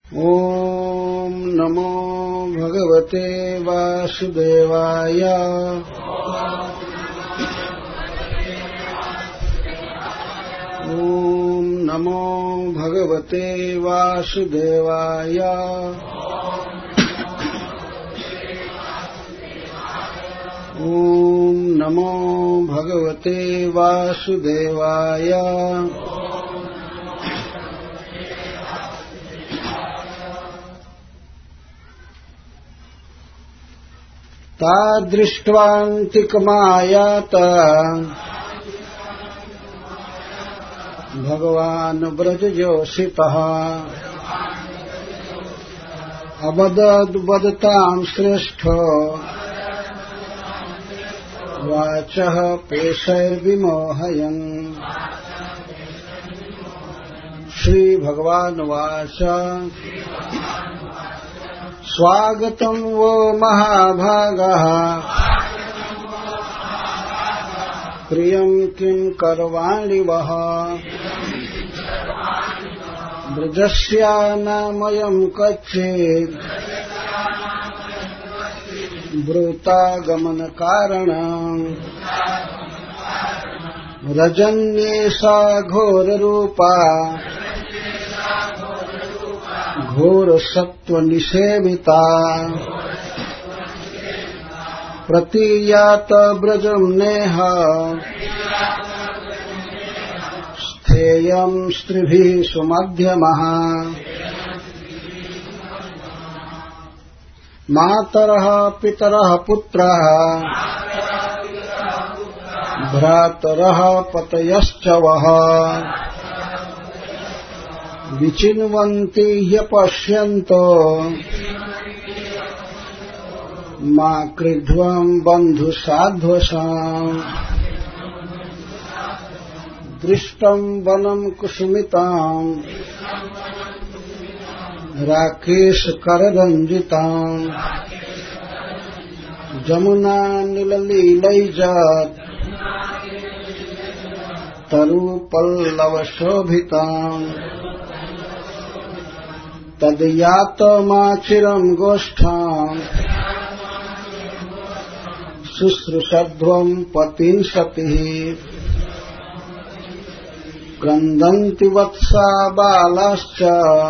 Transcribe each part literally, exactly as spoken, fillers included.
ओम नमो भगवते वासुदेवाय। ओम नमो भगवते वासुदेवाय। ओम नमो भगवते वासुदेवाय। तादृष्ट्वान्तिकमायात भगवान् व्रजजोषितः अवदद्वदतां श्रेष्ठो वाचः पेशैर्विमोहयन्। श्रीभगवानुवाच स्वागतं वो महाभागः प्रियं किं करवाणि वः ब्रजस्यानामयं कच्चित् ब्रूतागमनकारणम् रजन्येषा घोररूपा घोरसत्त्वनिषेविता प्रतीयात ब्रजं नेह स्थेयं स्त्रिभिः सुमध्यमः। मातरः पितरः पुत्रः भ्रातरः पतयश्च वः विचिन्वन्ति ह्यपश्यन्तो मा कृध्वं बन्धुसाध्वसाम्। दृष्टं वनं कुसुमिताम् राकेशकररञ्जिताम् जमुनानिललीलैजात् तरुपल्लवशोभिताम् तद्यातमाचिरं गोष्ठाम् शुश्रूषध्वं पतिं सतिः। क्रन्दन्ति वत्सा बालाश्च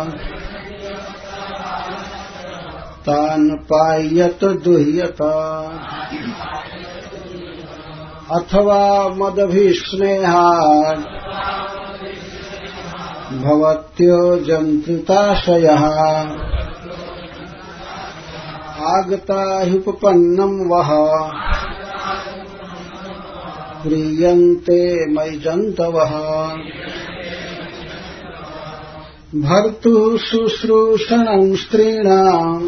तान् पाययत दुह्यत। अथवा मदभिस्नेहात् भवत्यो जन्त्रिताशयः आगता ह्युपपन्नं वः प्रीयन्ते मयि जन्तवः। भर्तुः शुश्रूषणं स्त्रीणाम्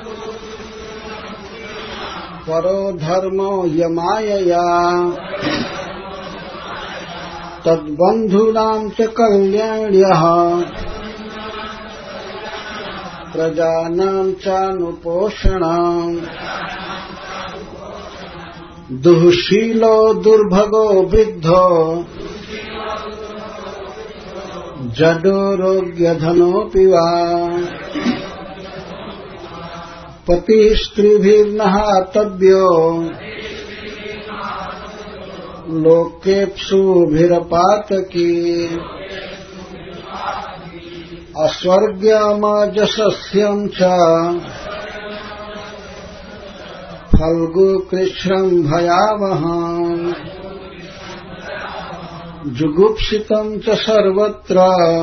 परो धर्मो यमायया तद्बन्धूनां च कल्याण्यः प्रजानां चानुपोषणम्। दुःशीलो दुर्भगो वृद्धो जडो रोग्यधनोऽपि वा पतिः स्त्रीभिर्नहातव्यो लोकेप्सुभिरपातकी। अस्वर्ग्यमजसस्यं च फल्गुकृच्छ्रं भयावहम् जुगुप्सितं च सर्वत्र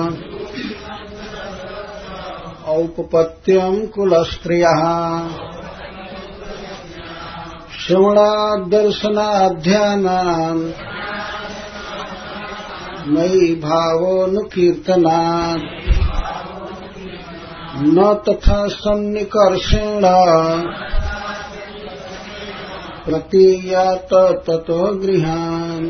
औपपत्यं कुलस्त्रियः। श्रवणाद्दर्शनाध्यानान् मयि भावोऽनुकीर्तनात् न तथा सन्निकर्षेण प्रतीयात ततो गृहान्।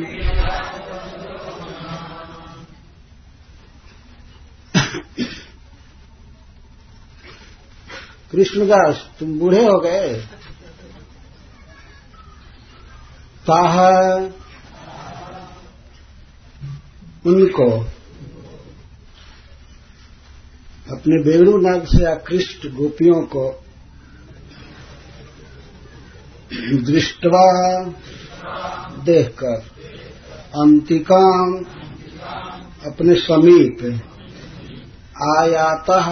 कृष्णदास तुम बूढ़े हो गए। ताह उनको अपने वेणुनाद से आकृष्ट गोपियों को दृष्टवा देखकर अंतिकाम अपने समीप आयातः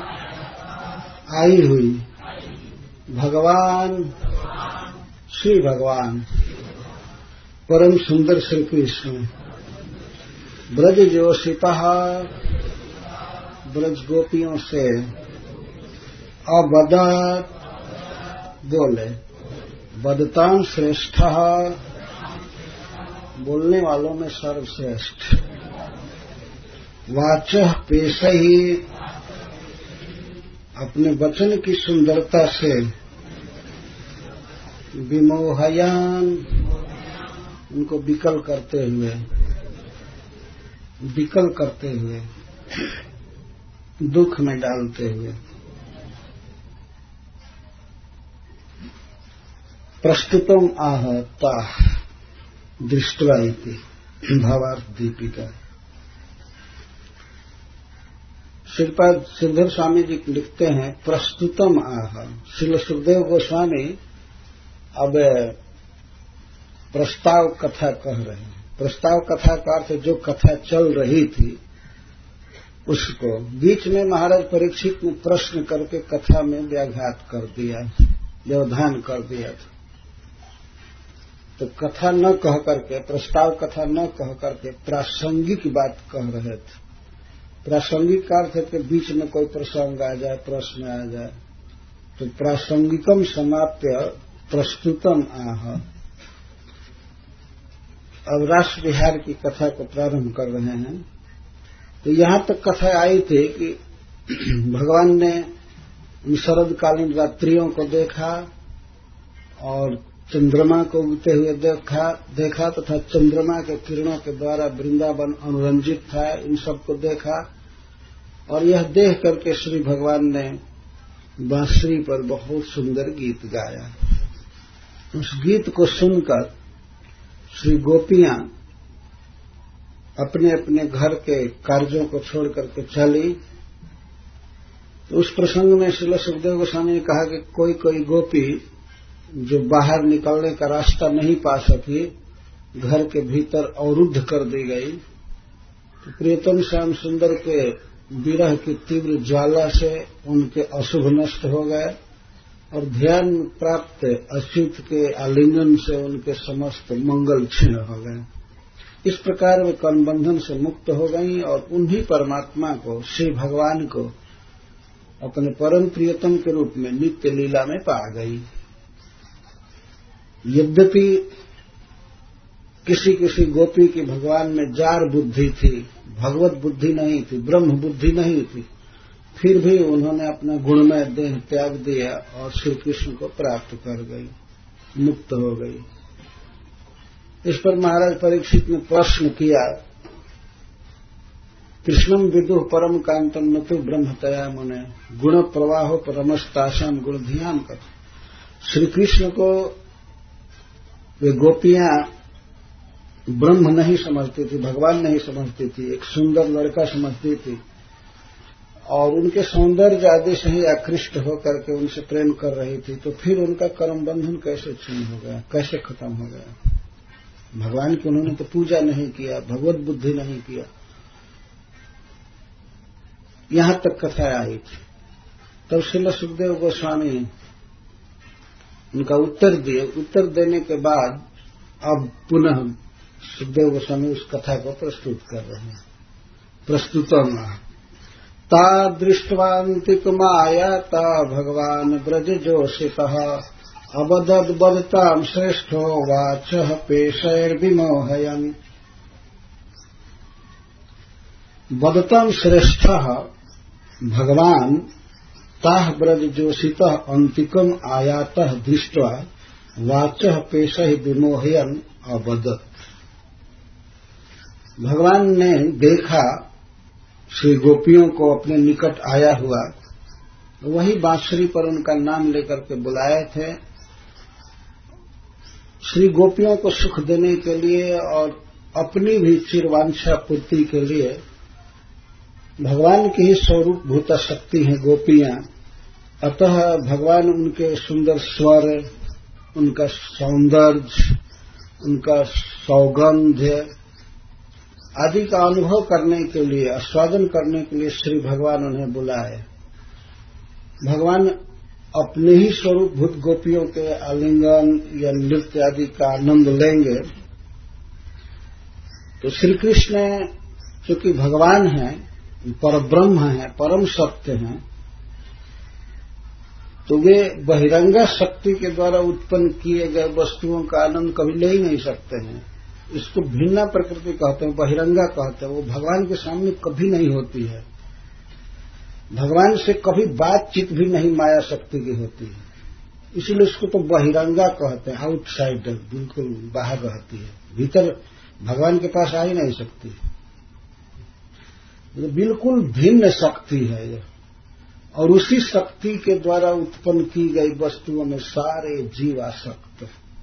आई हुई भगवान श्री भगवान परम सुंदर श्री कृष्ण ब्रज जोशितः ब्रज गोपियों से अबदत बोले बदताम श्रेष्ठ बोलने वालों में सर्वश्रेष्ठ वाचः पेश ही अपने वचन की सुंदरता से विमोहयान उनको विकल करते हुए विकल करते हुए दुख में डालते हुए प्रस्तुतम आहता दृष्टवा इति भावार्थ दीपिका। श्रीपाद श्रीधर स्वामी जी लिखते हैं प्रस्तुतम आह। श्रील सुखदेव गोस्वामी अब प्रस्ताव कथा कह रहे हैं। प्रस्ताव कथा का अर्थ जो कथा चल रही थी उसको बीच में महाराज परीक्षित ने प्रश्न करके कथा में व्याघात कर दिया, व्यवधान कर दिया था। तो कथा न कह करके प्रस्ताव कथा न कह करके प्रासंगिक बात कह रहे थे। प्रासंगिक का अर्थ है कि बीच में कोई प्रसंग आ जाए, प्रश्न आ जाए, तो प्रासंगिकम समाप्य प्रस्तुतम आह। अब राष्ट्र विहार की कथा को प्रारंभ कर रहे हैं। तो यहां तक कथा आई थी कि भगवान ने शरदकालीन रात्रियों को देखा और चंद्रमा को उगते हुए देखा देखा तथा चंद्रमा के किरणों के द्वारा वृंदावन अनुरंजित था, इन सबको देखा। और यह देख करके श्री भगवान ने बांसुरी पर बहुत सुंदर गीत गाया। उस गीत को सुनकर श्री गोपियां अपने अपने घर के कार्यों को छोड़ करके चली। तो उस प्रसंग में श्रील सुखदेव गोस्वामी ने कहा कि कोई कोई गोपी जो बाहर निकलने का रास्ता नहीं पा सकी, घर के भीतर अवरुद्ध कर दी गई। तो प्रियतम श्याम सुंदर के विरह की तीव्र ज्वाला से उनके अशुभ नष्ट हो गए और ध्यान प्राप्त अच्युत के आलिंगन से उनके समस्त मंगल क्षीण हो गए। इस प्रकार वे कर्मबंधन से मुक्त हो गईं और उन्हीं परमात्मा को, श्री भगवान को अपने परम प्रियतम के रूप में नित्य लीला में पा गई। यद्यपि किसी किसी गोपी की भगवान में जार बुद्धि थी, भगवत बुद्धि नहीं थी, ब्रह्म बुद्धि नहीं थी, फिर भी उन्होंने अपना गुणमय देह त्याग दिया और श्री कृष्ण को प्राप्त कर गई, मुक्त हो गई। इस पर महाराज परीक्षित ने प्रश्न किया, कृष्णम विदुः परम कांतम न तो ब्रह्मतया मुने गुण प्रवाहो परमस्ताशम गुण ध्यान कर। श्री कृष्ण को वे गोपियां ब्रह्म नहीं समझती थी, भगवान नहीं समझती थी, एक सुंदर लड़का समझती थी और उनके सौंदर्य आदि से ही आकृष्ट होकर के उनसे प्रेम कर रही थी। तो फिर उनका कर्म बंधन कैसे क्षीण हो गया, कैसे खत्म हो गया? भगवान की उन्होंने तो पूजा नहीं किया, भगवत बुद्धि नहीं किया। यहां तक कथा आई थी। तब श्रील सुखदेव गोस्वामी उनका उत्तर दिए। उत्तर देने के बाद अब पुनः सुखदेव गोस्वामी उस कथा को प्रस्तुत कर रहे हैं। प्रस्तुतम ता दृष्टवान्तिकमाया ता भगवान ब्रज जोषितः अबदद बदताम श्रेष्ठो वाचः पेशैर्विमोहयन्। बदताम श्रेष्ठः भगवान ताह ब्रज जोषितः अंतिकम आयातः दृष्ट्वा वाचः पेशैः विमोहयन् अबदत। भगवान ने देखा श्री गोपियों को अपने निकट आया हुआ, वही बांसुरी पर उनका नाम लेकर के बुलाए थे। श्री गोपियों को सुख देने के लिए और अपनी भी चिरवांछा पूर्ति के लिए भगवान की ही स्वरूप भूता शक्ति हैं गोपियां, अतः भगवान उनके सुंदर स्वर, उनका सौंदर्य, उनका सौगंध आदि का अनुभव करने के लिए, आस्वादन करने के लिए श्री भगवान उन्हें बुलाए। भगवान अपने ही स्वरूप भूत गोपियों के आलिंगन या नृत्य आदि का आनंद लेंगे। तो श्री कृष्ण चूंकि भगवान हैं, परब्रह्म हैं, परम सत्य हैं, तो वे बहिरंगा शक्ति के द्वारा उत्पन्न किए गए वस्तुओं का आनंद कभी ले ही नहीं सकते हैं। इसको भिन्ना प्रकृति कहते हैं, बहिरंगा कहते हैं। वो भगवान के सामने कभी नहीं होती है। भगवान से कभी बातचीत भी नहीं माया शक्ति की होती है, इसलिए इसको तो बहिरंगा कहते हैं, आउटसाइडर, बिल्कुल बाहर रहती है, भीतर भगवान के पास आ ही नहीं सकती। तो बिल्कुल भिन्न शक्ति है यह, और उसी शक्ति के द्वारा उत्पन्न की गई वस्तुओं में सारे जीव आसक्त,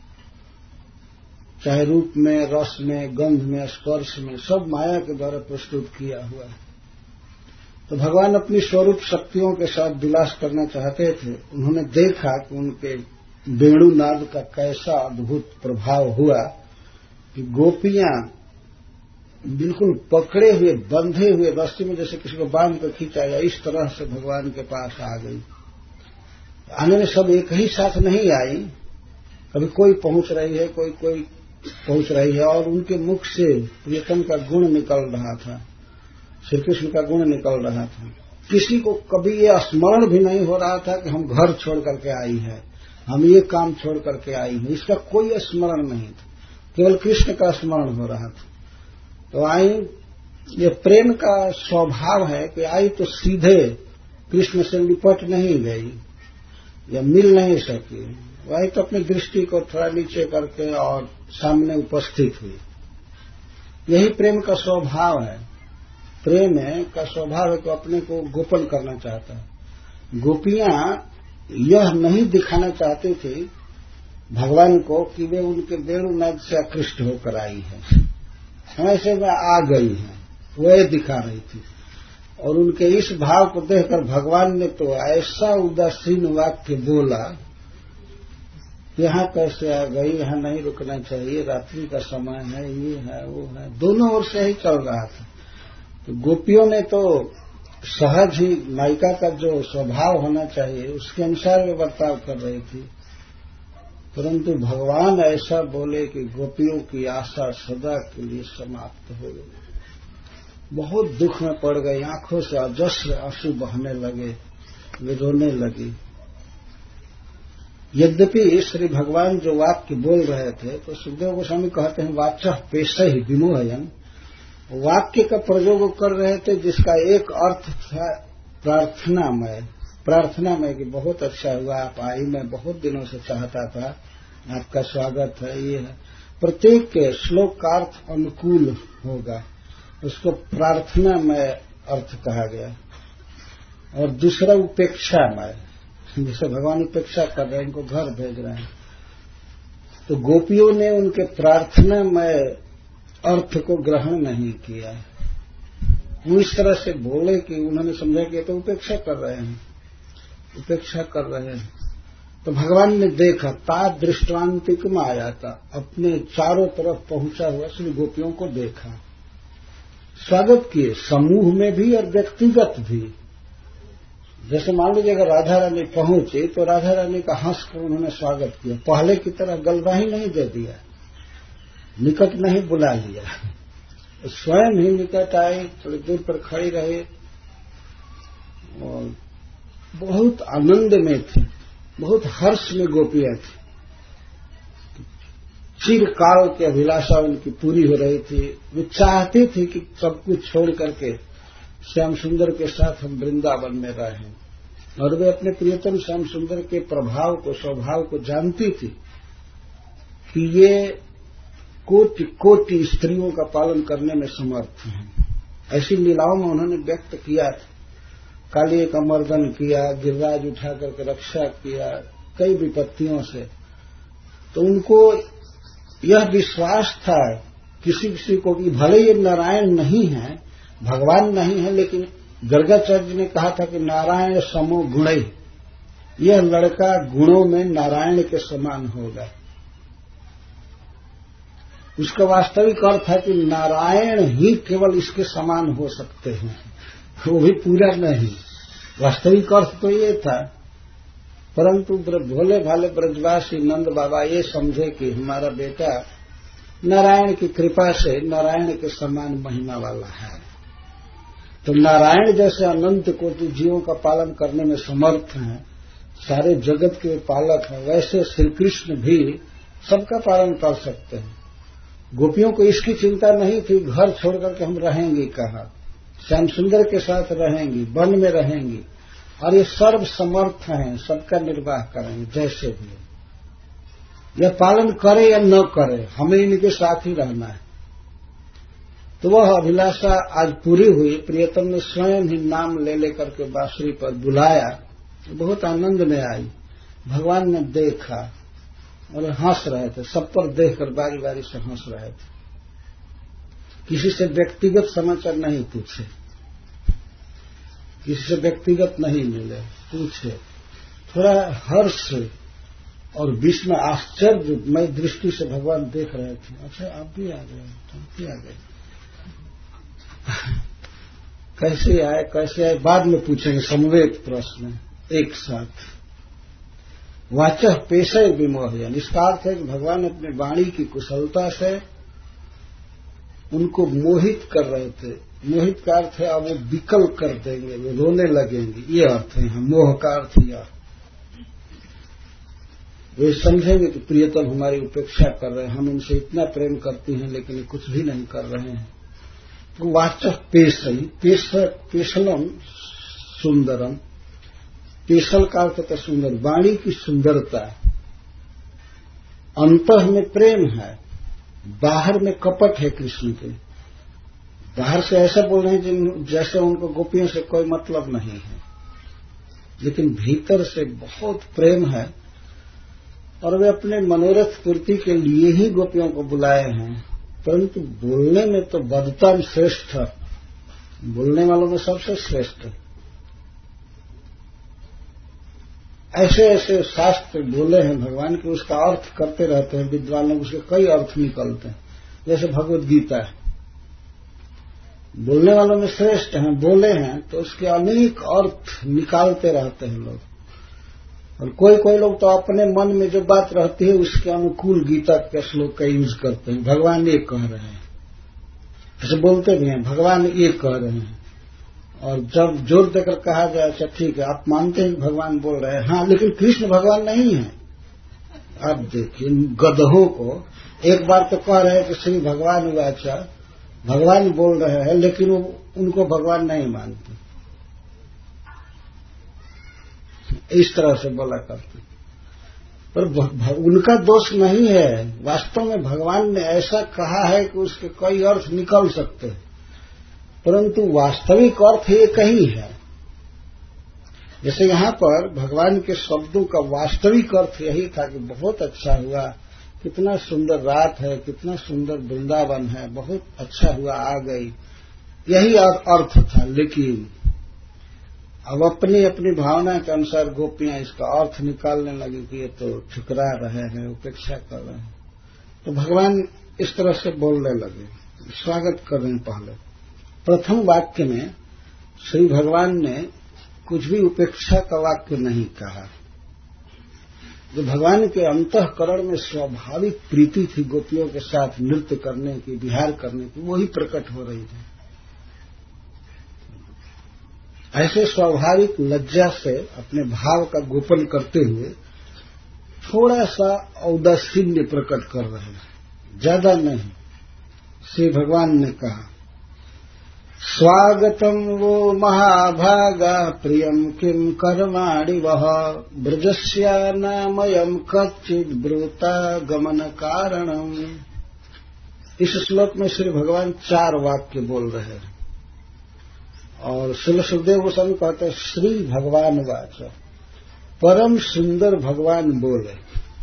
चाहे रूप में, रस में, गंध में, स्पर्श में, सब माया के द्वारा प्रस्तुत किया हुआ है। तो भगवान अपनी स्वरूप शक्तियों के साथ विलास करना चाहते थे। उन्होंने देखा कि उनके वेणुनाद का कैसा अद्भुत प्रभाव हुआ कि गोपियां बिल्कुल पकड़े हुए, बंधे हुए, रस्सी में जैसे किसी को बांध कर खींचा जाए, इस तरह से भगवान के पास आ गई। आने में सब एक ही साथ नहीं आई, कभी कोई पहुंच रही है, कोई कोई पहुंच रही है, और उनके मुख से प्रियतम का गुण निकल रहा था, श्री कृष्ण का गुण निकल रहा था। किसी को कभी ये स्मरण भी नहीं हो रहा था कि हम घर छोड़ करके आई है, हम ये काम छोड़ करके आई हैं, इसका कोई स्मरण नहीं था, केवल कृष्ण का स्मरण हो रहा था। तो आई, ये प्रेम का स्वभाव है कि आई तो सीधे कृष्ण से लिपट नहीं गई या मिल नहीं सकी, वही तो अपनी दृष्टि को थोड़ा नीचे करके और सामने उपस्थित हुई। यही प्रेम का स्वभाव है। प्रेम का स्वभाव है कि अपने को गोपन करना चाहता है। गोपियां यह नहीं दिखाना चाहती थी भगवान को कि वे उनके वेणुनाद से आकृष्ट होकर आई है, ऐसे में आ गई हैं, वह दिखा रही थी। और उनके इस भाव को देखकर भगवान ने तो ऐसा उदासीन वाक्य बोला, यहाँ कैसे आ गई, यहाँ नहीं रुकना चाहिए, रात्रि का समय है, ये है वो है, दोनों ओर से ही चल रहा था। तो गोपियों ने तो सहज ही नायिका का जो स्वभाव होना चाहिए उसके अनुसार वे बर्ताव कर रही थी, परंतु भगवान ऐसा बोले कि गोपियों की आशा सदा के लिए समाप्त हो गई। बहुत दुख में पड़ गई, आंखों से अजस्र आंसू बहने लगे, वे रोने लगी। यद्यपि श्री भगवान जो वाक्य बोल रहे थे, तो सुखदेव गोस्वामी कहते हैं वाचः पेशै विमोहयन्, वाक्य का प्रयोग कर रहे थे जिसका एक अर्थ था प्रार्थनामय, प्रार्थनामय कि बहुत अच्छा हुआ आप आई, मैं बहुत दिनों से चाहता था, आपका स्वागत है, ये है। प्रत्येक के श्लोक का अर्थ अनुकूल होगा, उसको प्रार्थनामय अर्थ कहा गया। और दूसरा उपेक्षामय, जैसे भगवान उपेक्षा कर रहे हैं, इनको घर भेज रहे हैं, तो गोपियों ने उनके प्रार्थनामय अर्थ को ग्रहण नहीं किया। वो इस तरह से बोले कि उन्होंने समझा कि तो उपेक्षा कर रहे हैं, उपेक्षा कर रहे हैं। तो भगवान ने देखा, ता दृष्टांतिक में आया था, अपने चारों तरफ पहुंचा हुआ श्री गोपियों को देखा, स्वागत किए, समूह में भी और व्यक्तिगत भी। जैसे मान लीजिए अगर राधा रानी पहुंची तो राधा रानी का हंसकर उन्होंने स्वागत किया, पहले की तरह गलवाही नहीं दे दिया, निकट नहीं बुला लिया, स्वयं ही निकट आई, थोड़ी दूर पर खड़ी रही और बहुत आनंद में थी, बहुत हर्ष में गोपियां थी। चिरकाल की अभिलाषा उनकी पूरी हो रही थी, वे चाहती थी कि सब कुछ छोड़ करके श्याम सुंदर के साथ हम वृंदावन में रहें, और वे अपने प्रियतम श्याम सुंदर के प्रभाव को, स्वभाव को जानती थी कि ये कोटि कोटि स्त्रियों का पालन करने में समर्थ हैं। ऐसी लीलाओं में उन्होंने व्यक्त किया था, कालिए का मर्दन किया, गिरिराज उठा करके रक्षा किया कई विपत्तियों से। तो उनको यह विश्वास था किसी किसी को कि भले ये नारायण नहीं है, भगवान नहीं है, लेकिन गर्गाचार्य जी ने कहा था कि नारायण समो गुणै, यह लड़का गुणों में नारायण के समान होगा। उसका वास्तविक अर्थ है कि नारायण ही केवल इसके समान हो सकते हैं, वो भी पूरा नहीं। वास्तविक अर्थ तो ये था, परंतु भोले भाले ब्रजवासी नंद बाबा ये समझे कि हमारा बेटा नारायण की कृपा से नारायण के समान महिमा वाला है, तो नारायण जैसे अनंत कोटि जीवों का पालन करने में समर्थ हैं, सारे जगत के पालक हैं, वैसे श्री कृष्ण भी सबका पालन कर सकते हैं। गोपियों को इसकी चिंता नहीं थी घर छोड़ करके हम रहेंगे कहाँ, श्याम सुंदर के साथ रहेंगी, वन में रहेंगी, और ये सर्व समर्थ हैं, सबका निर्वाह करेंगे जैसे भी। यह पालन करे या न करे, हमें इनके साथ ही रहना है। तो वह अभिलाषा आज पूरी हुई। प्रियतम ने स्वयं ही नाम ले लेकर के बांसुरी पर बुलाया, बहुत आनंद में आई। भगवान ने देखा और हंस रहे थे, सब पर देखकर बारी बारी से हंस रहे थे। किसी से व्यक्तिगत समाचार नहीं पूछे, किसी से व्यक्तिगत नहीं मिले, पूछे। थोड़ा हर्ष और बीच में आश्चर्यमय दृष्टि से भगवान देख रहे थे। अच्छा आप भी आ गए, हम भी आ गए, कैसे आए कैसे आए बाद में पूछेंगे, समवेत प्रश्न एक साथ। वाचः पेशय विमोहयन्, इसका अर्थ है कि भगवान अपनी वाणी की कुशलता से उनको मोहित कर रहे थे। मोहित का अर्थ है अब वो विकल कर देंगे, वो रोने लगेंगे, ये अर्थ है। मोह का अर्थ यह, वे समझेंगे कि प्रियतम हमारी उपेक्षा कर रहे हैं, हम इनसे इतना प्रेम करती हैं लेकिन कुछ भी नहीं कर रहे हैं। तो वाचः पेशय, पेशलम सुंदरम, पेशल का अर्थ है सुंदर, वाणी की सुंदरता। अंतः में प्रेम है, बाहर में कपट है कृष्ण के। बाहर से ऐसा बोल रहे हैं जैसे उनको गोपियों से कोई मतलब नहीं है, लेकिन भीतर से बहुत प्रेम है। और वे अपने मनोरथ पूर्ति के लिए ही गोपियों को बुलाए हैं, परंतु बोलने में तो बदतम श्रेष्ठ, बोलने वालों में सबसे श्रेष्ठ। ऐसे ऐसे शास्त्र बोले हैं भगवान के, उसका अर्थ करते रहते हैं विद्वान लोग, उसके कई अर्थ निकलते हैं। जैसे भगवत गीता है, बोलने वालों में श्रेष्ठ हैं, बोले हैं तो उसके अनेक अर्थ निकालते रहते हैं लोग। और कोई कोई लोग तो अपने मन में जो बात रहती है उसके अनुकूल गीता के श्लोक का यूज करते हैं। भगवान ये कह रहे हैं, ऐसे बोलते भी हैं भगवान ये कह रहे हैं। और जब जोर देकर कहा जाए अच्छा ठीक है आप मानते हैं भगवान बोल रहे हैं, हाँ लेकिन कृष्ण भगवान नहीं है। अब देखिए गधों को एक बार तो कह रहे हैं कि श्री भगवान वाचा, भगवान बोल रहे हैं, लेकिन वो उनको भगवान नहीं मानते, इस तरह से बोला करते। पर उनका दोष नहीं है, वास्तव में भगवान ने ऐसा कहा है कि उसके कई अर्थ निकल सकते हैं, परंतु वास्तविक अर्थ एक ही है। जैसे यहां पर भगवान के शब्दों का वास्तविक अर्थ यही था कि बहुत अच्छा हुआ, कितना सुंदर रात है, कितना सुंदर वृंदावन है, बहुत अच्छा हुआ आ गई, यही अर्थ था। लेकिन अब अपनी अपनी भावना के अनुसार गोपियां इसका अर्थ निकालने लगी कि ये तो ठुकरा रहे हैं, उपेक्षा कर रहे हैं। तो भगवान इस तरह से बोलने लगे, स्वागत कर रहे हैं। पहले प्रथम वाक्य में श्री भगवान ने कुछ भी उपेक्षा का वाक्य नहीं कहा। जो भगवान के अंतःकरण में स्वाभाविक प्रीति थी गोपियों के साथ नृत्य करने की, विहार करने की, वही प्रकट हो रही थी। ऐसे स्वाभाविक लज्जा से अपने भाव का गोपन करते हुए थोड़ा सा औदासीन्य प्रकट कर रहे हैं, ज्यादा नहीं। श्री भगवान ने कहा स्वागतम वो महाभागा प्रियम किम कर्माणि वह ब्रजस्यानामयम् कच्चित् ब्रूता गमन कारणम। इस श्लोक में श्री भगवान चार वाक्य बोल रहे हैं और श्री सुखदेव गोस्वामी कहते हैं श्री भगवान वाच, परम सुंदर भगवान बोले।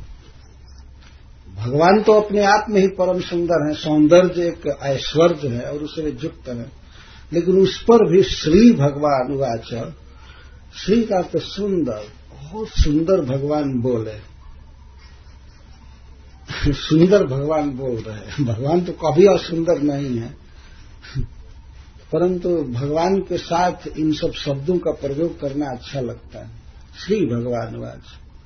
भगवान तो अपने आप में ही परम सुंदर है, सौंदर्य एक ऐश्वर्य है और उससे युक्त है, लेकिन उस पर भी श्री भगवान वाच, श्री का तो सुंदर, बहुत सुंदर भगवान बोले, सुंदर भगवान बोल रहे हैं। भगवान तो कभी असुंदर नहीं है, परंतु भगवान के साथ इन सब शब्दों का प्रयोग करना अच्छा लगता है। श्री भगवान वाच,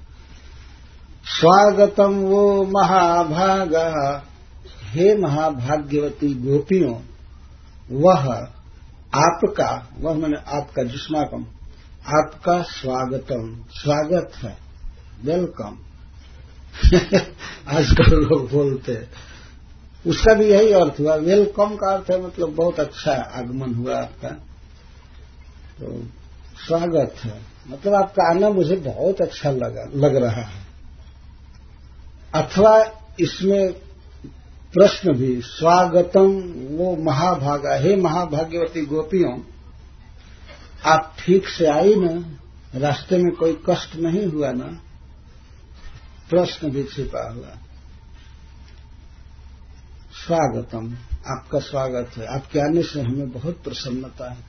स्वागतम वो महाभागा, हे महाभाग्यवती गोपियों, वह आपका, वह मैंने आपका जुष्माकम, आपका स्वागतम, स्वागत है, वेलकम। आजकल लोग बोलते हैं, उसका भी यही अर्थ हुआ। वेलकम का अर्थ है मतलब बहुत अच्छा आगमन हुआ आपका, तो स्वागत है मतलब आपका आना मुझे बहुत अच्छा लगा लग रहा है। अथवा इसमें प्रश्न भी, स्वागतम वो महाभागा, हे महाभाग्यवती गोपियों, आप ठीक से आई ना, रास्ते में कोई कष्ट नहीं हुआ ना, प्रश्न भी छिपा हुआ। स्वागतम, आपका स्वागत है, आपके आने से हमें बहुत प्रसन्नता है।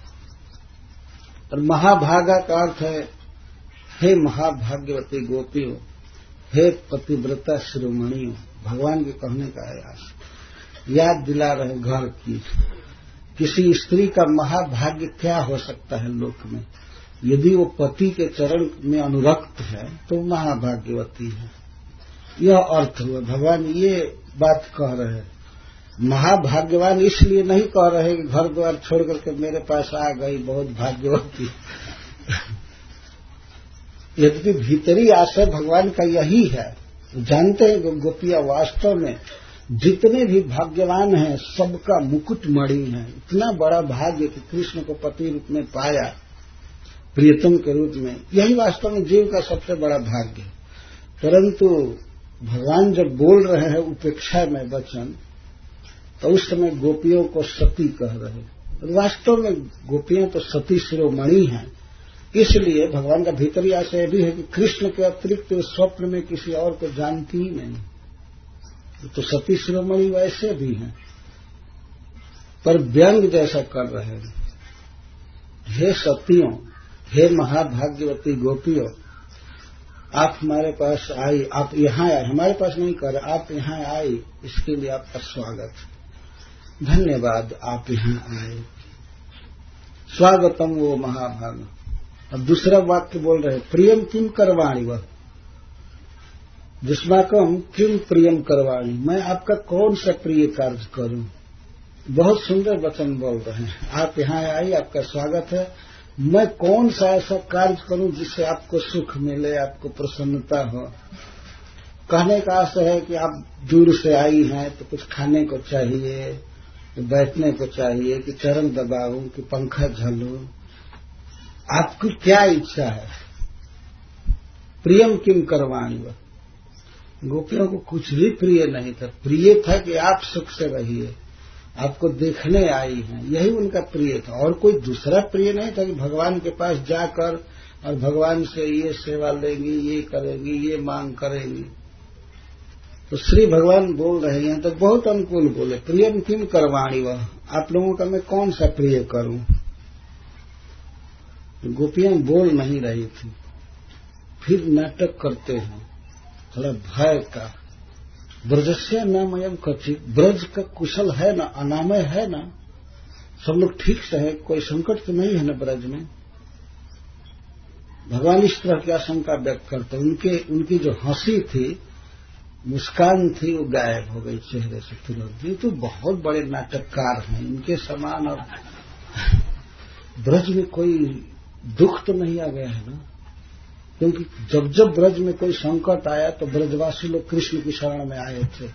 और महाभागा का अर्थ है, हे महाभाग्यवती गोपियों, हे पतिव्रता शिरोमणियों। भगवान के कहने का आयास याद दिला रहे घर की। किसी स्त्री का महाभाग्य क्या हो सकता है लोक में? यदि वो पति के चरण में अनुरक्त है तो महाभाग्यवती है। यह अर्थ हुआ। भगवान ये बात कह रहे हैं। महाभाग्यवान इसलिए नहीं कह रहे कि घर द्वार छोड़ करके मेरे पास आ गई, बहुत भाग्यवती। यद्यपि भीतरी आशय भगवान का यही है। जानते हैं कि गोपियां वास्तव में जितने भी भाग्यवान हैं सबका मुकुट मणि है। इतना बड़ा भाग्य कि कृष्ण को पति रूप में पाया, प्रियतम के रूप में, यही वास्तव में जीव का सबसे बड़ा भाग्य। परंतु भगवान जब बोल रहे हैं उपेक्षा में वचन, तो उस समय गोपियों को सती कह रहे हैं। वास्तव में गोपियां तो सती शिरोमणि हैं। इसलिए भगवान का भीतरी आशय भी है कि कृष्ण के अतिरिक्त तो स्वप्न में किसी और को जानती ही नहीं। तो सती शिरोमणि वैसे भी हैं, पर व्यंग जैसा कर रहे हैं। हे सतियों, हे महाभाग्यवती गोपियों, आप हमारे पास आई, आप यहां आए, हमारे पास नहीं कर रहे, आप यहां आई, इसके लिए आपका स्वागत, धन्यवाद, आप यहां आए। स्वागतम वो महाभाग। अब दूसरा वाक्य बोल रहे, प्रियम किम करवाणी, वह जुष्माकम किम प्रियम करवाणी, मैं आपका कौन सा प्रिय कार्य करूं। बहुत सुंदर वचन बोल रहे हैं। आप यहां आई, आपका स्वागत है, मैं कौन सा ऐसा कार्य करूं जिससे आपको सुख मिले, आपको प्रसन्नता हो। कहने का आशय है कि आप दूर से आई हैं तो कुछ खाने को चाहिए, तो बैठने को चाहिए, कि चरण दबाऊं, कि पंखा झलूं, आपकी क्या इच्छा है। प्रियम किम करवाणी, वह गोपियों को कुछ भी प्रिय नहीं था। प्रिय था कि आप सुख से रहिए, आपको देखने आई हैं, यही उनका प्रिय था। और कोई दूसरा प्रिय नहीं था कि भगवान के पास जाकर और भगवान से ये सेवा लेंगी, ये करेंगी, ये मांग करेंगी। तो श्री भगवान बोल रहे हैं, तो बहुत अनुकूल बोले, प्रियम किम करवाणी, वह आप लोगों का मैं कौन सा प्रिय करूं। तो गोपियां बोल नहीं रही थी। फिर नाटक करते हैं थोड़ा भय का। ब्रजस्य नामयम कथित, ब्रज का कुशल है ना, अनामय है ना, सब लोग ठीक से है, कोई संकट तो नहीं है ना ब्रज में। भगवान इस तरह की आशंका व्यक्त करते। उनके उनकी जो हंसी थी, मुस्कान थी, वो गायब हो गई चेहरे से तुरंत। ये तो बहुत बड़े नाटककार हैं, इनके समान। और ब्रज में कोई दुख तो नहीं आ गया है ना, क्योंकि जब जब ब्रज में कोई संकट आया तो ब्रजवासी लोग कृष्ण की शरण में आए थे।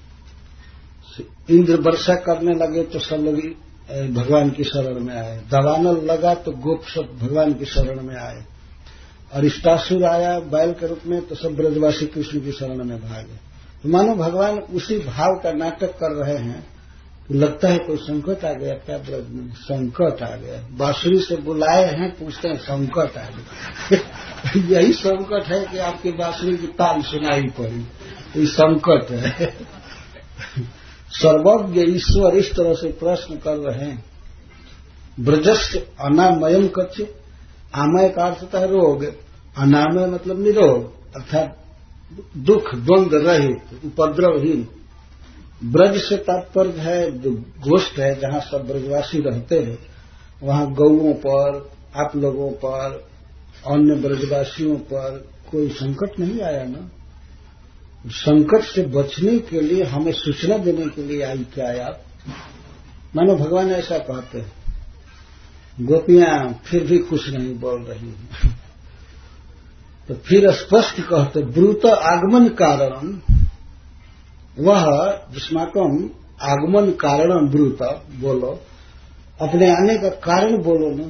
इंद्र वर्षा करने लगे तो सब लोग भगवान की शरण में आए। दवानल लगा तो गोप सब भगवान की शरण में आए। और इष्टासुर आया बैल के रूप में तो सब ब्रजवासी कृष्ण की शरण में भागे। तो मानो भगवान उसी भाव का नाटक कर रहे हैं। तो लगता है कोई संकट आ गया क्या ब्रज में, संकट आ गया। बांसुरी से बुलाए हैं, पूछते हैं संकट आ गया। यही संकट है कि आपकी बांसुरी की ताल सुनाई पड़ी, ये संकट है। सर्वज्ञ ईश्वर इस तरह से प्रश्न कर रहे हैं ब्रजस्य अनामयम कच्चे, आमय का अर्थ होता है रोग, अनामय मतलब निरोग, अर्थात दुख द्वंद्व रहित, उपद्रवहीन। ब्रज से तात्पर्य है जो गोष्ठ है जहां सब ब्रजवासी रहते हैं, वहां गौओं पर, आप लोगों पर, अन्य ब्रजवासियों पर कोई संकट नहीं आया ना। संकट से बचने के लिए हमें सूचना देने के लिए आई क्या आप? मानो भगवान ऐसा कहते हैं। गोपियां फिर भी कुछ नहीं बोल रही हैं। तो फिर स्पष्ट कहते, ब्रूत आगमन कारण, वह जिस्माकम आगमन कारण ब्रूत, बोलो अपने आने का कारण बोलो ना।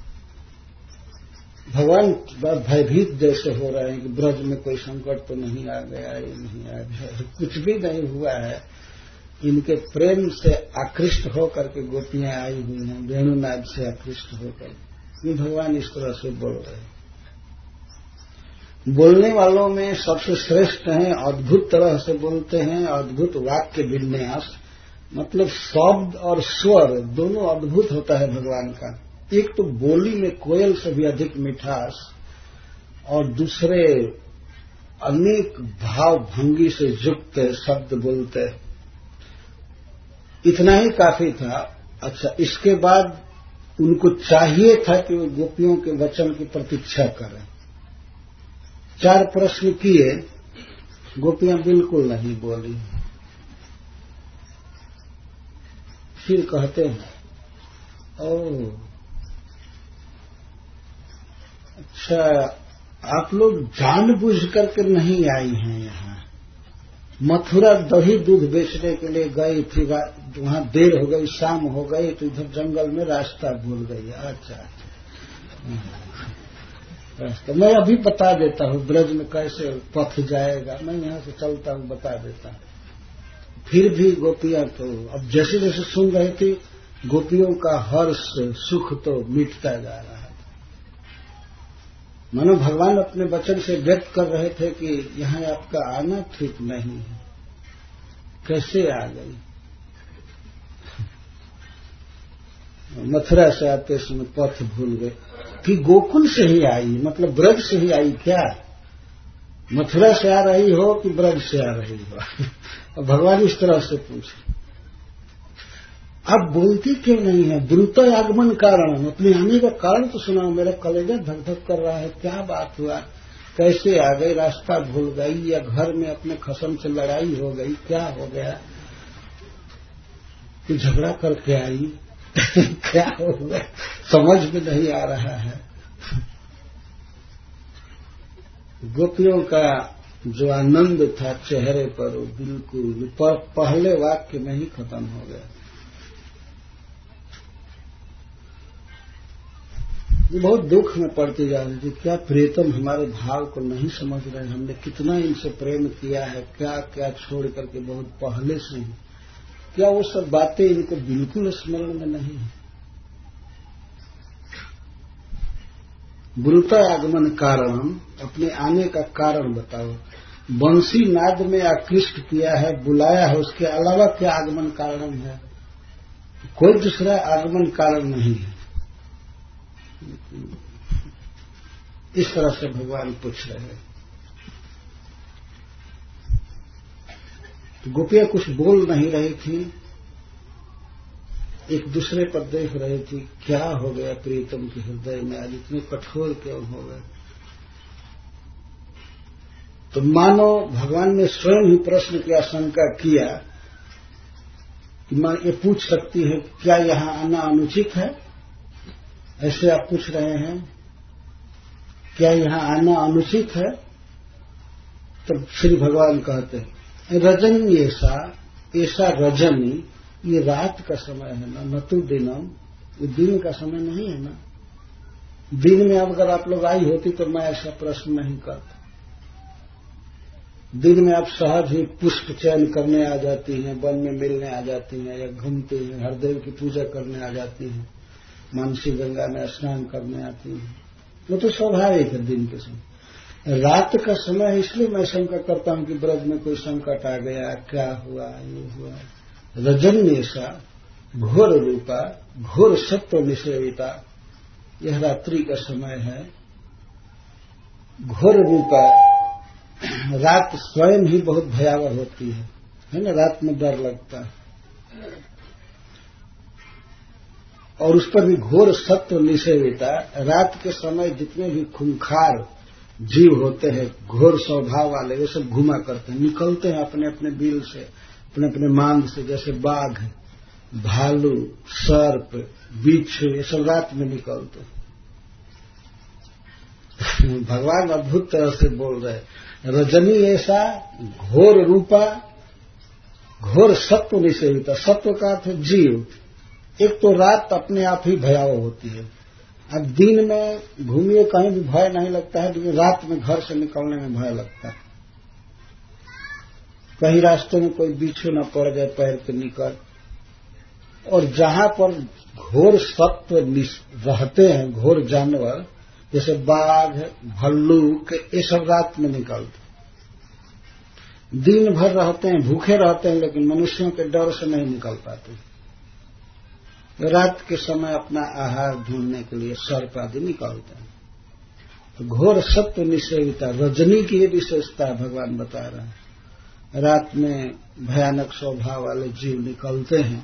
भगवान भयभीत जैसे हो रहे हैं कि ब्रज में कोई संकट तो नहीं आ गया, ये नहीं आ गया, कुछ भी नहीं हुआ है। इनके प्रेम से आकृष्ट होकर के गोपियां आई हुई हैं, वेणुनाद से आकृष्ट होकर, ये भगवान इस तरह से बोल रहे हैं। बोलने वालों में सबसे श्रेष्ठ हैं, अद्भुत तरह से बोलते हैं, अद्भुत वाक्य विन्यास, मतलब शब्द और स्वर दोनों अद्भुत होता है भगवान का। एक तो बोली में कोयल से भी अधिक मिठास, और दूसरे अनेक भाव भंगी से युक्त शब्द बोलते। इतना ही काफी था। अच्छा, इसके बाद उनको चाहिए था कि वो गोपियों के वचन की प्रतीक्षा करें। चार प्रश्न किए, गोपियां बिल्कुल नहीं बोली। फिर कहते हैं, ओ अच्छा, आप लोग जानबूझ करके नहीं आई हैं यहाँ। मथुरा दही दूध बेचने के लिए गई थी, वहां देर हो गई, शाम हो गई, तो इधर जंगल में रास्ता भूल गई। अच्छा रास्ता मैं अभी बता देता हूँ, ब्रज में कैसे पथ जाएगा, मैं यहाँ से चलता हूँ, बता देता हूँ। फिर भी गोपियां तो अब जैसे जैसे सुन रही थी, गोपियों का हर्ष सुख तो मिटता जा रहा है। मानो भगवान अपने वचन से व्यक्त कर रहे थे कि यहाँ आपका आना ठीक नहीं है, कैसे आ गई। मथुरा से आते समय पथ भूल गए कि गोकुल से ही आई, मतलब ब्रज से ही आई क्या? मथुरा से आ रही हो कि ब्रज से आ रही हो? भगवान इस तरह से पूछे, आप बोलती क्यों नहीं है? द्रुत आगमन कारण, अपने आने का कारण तो सुनाओ, मेरा कलेजा धक धक कर रहा है, क्या बात हुआ, कैसे आ गई, रास्ता भूल गई या घर में अपने खसम से लड़ाई हो गई, क्या हो गया, कोई झगड़ा करके आई क्या हो गया, समझ में नहीं आ रहा है। गोपियों का जो आनंद था चेहरे पर, वो बिल्कुल पहले वाक्य में ही खत्म हो गया। ये बहुत दुख में पड़ती जा रही थी, क्या प्रियतम हमारे भाव को नहीं समझ रहे, हमने कितना इनसे प्रेम किया है, क्या क्या छोड़ करके बहुत पहले से ही, क्या वो सब बातें इनको बिल्कुल स्मरण में नहीं है। ब्रूत आगमन कारण, अपने आने का कारण बताओ। बंसी नाद में आकृष्ट किया है, बुलाया है, उसके अलावा क्या आगमन कारण है? कोई दूसरा आगमन कारण नहीं है। इस तरह से भगवान पूछ रहे हैं। तो गोपियां कुछ बोल नहीं रही थी, एक दूसरे पर देख रही थी, क्या हो गया प्रीतम के हृदय में, आज इतने कठोर क्यों हो गए। तो मानो भगवान ने स्वयं ही प्रश्न की आशंका किया कि मां ये पूछ सकती है, क्या यहां आना अनुचित है? ऐसे आप पूछ रहे हैं, क्या यहां आना अनुचित है? तब श्री भगवान कहते हैं, रजनी ऐसा ऐसा रजनी, ये रात का समय है ना, न तो दिनम, ये दिन का समय नहीं है ना। दिन में अगर आप लोग आई होती तो मैं ऐसा प्रश्न नहीं करता। दिन में आप सहज ही पुष्प चयन करने आ जाती हैं, वन में मिलने आ जाती हैं, या घूमती हैं, हरदेव की पूजा करने आ जाती हैं, मानसी गंगा में स्नान करने आती हैं, वो तो स्वाभाविक है दिन के समय। रात का समय है, इसलिए मैं शंका करता हूं कि ब्रज में कोई संकट आ गया, क्या हुआ, ये हुआ। रजन्य ऐसा, घोर रूपा घोर सत्व निषेविता, यह रात्रि का समय है। घोर रूपा, रात स्वयं ही बहुत भयावह होती है, है ना, रात में डर लगता है। और उस पर भी घोर सत्व निषेविता, रात के समय जितने भी खूंखार जीव होते हैं, घोर स्वभाव वाले, वे सब घुमा करते हैं, निकलते हैं अपने अपने बिल से, अपने अपने मांग से, जैसे बाघ, भालू, सर्प, बिच्छू, ये सब रात में निकलते हैं। भगवान अद्भुत तरह से बोल रहे हैं, रजनी ऐसा घोर रूपा घोर सत्व निषेविता। सत्व का अर्थ जीव। एक तो रात अपने आप ही भयावह होती है। अब दिन में घूमिए कहीं भी भय नहीं लगता है, लेकिन रात में घर से निकलने में भय लगता है। कहीं रास्ते में कोई बिच्छू न पड़ जाए पैर के निकल। और जहां पर घोर सत्व रहते हैं, घोर जानवर जैसे बाघ, भल्लूक, ये सब रात में निकलते। दिन भर रहते हैं, भूखे रहते हैं, लेकिन मनुष्यों के डर से नहीं निकल पाते। रात के समय अपना आहार ढूंढने के लिए सर्प आदि निकलते हैं। तो घोर सत्व निषेविता, रजनी की ये विशेषता भगवान बता रहे हैं। रात में भयानक स्वभाव वाले जीव निकलते हैं।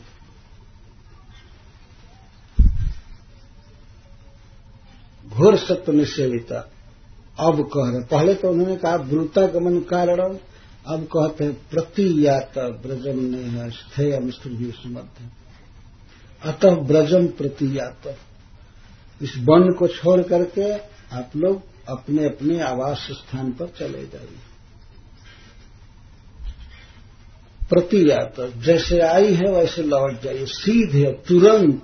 घोर सत्व निषेविता। अब कह रहे, पहले तो उन्होंने कहा द्रुतागमन कारणम, अब कहते हैं प्रतियात ब्रजम नेह स्थेयम स्त्रीभि मध्य, अतः ब्रजम प्रतियात। इस वन को छोड़ करके आप लोग अपने अपने आवास स्थान पर चले जाइए। प्रतियात, जैसे आई है वैसे लौट जाइए, सीधे तुरंत।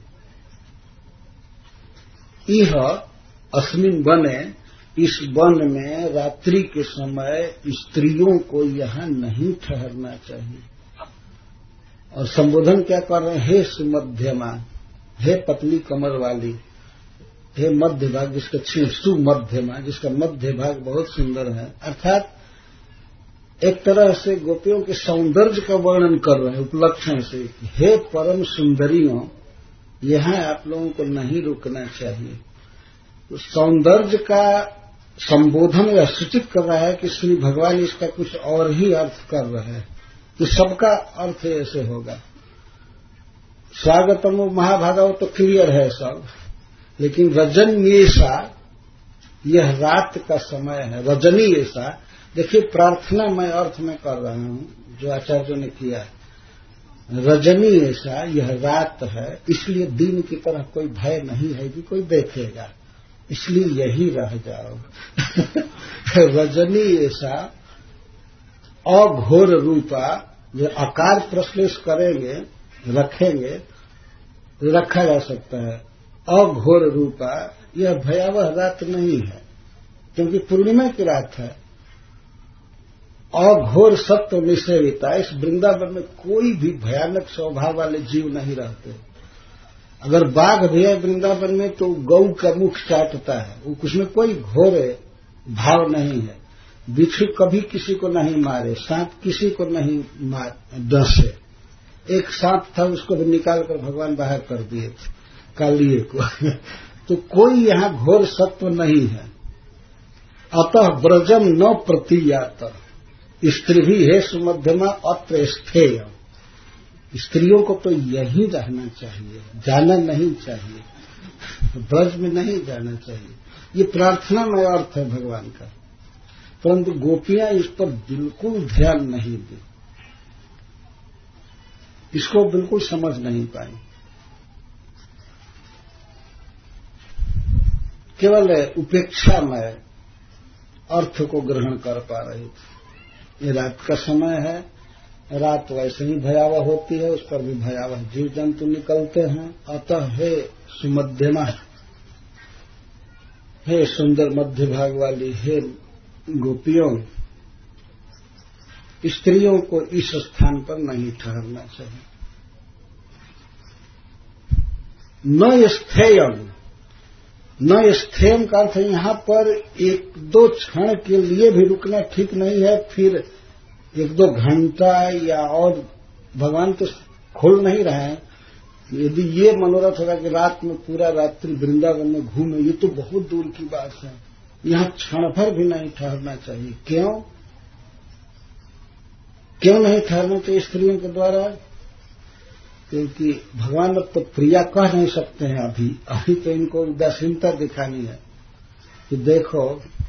यह अस्मिन वने, इस वन में रात्रि के समय स्त्रियों को यहां नहीं ठहरना चाहिए। और संबोधन क्या कर रहे हैं? हे सुमध्यमा, हे पतली कमर वाली, हे मध्य भाग जिसका छीन, सुमध्यमा जिसका मध्य भाग बहुत सुंदर है। अर्थात एक तरह से गोपियों के सौंदर्य का वर्णन कर रहे हैं उपलक्षण से। हे परम सुंदरियों, यहां आप लोगों को नहीं रुकना चाहिए। तो सौंदर्य का संबोधन यह सूचित कर रहा है कि श्री भगवान इसका कुछ और ही अर्थ कर रहे हैं, कि सबका अर्थ ऐसे होगा। स्वागतम महाभागव तो क्लियर है सब, लेकिन रजनी ऐसा, यह रात का समय है। रजनी ऐसा, देखिए प्रार्थना मैं अर्थ में कर रहा हूं जो आचार्यों ने किया है। रजनी ऐसा, यह रात है, इसलिए दिन की तरह कोई भय नहीं है कि कोई देखेगा, इसलिए यही रह जाओ। रजनी ऐसा अघोर रूपा, जो आकार प्रश्लेष करेंगे, रखेंगे, रखा जा सकता है। अघोर रूपा, यह भयावह रात नहीं है, क्योंकि पूर्णिमा की रात है। अघोर सत्व निषेविता, इस वृंदावन में कोई भी भयानक स्वभाव वाले जीव नहीं रहते। अगर बाघ भी है वृंदावन में तो गौ का मुख चाटता है, उसमें कोई घोर भाव नहीं है। बिच्छू कभी किसी को नहीं मारे, सांप किसी को नहीं मार डसे। एक सांप था, उसको भी निकाल कर भगवान बाहर कर दिए थे, कालिए को। तो कोई यहां घोर सत्व नहीं है। अतः ब्रजम न प्रतियात, स्त्री भी है सुमध्यमा अत्र स्थेय। स्त्रियों को तो यही रहना चाहिए, जाना नहीं चाहिए, ब्रज में नहीं जाना चाहिए। ये प्रार्थना में अर्थ है भगवान का, परंतु गोपियां इस पर बिल्कुल ध्यान नहीं दी, इसको बिल्कुल समझ नहीं पाई, केवल उपेक्षा में अर्थ को ग्रहण कर पा रही थी। ये रात का समय है, रात वैसे ही भयावह होती है, उस पर भी भयावह जीव जंतु निकलते हैं। अतः हे सुमध्यमा, हे सुंदर मध्य भाग वाली, हे गोपियों, स्त्रियों को इस स्थान पर नहीं ठहरना चाहिए। न स्थेयम, न स्थेयम का अर्थ यहां पर एक दो क्षण के लिए भी रुकना ठीक नहीं है। फिर एक दो घंटा या और, भगवान तो खोल नहीं रहे हैं, यदि ये मनोरथ होगा कि रात में पूरा रात्रि वृंदावन में घूमे, ये तो बहुत दूर की बात है। यहां क्षण भर भी नहीं ठहरना चाहिए। क्यों क्यों नहीं ठहरना चाहिए स्त्रियों के द्वारा? क्योंकि भगवान अब तो प्रिया कह नहीं सकते हैं। अभी अभी तो इनको उदासीनता दिखानी है कि देखो,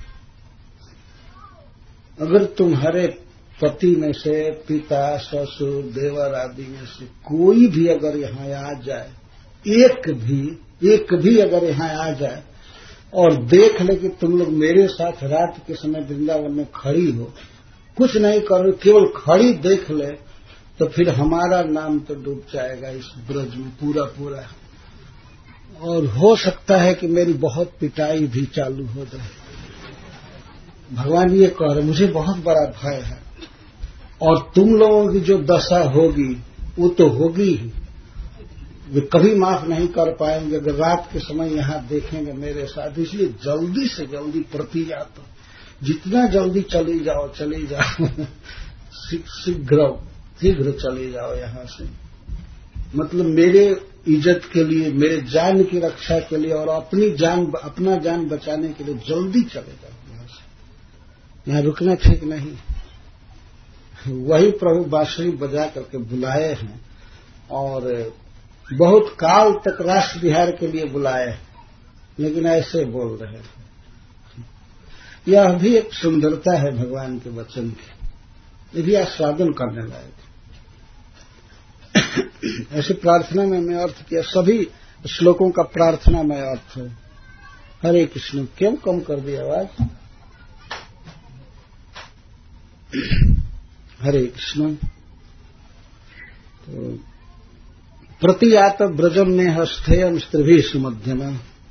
अगर तुम्हारे पति में से, पिता, ससुर, देवर आदि में से कोई भी अगर यहां आ जाए, एक भी एक भी अगर यहां आ जाए और देख ले कि तुम लोग मेरे साथ रात के समय वृंदावन में खड़ी हो, कुछ नहीं करो, केवल खड़ी देख ले, तो फिर हमारा नाम तो डूब जाएगा इस ब्रज में पूरा पूरा। और हो सकता है कि मेरी बहुत पिटाई भी चालू हो जाए। भगवान ये कह रहे, मुझे बहुत बड़ा भय है और तुम लोगों की जो दशा होगी वो तो होगी ही, वे कभी माफ नहीं कर पाएंगे अगर रात के समय यहां देखेंगे मेरे साथ। इसलिए जल्दी से जल्दी प्रतियात, जितना जल्दी चली जाओ चली जाओ शीघ्र शीघ्र चले जाओ यहां से। मतलब मेरे इज्जत के लिए, मेरे जान की रक्षा के लिए और अपनी जान अपना जान बचाने के लिए जल्दी चले जाओ यहां से। यहां रुकना ठीक नहीं। वही प्रभु बांसुरी बजा करके बुलाए हैं और बहुत काल तक रास विहार के लिए बुलाए हैं, लेकिन ऐसे बोल रहे हैं। यह भी एक सुंदरता है भगवान के वचन की, ये भी आस्वादन करने लायक। ऐसे प्रार्थना में मैं अर्थ किया, सभी श्लोकों का प्रार्थना में अर्थ है। हरे कृष्ण। क्यों कम कर दिया आवाज? हरे कृष्ण। तो प्रतियात ब्रजम ने हस्थेयम स्त्रिभी सुमध्यम।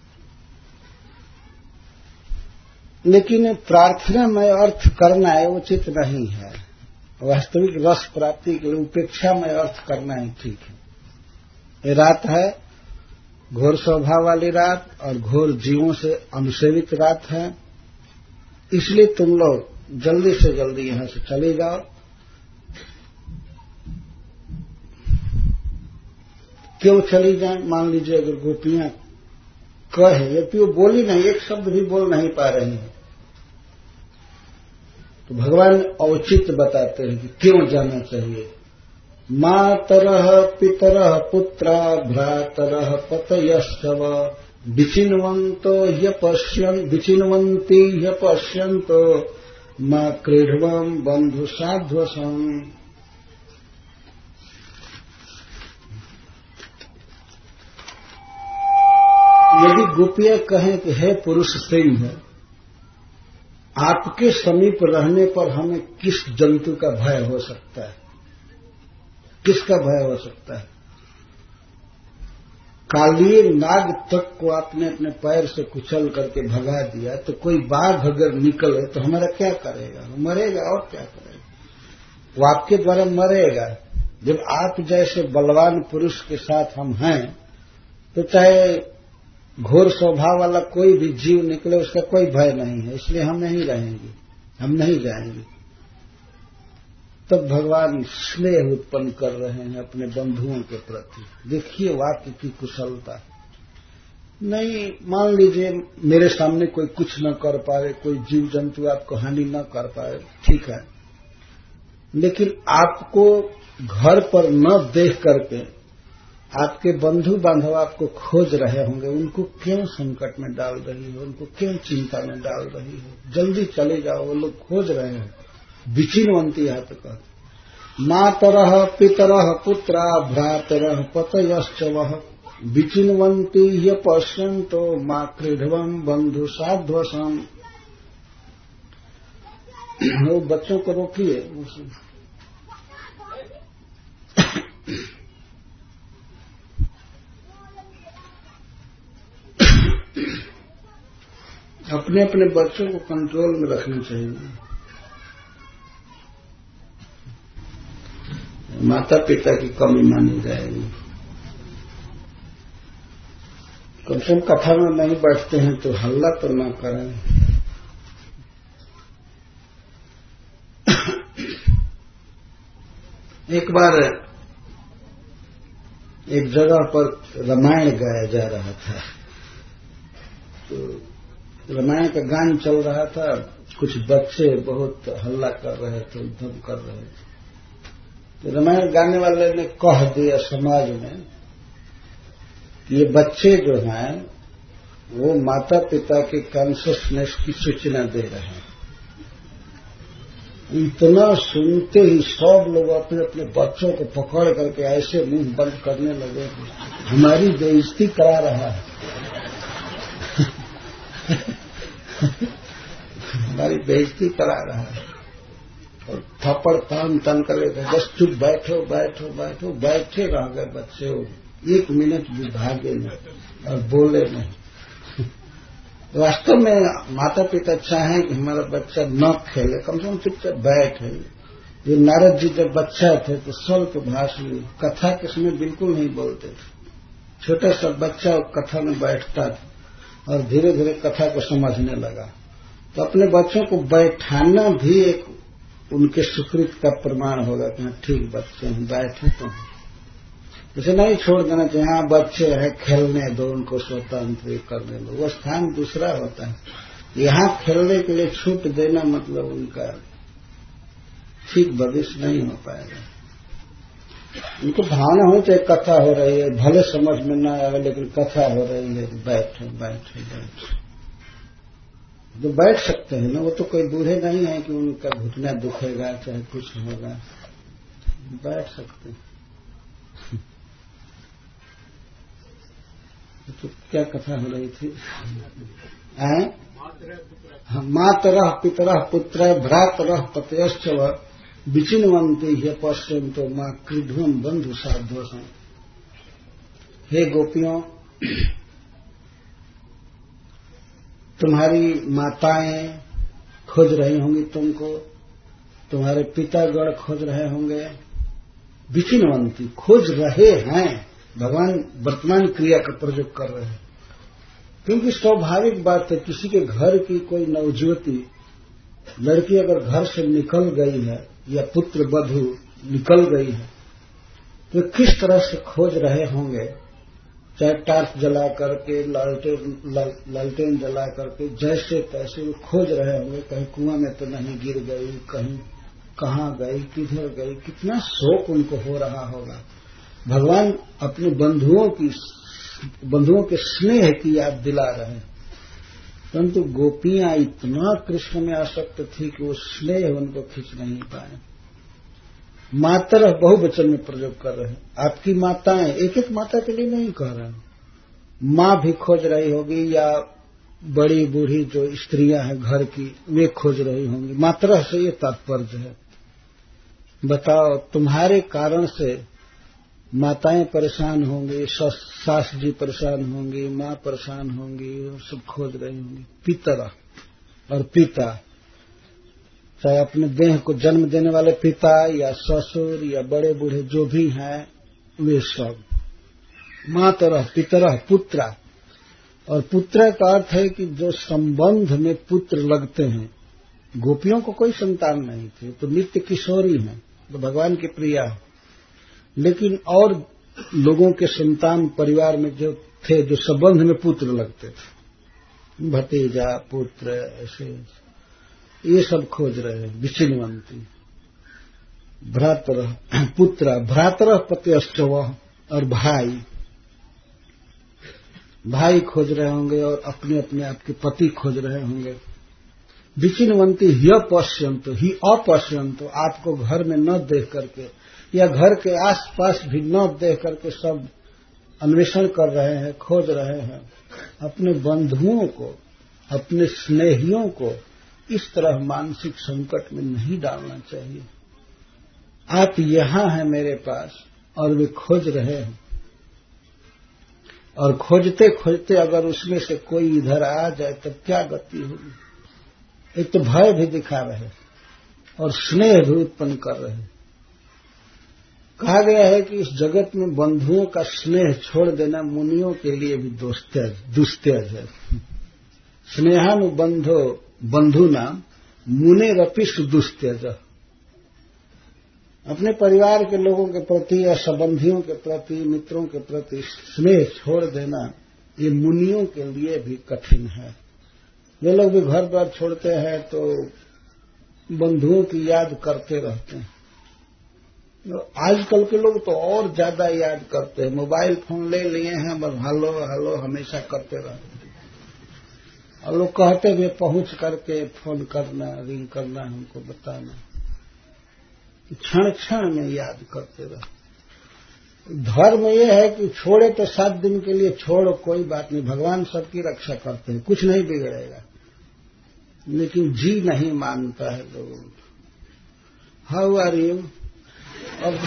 लेकिन प्रार्थना में अर्थ करना है उचित नहीं है। वास्तविक रस प्राप्ति के लिए उपेक्षा में अर्थ करना ही ठीक है। ये रात है घोर स्वभाव वाली रात और घोर जीवों से अनुसेवित रात है, इसलिए तुम लोग जल्दी से जल्दी यहां से चले जाओ। क्यों चली जाएं? मान लीजिए अगर गोपियां कहे, यदि वो बोली नहीं, एक शब्द भी बोल नहीं पा रही है, तो भगवान औचित्य बताते हैं कि क्यों जाना चाहिए। मातरः पितरः पुत्रा भ्रातरः पतयश्चव विचिन्वन्तो ह्यपश्यन् विचिन्वन्ति ह्यपश्यन्तो मा क्रीड्वम् बन्धु साध्वसम्। यदि गोपियां कहें कि हे पुरुष सिंह, आपके समीप रहने पर हमें किस जंतु का भय हो सकता है? किसका भय हो सकता है? कालिए नाग तक को आपने अपने पैर से कुचल करके भगा दिया, तो कोई बाघ अगर निकले तो हमारा क्या करेगा? मरेगा और क्या करेगा? वो आपके द्वारा मरेगा। जब आप जैसे बलवान पुरुष के साथ हम हैं, तो चाहे घोर स्वभाव वाला कोई भी जीव निकले उसका कोई भय नहीं है, इसलिए हम नहीं रहेंगे, हम नहीं जाएंगे। तब भगवान स्नेह उत्पन्न कर रहे हैं अपने बंधुओं के प्रति। देखिए वाक्य की कुशलता। नहीं, मान लीजिए मेरे सामने कोई कुछ न कर पाए, कोई जीव जंतु आपको हानि न कर पाए, ठीक है, लेकिन आपको घर पर न देख करके आपके बंधु बांधव आपको खोज रहे होंगे, उनको क्यों संकट में डाल रही हो, उनको क्यों चिंता में डाल रही हो? जल्दी चले जाओ, वो लोग खोज रहे हैं। विचिन्वन्ति है तो कहते मातरः पितरः पुत्रा भ्रातरः पतयश्च वः विचिन्वन्ति ह्यपश्यन्तो मा क्रीड्वम् बन्धु साध्वसम्। वो बच्चों को रोकिए। अपने अपने बच्चों को कंट्रोल में रखना चाहिए। माता पिता की कमी मानी जाएगी। कम से कम कथा में नहीं बैठते हैं तो हल्ला तो न करें। एक बार एक जगह पर रामायण गाया जा रहा था, तो रामायण का गान चल रहा था। कुछ बच्चे बहुत हल्ला कर रहे थे, उद्यम कर रहे थे। तो रामायण गाने वाले ने कह दिया समाज में कि ये बच्चे जो हैं वो माता पिता की कॉन्शियसनेस की सूचना दे रहे हैं। इतना सुनते ही सब लोग अपने अपने बच्चों को पकड़ करके ऐसे मुंह बंद करने लगे, हमारी बेइज्जती करा रहा है हमारी बेइज्जती करा रहा है, और थप्पड़ तान तान कर लेते, बस चुप बैठो बैठो बैठो। बैठे रह गए बच्चे, एक मिनट भी भागे नहीं और बोले नहीं। वास्तव में माता पिता चाहें कि हमारा बच्चा न खेले, कम से कम चुपचाप बैठे। ये नारद जी जब बच्चा थे तो स्वल्प भाषी, कथा के समय बिल्कुल नहीं बोलते थे। छोटा सा बच्चा कथा में बैठता था और धीरे धीरे कथा को समझने लगा। तो अपने बच्चों को बैठाना भी एक उनके सुकृत का प्रमाण होगा कि ठीक बच्चे हैं, बैठे तो हैं। उसे नहीं छोड़ देना चाहिए, हाँ बच्चे हैं खेलने दो, उनको स्वतंत्र करने दो, वो स्थान दूसरा होता है। यहाँ खेलने के लिए छूट देना मतलब उनका ठीक भविष्य नहीं हो पाएगा। उनको भावना हो चाहे कथा हो रही है, भले समझ में न आए लेकिन कथा हो रही है, बैठे बैठे बैठे तो बैठ सकते हैं ना। वो तो कोई बूढ़े नहीं है कि उनका घुटना दुखेगा चाहे कुछ होगा, बैठ सकते हैं। तो क्या कथा हो रही थी? मातरः पितरः पुत्रः भ्रातरः पतयश्च विचिन्वन्ति ह्य पश्यन्तो मां क्रीध्वं बंधु साध्वसं। हे गोपियों, तुम्हारी माताएं खोज रही होंगी तुमको, तुम्हारे पितागण खोज रहे होंगे। विचिन्वन्ति, खोज रहे हैं। भगवान वर्तमान क्रिया का प्रयोग कर रहे हैं, क्योंकि स्वाभाविक बात है, किसी के घर की कोई नवजुवती लड़की अगर घर से निकल गई है या पुत्र वधू निकल गई है तो किस तरह से खोज रहे होंगे। चाहे टार्च जला करके, लालटेन लालटेन जला करके, जैसे तैसे वो खोज रहे होंगे, कहीं कुआं में तो नहीं गिर गई, कहीं कहाँ गई, किधर गई, कितना शोक उनको हो रहा होगा। भगवान अपने बंधुओं की बंधुओं के स्नेह की याद दिला रहे हैं, परंतु गोपियां इतना कृष्ण में आसक्त थी कि वो स्नेह उनको खींच नहीं पाए। मातर बहुवचन में प्रयोग कर रहे हैं। आपकी माताएं, एक एक माता के लिए नहीं कह रहे, मां भी खोज रही होगी, या बड़ी बूढ़ी जो स्त्रियां हैं घर की वे खोज रही होंगी। मातर से ये तात्पर्य है। बताओ, तुम्हारे कारण से माताएं परेशान होंगी, सास जी परेशान होंगी, मां परेशान होंगी, सब खोज रही होंगी। पितर और पिता, चाहे अपने देह को जन्म देने वाले पिता या ससुर या बड़े बूढ़े जो भी हैं वे सब। मातरः पितरः पुत्रा, और पुत्र का अर्थ है कि जो संबंध में पुत्र लगते हैं। गोपियों को कोई संतान नहीं थी, तो नित्य किशोरी हैं, तो भगवान की प्रिया है। लेकिन और लोगों के संतान परिवार में जो थे, जो संबंध में पुत्र लगते थे, भतीजा पुत्र ऐसे, ये सब खोज रहे हैं। विचिन्वन्ति, भ्रातरः पुत्र, भ्रातरः पतयश्च, और भाई भाई खोज रहे होंगे और अपने अपने आपके पति खोज रहे होंगे। विचिन्वन्ति ह्य पश्यन्तो, ही अपश्यन्तो, आपको घर में न देख करके या घर के आसपास भी न देख करके सब अन्वेषण कर रहे हैं, खोज रहे हैं। अपने बंधुओं को, अपने स्नेहियों को इस तरह मानसिक संकट में नहीं डालना चाहिए। आप यहां हैं मेरे पास और वे खोज रहे हैं, और खोजते खोजते अगर उसमें से कोई इधर आ जाए तब क्या गति होगी। एक तो भय भी दिखा रहे और स्नेह भी उत्पन्न कर रहे। कहा गया है कि इस जगत में बंधुओं का स्नेह छोड़ देना मुनियों के लिए भी दुस्त्यज है। स्नेहानुबंधो बंधुना मुनेरपि सुदुस्त्यज। अपने परिवार के लोगों के प्रति या संबंधियों के प्रति, मित्रों के प्रति स्नेह छोड़ देना ये मुनियों के लिए भी कठिन है। वे लोग भी घर द्वार छोड़ते हैं तो बंधुओं की याद करते रहते हैं। आजकल के लोग तो और ज्यादा याद करते हैं, मोबाइल फोन ले लिए हैं, बस हेलो हेलो हमेशा करते रहते हैं। और लोग कहते हुए पहुंच करके फोन करना, रिंग करना, हमको बताना, क्षण क्षण में याद करते रहते। धर्म यह है कि छोड़े तो सात दिन के लिए छोड़ो, कोई बात नहीं, भगवान सबकी रक्षा करते हैं, कुछ नहीं बिगड़ेगा। लेकिन जी नहीं मानता है लोगों को। हाउ आर यू, अब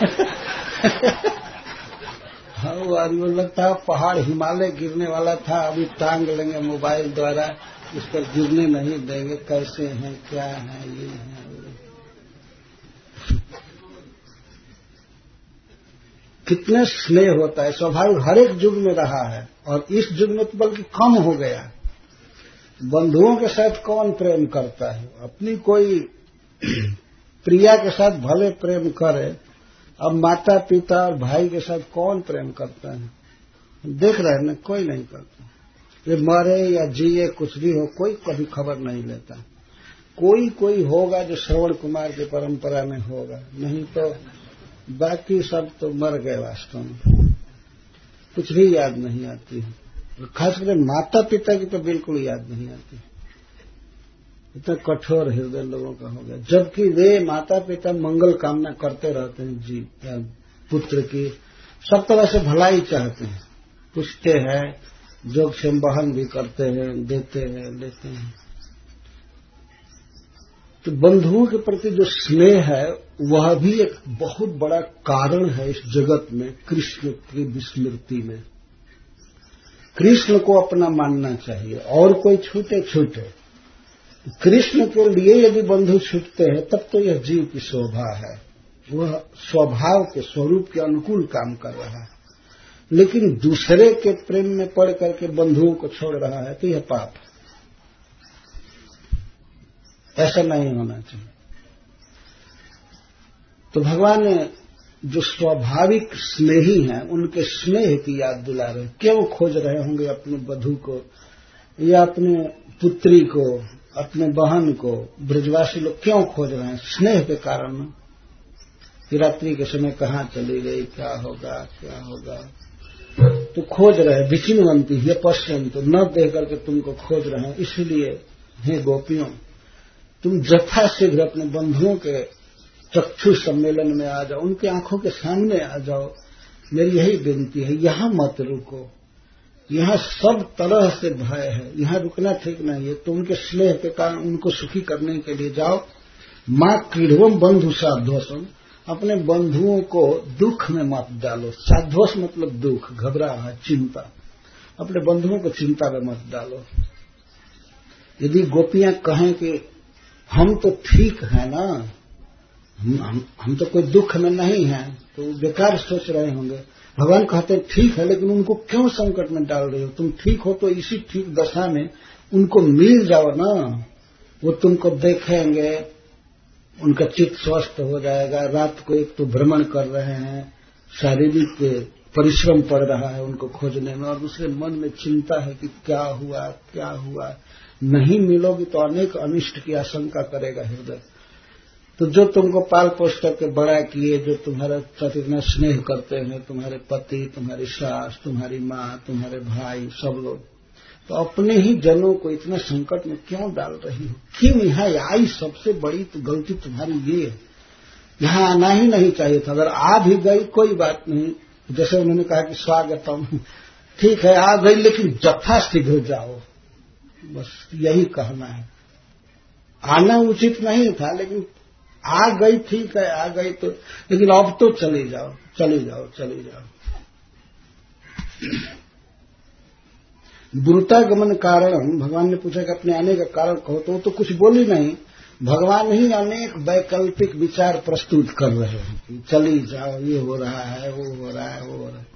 हाउ आर यू लगता है पहाड़ हिमालय गिरने वाला था, अभी टांग लेंगे मोबाइल द्वारा, उस पर गिरने नहीं देंगे। कैसे हैं, क्या है, ये है। कितने स्नेह होता है, स्वाभाविक हर एक युग में रहा है, और इस युग में तो बल्कि कम हो गया। बंधुओं के साथ कौन प्रेम करता है? अपनी कोई प्रिया के साथ भले प्रेम करे, अब माता पिता और भाई के साथ कौन प्रेम करता है? देख रहे हैं ना, कोई नहीं करता। वे मरे या जिए, कुछ भी हो, कोई कभी खबर नहीं लेता। कोई कोई होगा जो श्रवण कुमार की परंपरा में होगा, नहीं तो बाकी सब तो मर गए वास्तव में, कुछ भी याद नहीं आती है। खासकर माता पिता की तो बिल्कुल याद नहीं आती। इतना कठोर हृदय लोगों का हो गया, जबकि वे माता पिता मंगल कामना करते रहते हैं जी पुत्र की, सब तरह से भलाई चाहते हैं, पूछते हैं, जोग क्षेम बहन भी करते हैं, देते हैं, लेते हैं। तो बंधुओं के प्रति जो स्नेह है वह भी एक बहुत बड़ा कारण है इस जगत में कृष्ण की विस्मृति में। कृष्ण को अपना मानना चाहिए, और कोई छूटे छूटे, कृष्ण के लिए यदि बंधु छूटते हैं तब तो यह जीव की शोभा है, वह स्वभाव के स्वरूप के अनुकूल काम कर रहा है। लेकिन दूसरे के प्रेम में पड़ करके बंधुओं को छोड़ रहा है तो यह पाप है, ऐसा नहीं होना चाहिए। तो भगवान ने जो स्वाभाविक स्नेही हैं उनके स्नेह की याद दिला रहे। क्यों खोज रहे होंगे अपने बधू को या अपने पुत्री को, अपने बहन को? ब्रजवासी लोग क्यों खोज रहे हैं? स्नेह के कारण। कि रात्रि के समय कहाँ चली गई, क्या होगा क्या होगा, तो खोज रहे। विचिन्वन्ति ये पश्चिम तो न देख करके तुमको खोज रहे हैं। इसलिए हे गोपियों, तुम यथाशीघ्र अपने बंधुओं के चक्षु सम्मेलन में आ जाओ, उनकी आंखों के सामने आ जाओ। मेरी यही विनती है, यहां मत रुको, यहां सब तरह से भय है, यहां रुकना ठीक नहीं है। तो उनके स्नेह के कारण उनको सुखी करने के लिए जाओ। मां क्रीडवम बंधु साध्वसम, अपने बंधुओं को दुख में मत डालो। साध्वस मतलब दुख, घबराहट, चिंता। अपने बंधुओं को चिंता में मत डालो। यदि गोपियां कहें कि हम तो ठीक है ना, हम, हम, हम तो कोई दुख में नहीं हैं, तो बेकार सोच रहे होंगे। भगवान कहते हैं ठीक है, लेकिन उनको क्यों संकट में डाल रहे हो? तुम ठीक हो तो इसी ठीक दशा में उनको मिल जाओ ना, वो तुमको देखेंगे, उनका चित्त स्वस्थ हो जाएगा। रात को एक तो भ्रमण कर रहे हैं, शारीरिक परिश्रम पड़ रहा है उनको खोजने में, और दूसरे मन में चिंता है कि क्या हुआ क्या हुआ। नहीं मिलोगी तो अनेक अनिष्ट की आशंका करेगा हृदय। तो जो तुमको पाल पोष करके बड़ा किए, जो तुम्हारा प्रति इतना स्नेह करते हैं, तुम्हारे पति, तुम्हारी सास, तुम्हारी माँ, तुम्हारे भाई, सब लोग, तो अपने ही जनों को इतना संकट में क्यों डाल रही हो? क्यों यहाँ आई? सबसे बड़ी तो गलती तुम्हारी ये है, यहाँ आना ही नहीं चाहिए था। अगर आ भी गई कोई बात नहीं, जैसे उन्होंने कहा कि स्वागतम, ठीक है आ गई, लेकिन यथाशीघ्र जाओ, बस यही कहना है। आना उचित नहीं था, लेकिन आ गई, ठीक है आ गई तो, लेकिन अब तो चली जाओ चली जाओ चली जाओ। द्रुतागमन कारण, भगवान ने पूछा कि अपने आने का कारण कहो, तो वो तो कुछ बोली नहीं। भगवान ही अनेक वैकल्पिक विचार प्रस्तुत कर रहे हैं कि चली जाओ, ये हो रहा है, वो हो रहा है, वो हो रहा है।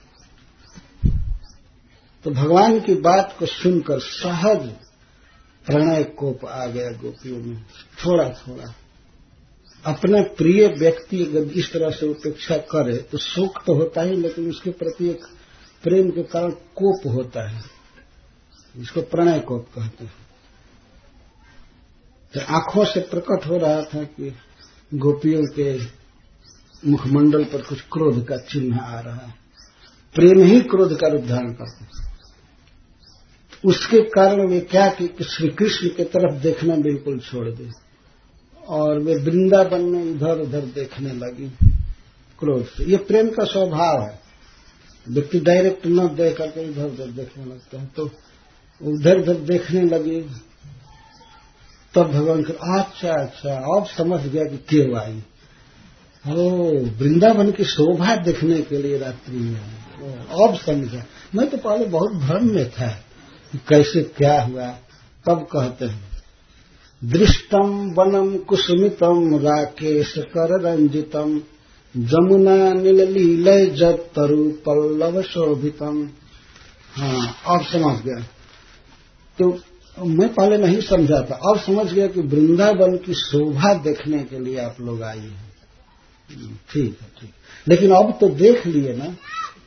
तो भगवान की बात को सुनकर सहज प्रणय कोप आ गया गोपियों में, थोड़ा थोड़ा। अपने प्रिय व्यक्ति अगर इस तरह से उपेक्षा करे तो सुख तो होता ही, लेकिन उसके प्रति एक प्रेम के कारण कोप होता है, जिसको प्रणय कोप कहते हैं। तो आंखों से प्रकट हो रहा था कि गोपियों के मुखमंडल पर कुछ क्रोध का चिन्ह आ रहा है। प्रेम ही क्रोध का रूप धारण करता है। उसके कारण वे क्या कि श्री कृष्ण की तरफ देखना बिल्कुल छोड़ दे और वे वृंदावन में इधर उधर देखने लगी क्रोध से। ये प्रेम का स्वभाव है, व्यक्ति डायरेक्ट न देख करके इधर उधर देखने लगता है। तो उधर उधर देखने लगी, तब भगवान को अच्छा अच्छा अब समझ गया कि क्यों आई। ओ वृंदावन की शोभा देखने के लिए रात्रि में आई, अब समझा। मैं तो पहले बहुत भ्रम में था कि कैसे क्या हुआ। तब कहते हैं दृष्टम वनम कुसुमितम राकेश कर रंजितम जमुना नीललीलय जत तरु पल्लव शोभितम। हाँ अब समझ गया। तो मैं पहले नहीं समझा था, अब समझ गया कि वृंदावन की शोभा देखने के लिए आप लोग आए हैं। ठीक है ठीक, लेकिन अब तो देख लिए ना।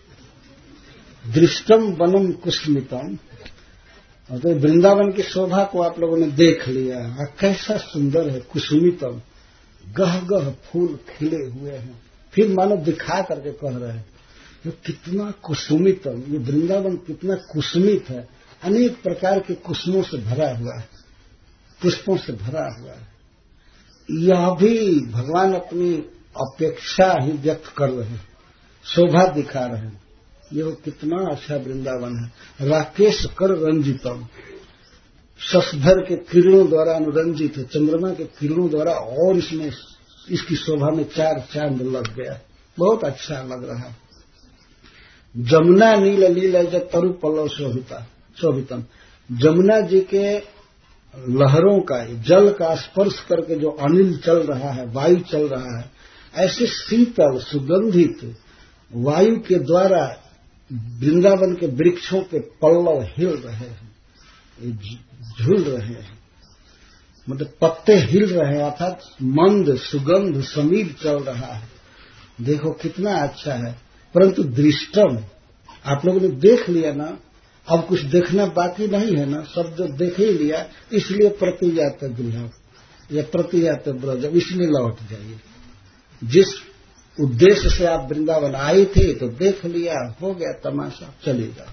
दृष्टम वनम कुसुमितम, तो वृंदावन की शोभा को आप लोगों ने देख लिया। कैसा सुंदर है। कुसुमितम, गह गह फूल खिले हुए हैं। फिर मानो दिखा करके कह रहे हैं तो कितना कुसुमितम, ये वृंदावन कितना कुसुमित है, अनेक प्रकार के कुसुमों से भरा हुआ है, पुष्पों से भरा हुआ है। यह भी भगवान अपनी अपेक्षा ही व्यक्त कर रहे हैं, शोभा दिखा रहे हैं। ये कितना अच्छा वृंदावन है। राकेश कर रंजितम, शशधर के किरणों द्वारा अनुरंजित है, चंद्रमा के किरणों द्वारा, और इसमें इसकी शोभा में चार चांद लग गया, बहुत अच्छा लग रहा है। जमुना नील लील जब तरु पल्लव शोभिता शोभितम, जमुना जी के लहरों का, जल का स्पर्श करके जो अनिल चल रहा है, वायु चल रहा है, ऐसे शीतल सुगंधित वायु के द्वारा वृंदावन के वृक्षों के पल्लव हिल रहे हैं, झूल रहे हैं, मतलब पत्ते हिल रहे हैं, अर्थात मंद सुगंध समीर चल रहा है। देखो कितना अच्छा है। परंतु दृष्टम, आप लोगों ने देख लिया ना, अब कुछ देखना बाकी नहीं है ना, सब जो देख ही लिया, इसलिए प्रतिजात गृह या प्रतिजात ब्रज, इसलिए लौट जाइए। जिस उद्देश्य से आप वृंदावन आए थे तो देख लिया, हो गया तमाशा, चले जाओ।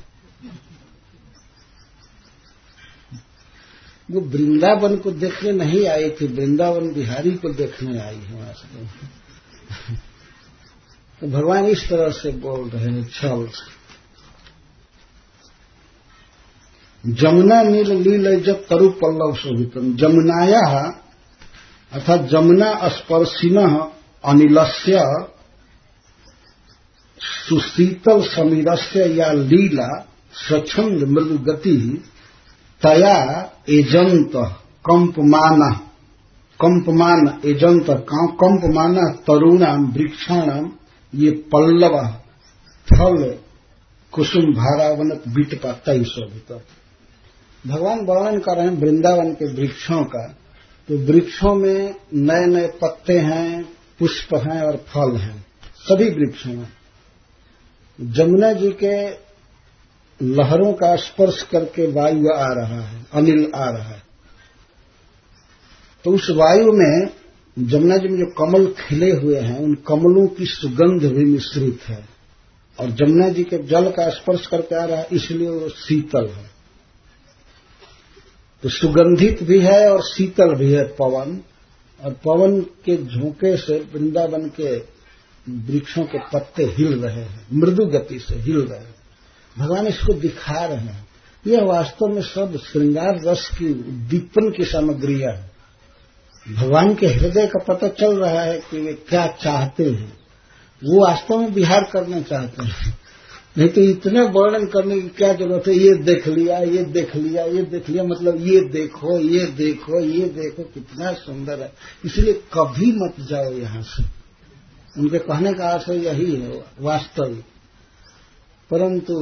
वो वृंदावन को देखने नहीं आई थी, वृंदावन बिहारी को देखने आई है वास्तव में। तो भगवान इस तरह से बोल रहे हैं छल। जमुना नील लील जब तरु पल्लव शोभितम, जमुनाया अर्थात जमुना स्पर्शिन अनिलस्य सुशीतल समीरस्य या लीला स्वच्छंद मृदु गति तया एजंत कंपमान कंपमान एजंत कंपमान तरुणाम वृक्षाणाम ये पल्लव फल कुसुम भारावनत बीटपा तय शोभित। भगवान वर्णन कर रहे हैं वृंदावन के वृक्षों का। तो वृक्षों में नए नए पत्ते हैं, पुष्प हैं और फल हैं, सभी वृक्षों में। जमुना जी के लहरों का स्पर्श करके वायु आ रहा है, अनिल आ रहा है। तो उस वायु में जमुना जी में जो कमल खिले हुए हैं, उन कमलों की सुगंध भी मिश्रित है, और जमुना जी के जल का स्पर्श करके आ रहा है, इसलिए वो शीतल है। तो सुगंधित भी है और शीतल भी है पवन, और पवन के झोंके से वृंदावन के वृक्षों के पत्ते हिल रहे हैं, मृदु गति से हिल रहे हैं। भगवान इसको दिखा रहे हैं। यह वास्तव में सब श्रृंगार रस की दीपन की सामग्रियां है। भगवान के हृदय का पता चल रहा है कि वे क्या चाहते हैं। वो वास्तव में विहार करना चाहते हैं, नहीं तो इतना वर्णन करने की क्या जरूरत है। ये देख लिया, ये देख लिया, ये देख लिया, मतलब ये देखो, ये देखो, ये देखो, कितना सुंदर है, इसलिए कभी मत जाओ यहां से। उनके कहने का अर्थ यही है वास्तविक। परंतु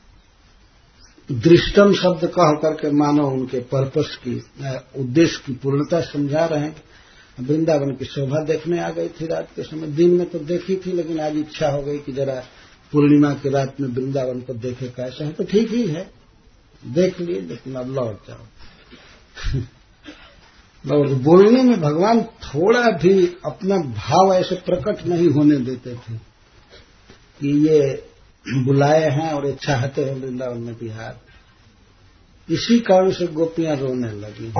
दृष्टम शब्द कह करके मानो उनके पर्पस की, उद्देश्य की पूर्णता समझा रहे हैं वृंदावन की शोभा देखने आ गई थी रात के समय। दिन में तो देखी थी, लेकिन आज इच्छा हो गई कि जरा पूर्णिमा की रात में वृंदावन को देखे। कैसा है तो ठीक ही है, देख लिए, लेकिन अब लौट जाओ। और बोलने में भगवान थोड़ा भी अपना भाव ऐसे प्रकट नहीं होने देते थे कि ये बुलाए हैं और ये चाहते हैं वृंदावन में बिहार। इसी कारण से गोपियां रोने लगी।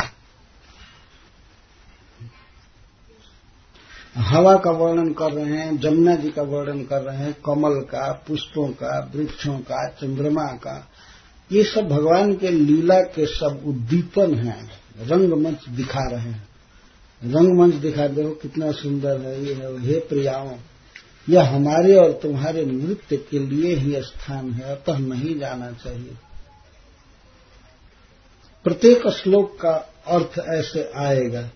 हवा का वर्णन कर रहे हैं, जमुना जी का वर्णन कर रहे हैं, कमल का, पुष्पों का, वृक्षों का, चंद्रमा का। ये सब भगवान के लीला के सब उद्दीपन हैं, रंगमंच दिखा रहे हैं। रंगमंच दिखा, देखो कितना सुंदर है ये है। हे प्रियाओं, यह हमारे और तुम्हारे नृत्य के लिए ही स्थान है, अतः नहीं जाना चाहिए। प्रत्येक श्लोक का अर्थ ऐसे आएगा।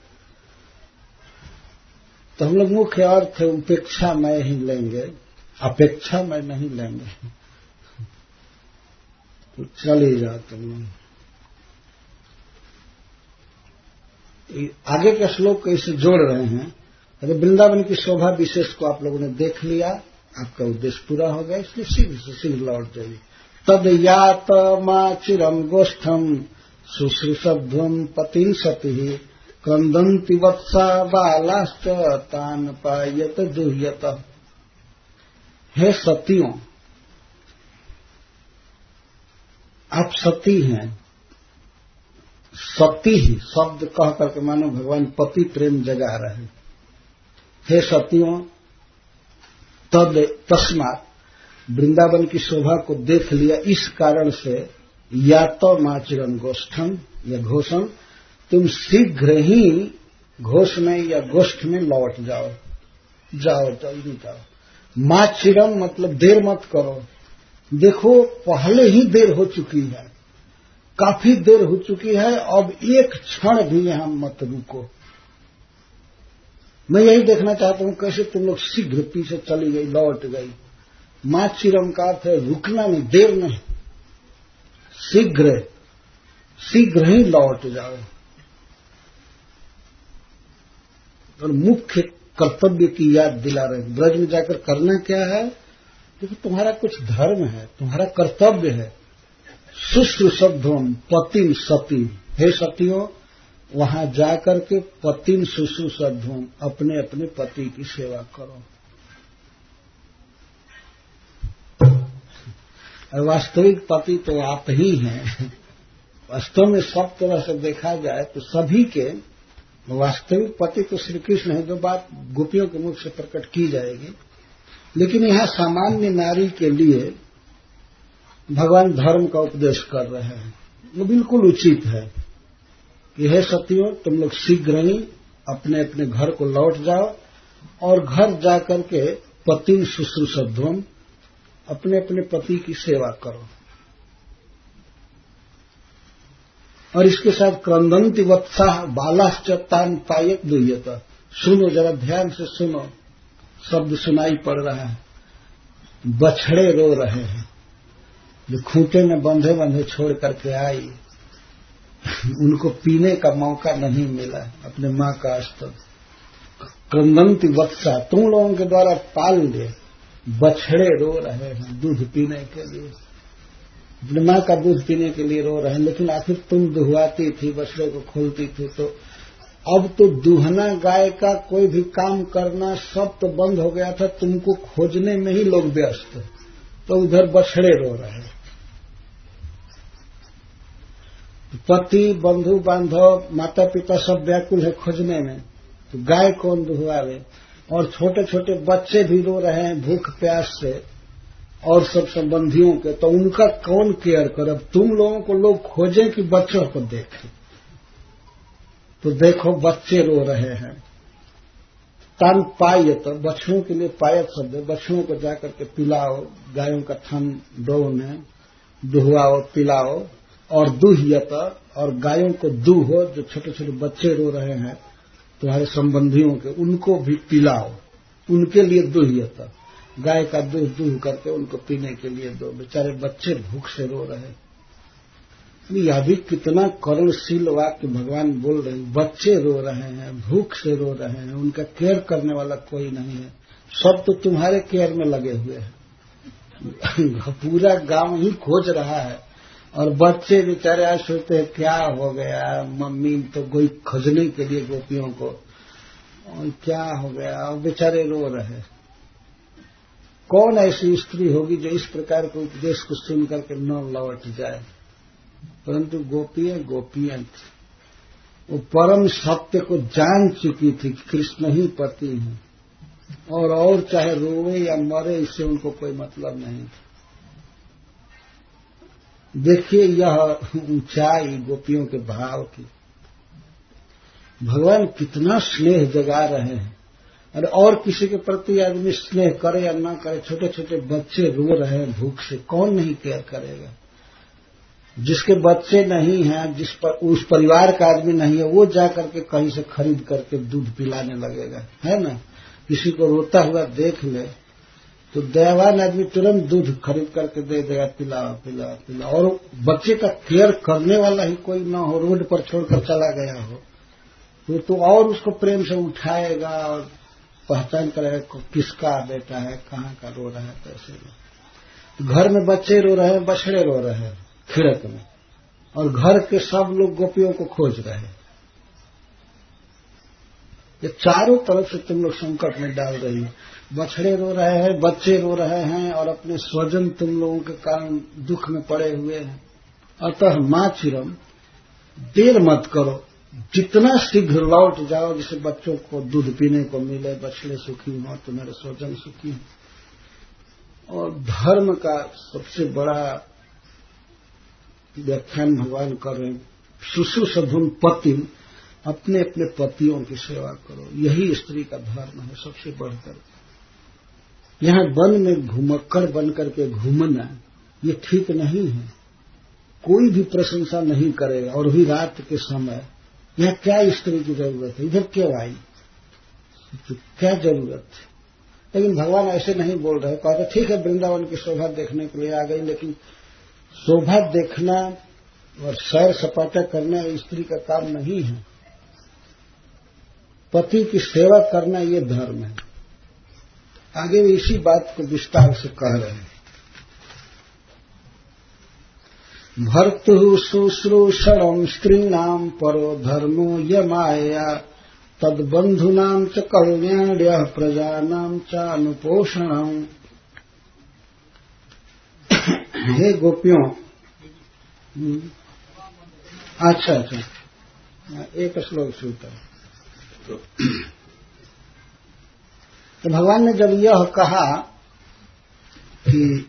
तो हम लोग मुख्य अर्थ है उपेक्षा में ही लेंगे, अपेक्षा में नहीं लेंगे। तो चल ही जाओ तुम लोग। आगे के श्लोक को इसे जोड़ रहे हैं। अरे वृंदावन की शोभा विशेष को आप लोगों ने देख लिया, आपका उद्देश्य पूरा हो गया, इसलिए शीघ्र से शीघ्र लौट जाइए। तद यात मा चिरम गोष्ठम शुश्रूषध्वम पतिं सती क्रंदन्ति वत्सा बालाश्च तान पायत दुह्यत। हे सतियों, आप सती हैं। सती ही शब्द कह करके मानो भगवान पति प्रेम जगा रहे। हे सतियों, तद तस्मात् वृंदावन की शोभा को देख लिया, इस कारण से या तो माचिरम गोष्ठम या घोषण, तुम शीघ्र ही घोष में या गोष्ठ में लौट जाओ। जाओ जल्दी जाओ। माचिरम मतलब देर मत करो। देखो पहले ही देर हो चुकी है, काफी देर हो चुकी है, अब एक क्षण भी यहां मत रुको। मैं यही देखना चाहता हूं कैसे तुम लोग शीघ्र पीछे चली गई, लौट गई। माचिरम का अर्थ है रुकना नहीं, देर नहीं, शीघ्र शीघ्र ही लौट जाओ। और मुख्य कर्तव्य की याद दिला रहे। ब्रज में जाकर करना क्या है? देखो तुम्हारा कुछ धर्म है, तुम्हारा कर्तव्य है। शुश्रूषध्वम पतिं सती, हे सतियों, वहां जाकर के पतिं शुश्रूषध्वम, अपने अपने पति की सेवा करो। और वास्तविक पति तो आप ही हैं। वास्तव में सब तरह से देखा जाए तो सभी के वास्तविक पति तो श्री कृष्ण है, जो बात गोपियों के मुख से प्रकट की जाएगी। लेकिन यहां सामान्य नारी के लिए भगवान धर्म का उपदेश कर रहे हैं। वो बिल्कुल उचित है कि हे सतियों, तुम लोग शीघ्र ही अपने अपने घर को लौट जाओ और घर जाकर के पतिं शुश्रूषध्वम, अपने अपने पति की सेवा करो। और इसके साथ क्रंदन्ति वत्सा बालाश्च तान पायत दुह्यत। सुनो, जरा ध्यान से सुनो, शब्द सुनाई पड़ रहा है। बछड़े रो रहे हैं, जो खूंटे में बंधे बंधे छोड़ करके आई, उनको पीने का मौका नहीं मिला अपने मां का स्तन। क्रंदन्ति वत्सा, तुम लोगों के द्वारा पाल लिए बछड़े रो रहे हैं दूध पीने के लिए, अपने मां का दूध पीने के लिए रो रहे हैं। लेकिन आखिर तुम दुहवाती थी, बछड़े को खोलती थी, तो अब तो दूहना गाय का कोई भी काम करना सब तो बंद हो गया था, तुमको खोजने में ही लोग व्यस्त, तो उधर बछड़े रो रहे हैं। पति, बंधु बांधव, माता पिता सब व्याकुल है खोजने में, तो गाय कौन दुहवावे? और छोटे छोटे बच्चे भी रो रहे हैं भूख प्यास से, और सब संबंधियों के, तो उनका कौन केयर करे? अब तुम लोगों को लोग खोजें कि बच्चों को देखें? तो देखो बच्चे रो रहे हैं। तन पायत, बछड़ों के लिए पायत शब्द है। बछड़ों को जाकर के पिलाओ, गायों का थन डोने, दुहवाओ, पिलाओ। और दुह्यत, और गायों को दूहो, जो छोटे छोटे बच्चे रो रहे हैं तुम्हारे संबंधियों के, उनको भी पिलाओ, उनके लिए दुह्यत, गाय का दूध दूह करके उनको पीने के लिए दो। बेचारे बच्चे भूख से रो रहे। यह भी कितना करुणशील वाक्य भगवान बोल रहे हैं। बच्चे रो रहे हैं, भूख से रो रहे हैं, उनका केयर करने वाला कोई नहीं है, सब तो तुम्हारे केयर में लगे हुए हैं। पूरा गांव ही खोज रहा है और बच्चे बेचारे आज सोचते हैं क्या हो गया, मम्मी तो कोई खोजने के लिए गोपियों को, और क्या हो गया, और बेचारे रो रहे हैं। कौन ऐसी स्त्री होगी जो इस प्रकार के उपदेश को सुन करके न लौट जाए? परंतु गोपियां गोपियां थी, वो परम सत्य को जान चुकी थी कि कृष्ण ही पति हैं, और और चाहे रोवे या मरे इससे उनको कोई मतलब नहीं। देखिए यह ऊंचाई गोपियों के भाव की। भगवान कितना स्नेह जगा रहे हैं। अरे और किसी के प्रति आदमी स्नेह करे या ना करे, छोटे छोटे बच्चे रो रहे हैं भूख से, कौन नहीं केयर करेगा? जिसके बच्चे नहीं हैं, जिस पर उस परिवार का आदमी नहीं है, वो जा करके कहीं से खरीद करके दूध पिलाने लगेगा, है ना? किसी को रोता हुआ देख ले तो दयावान आदमी तुरंत दूध खरीद करके दे देगा, पिलाओ पिलाओ पिलाओ। और बच्चे का केयर करने वाला ही कोई ना हो, रोड पर छोड़कर चला गया हो तो, तो और उसको प्रेम से उठाएगा और पहचान करेगा किसका बेटा है, कहाँ का रो रहा है, कैसे। घर में बच्चे रो रहे हैं, बछड़े रो रहे हैं खिड़क में, और घर के सब लोग गोपियों को खोज रहे हैं। ये चारों तरफ से तुम लोग संकट में डाल रही हो। बछड़े रो रहे हैं, बच्चे रो रहे हैं, और अपने स्वजन तुम लोगों के कारण दुख में पड़े हुए हैं। अतः मां चिरम, देर मत करो, जितना शीघ्र लौट जाओ, जिसे बच्चों को दूध पीने को मिले, बछड़े सुखी हो, तुम्हारे स्वजन सुखी हो। और धर्म का सबसे बड़ा व्याख्यान भगवान कर रहे हैं, शुश्रूषधुम पतिम, अपने अपने पतियों की सेवा करो, यही स्त्री का धर्म है सबसे बढ़कर। यहां वन में घुमक्कड़ बन करके घूमना ये ठीक नहीं है। कोई भी प्रशंसा नहीं करेगा, और भी रात के समय। यह क्या स्त्री की जरूरत है, इधर क्यों आई, तो क्या जरूरत है? लेकिन भगवान ऐसे नहीं बोल रहे। कहते ठीक है वृंदावन की शोभा देखने के लिए आ गई, लेकिन शोभा देखना और सैर सपाटा करना स्त्री का काम नहीं है। पति की सेवा करना ये धर्म है। आगे भी इसी बात को विस्तार से कह रहे हैं। भर्तु शुश्रूषणं स्त्रीणां परो धर्मो यमाया तद्बंधूनां च कल्याण्यः प्रजानां च अनुपोषणम्। हे गोपियों, अच्छा अच्छा एक श्लोक सुनता है। तो, तो भगवान ने जब यह कहा कि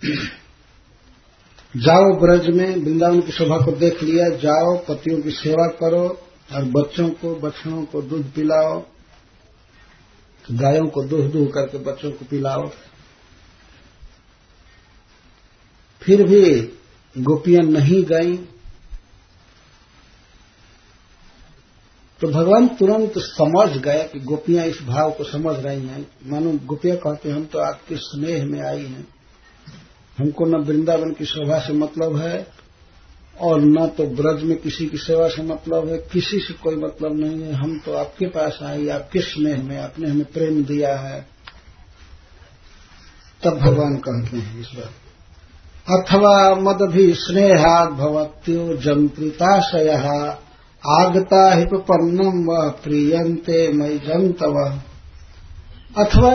जाओ ब्रज में, वृंदावन की शोभा को देख लिया, जाओ पतियों की सेवा करो और बच्चों को, बछड़ों को दूध पिलाओ, गायों को दूध दूह करके बच्चों को पिलाओ। फिर भी गोपियां नहीं गईं, तो भगवान तुरंत समझ गए कि गोपियां इस भाव को समझ रही हैं। मानो गोपियां कहते हैं हम तो आपके स्नेह में आई हैं, हमको न वृंदावन की शोभा से मतलब है और न तो ब्रज में किसी की सेवा से मतलब है, किसी से कोई मतलब नहीं है। हम तो आपके पास आई, आपके स्नेह में, आपने हमें प्रेम दिया है। तब भगवान कहते हैं इस बार, अथवा मदभि स्नेहात् भवत्यो जंत्रिताशयः आगता हिपपन्नम व प्रियंते मयि जंतव। अथवा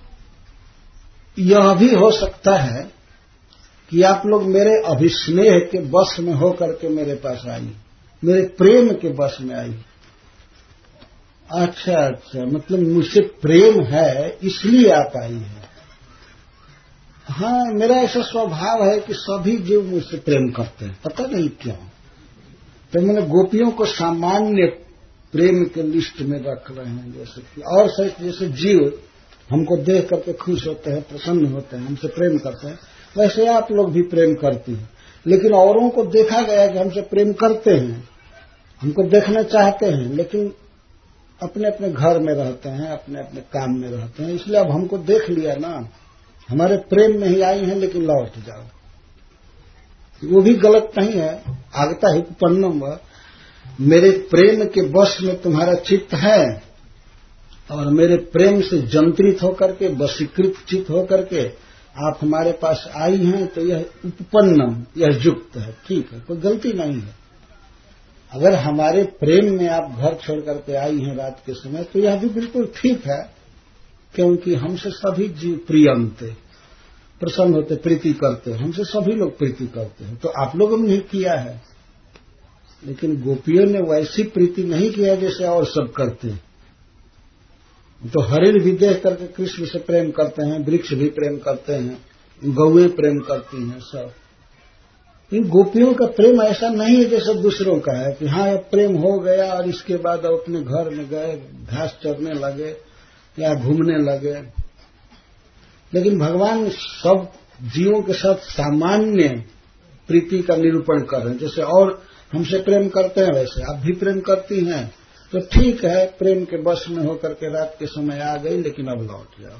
यह भी हो सकता है कि आप लोग मेरे अभिस्नेह के वश में होकर के मेरे पास आई, मेरे प्रेम के वश में आई। अच्छा अच्छा, मतलब मुझसे प्रेम है इसलिए आप आई है। हाँ, मेरा ऐसा स्वभाव है कि सभी जीव मुझसे प्रेम करते हैं, पता नहीं क्यों। तो मैंने गोपियों को सामान्य प्रेम के लिस्ट में रख रहे हैं, जैसे कि और जैसे जीव हमको देख करके खुश होते हैं, प्रसन्न होते हैं, हमसे प्रेम करते हैं, वैसे आप लोग भी प्रेम करते हैं। लेकिन औरों को देखा गया कि हमसे प्रेम करते हैं, हमको देखना चाहते हैं, लेकिन अपने अपने घर में रहते हैं, अपने अपने काम में रहते हैं। इसलिए अब हमको देख लिया ना, हमारे प्रेम में ही आई हैं, लेकिन लौट जाओ। वो भी गलत नहीं है। आगता ही उपपन्नम, मेरे प्रेम के वश में तुम्हारा चित्त है और मेरे प्रेम से जंत्रित होकर के, वशीकृत चित्त होकर के आप हमारे पास आई हैं, तो यह उपपन्नम, यह युक्त है, ठीक है, कोई गलती नहीं है। अगर हमारे प्रेम में आप घर छोड़ करके आई हैं रात के समय, तो यह भी बिल्कुल ठीक है, क्योंकि हमसे सभी जीव प्रियंते, प्रसन्न होते, प्रीति करते हैं, हमसे सभी लोग प्रीति करते हैं, तो आप लोगों ने किया है। लेकिन गोपियों ने वैसी प्रीति नहीं किया जैसे और सब करते हैं। तो हरिण भी देख करके कृष्ण से प्रेम करते हैं, वृक्ष भी प्रेम करते हैं, गौएं प्रेम करती हैं, सब। इन गोपियों का प्रेम ऐसा नहीं है जैसे दूसरों का है कि हाँ अब प्रेम हो गया और इसके बाद अपने घर में गए, घास चरने लगे या घूमने लगे। लेकिन भगवान सब जीवों के साथ सामान्य प्रीति का निरूपण कर रहे हैं। जैसे और हमसे प्रेम करते हैं वैसे आप भी प्रेम करती हैं, तो ठीक है, प्रेम के वश में होकर के रात के समय आ गई, लेकिन अब लौट जाओ।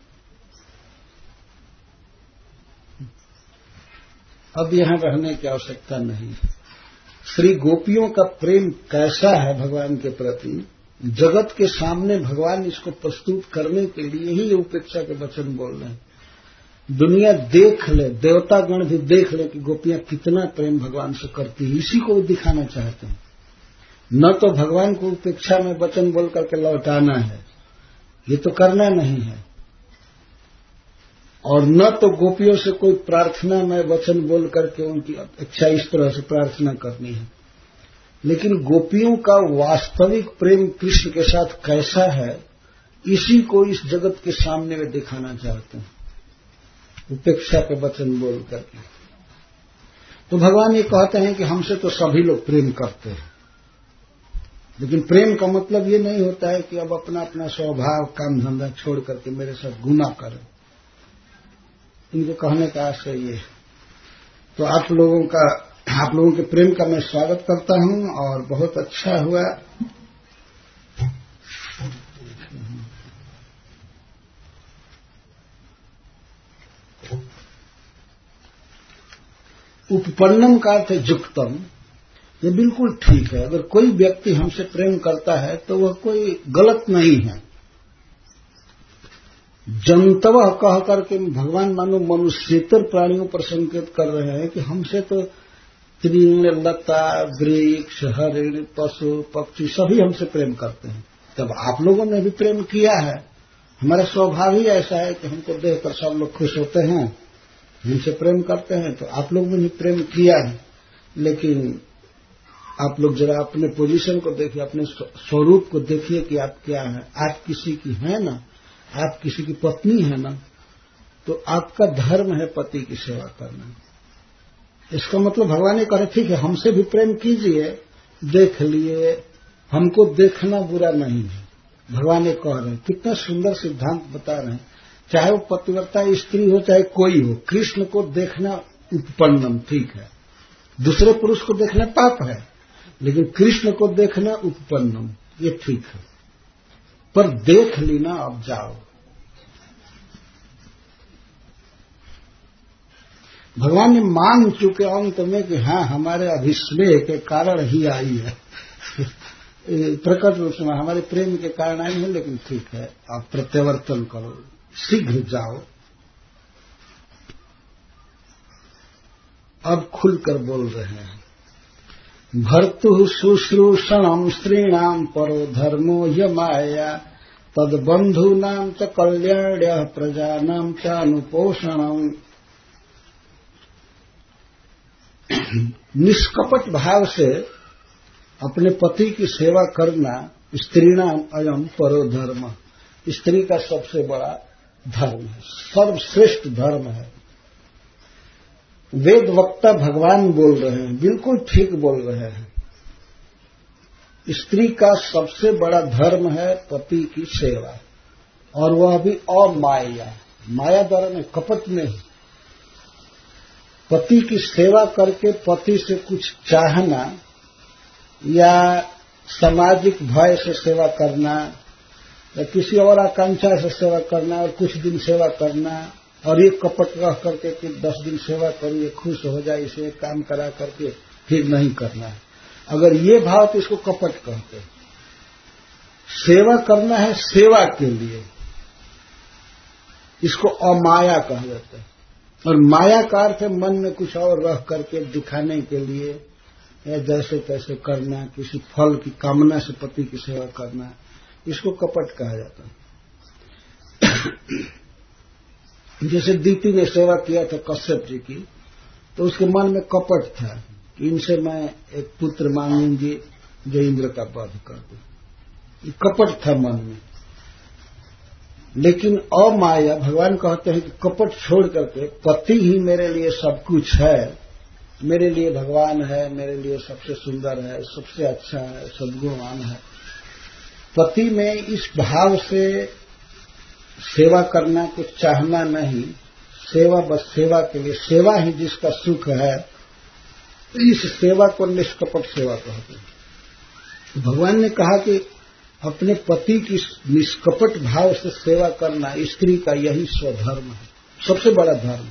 अब यहां रहने की आवश्यकता नहीं। श्री गोपियों का प्रेम कैसा है भगवान के प्रति, जगत के सामने भगवान इसको प्रस्तुत करने के लिए ही ये उपेक्षा के वचन बोल रहे हैं। दुनिया देख ले, देवतागण भी देख ले कि गोपियां कितना प्रेम भगवान से करती है, इसी को वो दिखाना चाहते हैं। न तो भगवान को उपेक्षा में वचन बोल करके लौटाना है, ये तो करना नहीं है, और न तो गोपियों से कोई प्रार्थना में वचन बोल करके उनकी इच्छा इस तरह से प्रार्थना करनी है। लेकिन गोपियों का वास्तविक प्रेम कृष्ण के साथ कैसा है, इसी को इस जगत के सामने वे दिखाना चाहते हैं, उपेक्षा के वचन बोल करके। तो भगवान ये कहते हैं कि हमसे तो सभी लोग प्रेम करते हैं, लेकिन प्रेम का मतलब ये नहीं होता है कि अब अपना अपना स्वभाव काम धंधा छोड़ करके मेरे साथ गुना करें। इनके कहने का आशय ये है। तो आप लोगों का आप लोगों के प्रेम का मैं स्वागत करता हूं और बहुत अच्छा हुआ। उपपन्नम का अर्थ है युक्तम, ये बिल्कुल ठीक है। अगर कोई व्यक्ति हमसे प्रेम करता है तो वह कोई गलत नहीं है। जंतवः कह करके भगवान मानो मनुष्येतर प्राणियों पर संकेत कर रहे हैं कि हमसे तो तृण, लता, वृक्ष, हरिण, पशु, पक्षी सभी हमसे प्रेम करते हैं। तब आप लोगों ने भी प्रेम किया है। हमारा स्वभाव ही ऐसा है कि हमको देखकर सब लोग खुश होते हैं, हमसे प्रेम करते हैं, तो आप लोगों ने भी प्रेम किया है। लेकिन आप लोग जरा अपने पोजीशन को देखिए, अपने स्वरूप को देखिए कि आप क्या हैं। आप किसी की हैं ना, आप किसी की पत्नी है ना, तो आपका धर्म है पति की सेवा करना। इसका मतलब भगवान ने कहा ठीक है हमसे भी प्रेम कीजिए, देख लिए, हमको देखना बुरा नहीं है। भगवान ये कह रहे हैं, कितना सुंदर सिद्धांत बता रहे हैं। चाहे वो पतिव्रता स्त्री हो चाहे कोई हो, कृष्ण को देखना उपपन्नम ठीक है। दूसरे पुरुष को देखना पाप है, लेकिन कृष्ण को देखना उपपन्नम ये ठीक है। पर देख लेना, अब जाओ। भगवान ने मान चुके अंत में कि हाँ हमारे अभिस्नेह के कारण ही आई है प्रकट रूप में हमारे प्रेम के कारण आई है, लेकिन ठीक है आप प्रत्यावर्तन करो, शीघ्र जाओ। अब खुलकर बोल रहे हैं, भर्तु शुश्रूषणम स्त्रीणाम परो धर्मो य माया तद बंधूनाम च कल्याण्य प्रजानाम च अनुपोषणम। निष्कपट भाव से अपने पति की सेवा करना स्त्रीणाम अयम परो धर्म, स्त्री का सबसे बड़ा धर्म है, सर्वश्रेष्ठ धर्म है। वेद वक्ता भगवान बोल रहे हैं, बिल्कुल ठीक बोल रहे हैं। स्त्री का सबसे बड़ा धर्म है पति की सेवा, और वह भी अमाया, माया द्वारा में, कपट में ही। पति की सेवा करके पति से कुछ चाहना या सामाजिक भय से सेवा करना या किसी और आकांक्षा से सेवा करना और कुछ दिन सेवा करना और ये कपट कह करके कि दस दिन सेवा करूं, ये खुश हो जाए, इसे काम करा करके फिर नहीं करना है। अगर ये भाव तो इसको कपट कहते हैं। सेवा करना है सेवा के लिए, इसको अमाया कहा जाता है। और माया का अर्थ है मन में कुछ और रह करके दिखाने के लिए या जैसे तैसे करना, किसी फल की कामना से पति की सेवा करना, इसको कपट कहा जाता है। जैसे दीति ने सेवा किया था कश्यप जी की, तो उसके मन में कपट था कि इनसे मैं एक पुत्र मांगूंगी जो इंद्र का वध कर दे। ये कपट था मन में। लेकिन अमाया, भगवान कहते हैं कि कपट छोड़ करके पति ही मेरे लिए सब कुछ है, मेरे लिए भगवान है, मेरे लिए सबसे सुंदर है, सबसे अच्छा है, सद्गुणवान है। पति में इस भाव से सेवा करना, कुछ चाहना नहीं, सेवा बस सेवा के लिए, सेवा ही जिसका सुख है, इस सेवा को निष्कपट सेवा कहते हैं। भगवान ने कहा कि अपने पति की निष्कपट भाव से सेवा करना स्त्री का यही स्वधर्म है, सबसे बड़ा धर्म।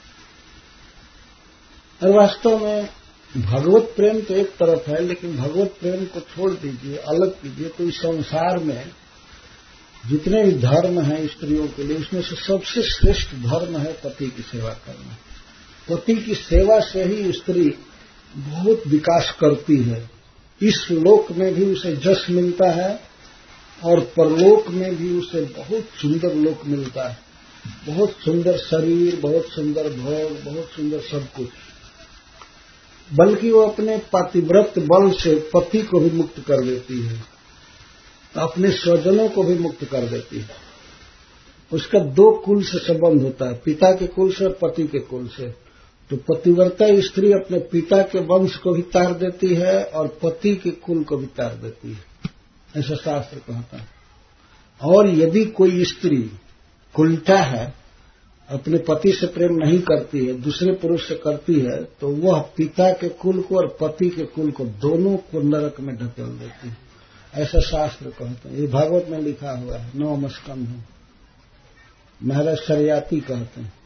और वास्तव में भगवत प्रेम तो एक तरफ है, लेकिन भगवत प्रेम को छोड़ दीजिए, अलग कीजिए, तो इस संसार में जितने भी धर्म हैं स्त्रियों के लिए, उसमें से सबसे श्रेष्ठ धर्म है पति की सेवा करना। पति की सेवा से ही स्त्री बहुत विकास करती है। इस लोक में भी उसे जस मिलता है और परलोक में भी उसे बहुत सुंदर लोक मिलता है, बहुत सुंदर शरीर, बहुत सुंदर भोग, बहुत सुंदर सब कुछ। बल्कि वो अपने पतिव्रत बल से पति को भी मुक्त कर देती है, अपने स्वजनों को भी मुक्त कर देती है। उसका दो कुल से संबंध होता है, पिता के कुल से और पति के कुल से। तो पतिव्रता स्त्री अपने पिता के वंश को भी तार देती है और पति के कुल को भी तार देती है, ऐसा शास्त्र कहता है। और यदि कोई स्त्री उल्टा है, अपने पति से प्रेम नहीं करती है, दूसरे पुरुष से करती है, तो वह पिता के कुल को और पति के कुल को दोनों को नरक में ढकेल देती है, ऐसा शास्त्र कहते हैं। ये भागवत में लिखा हुआ है, नवम स्कंध है। महाराज शर्याती कहते हैं,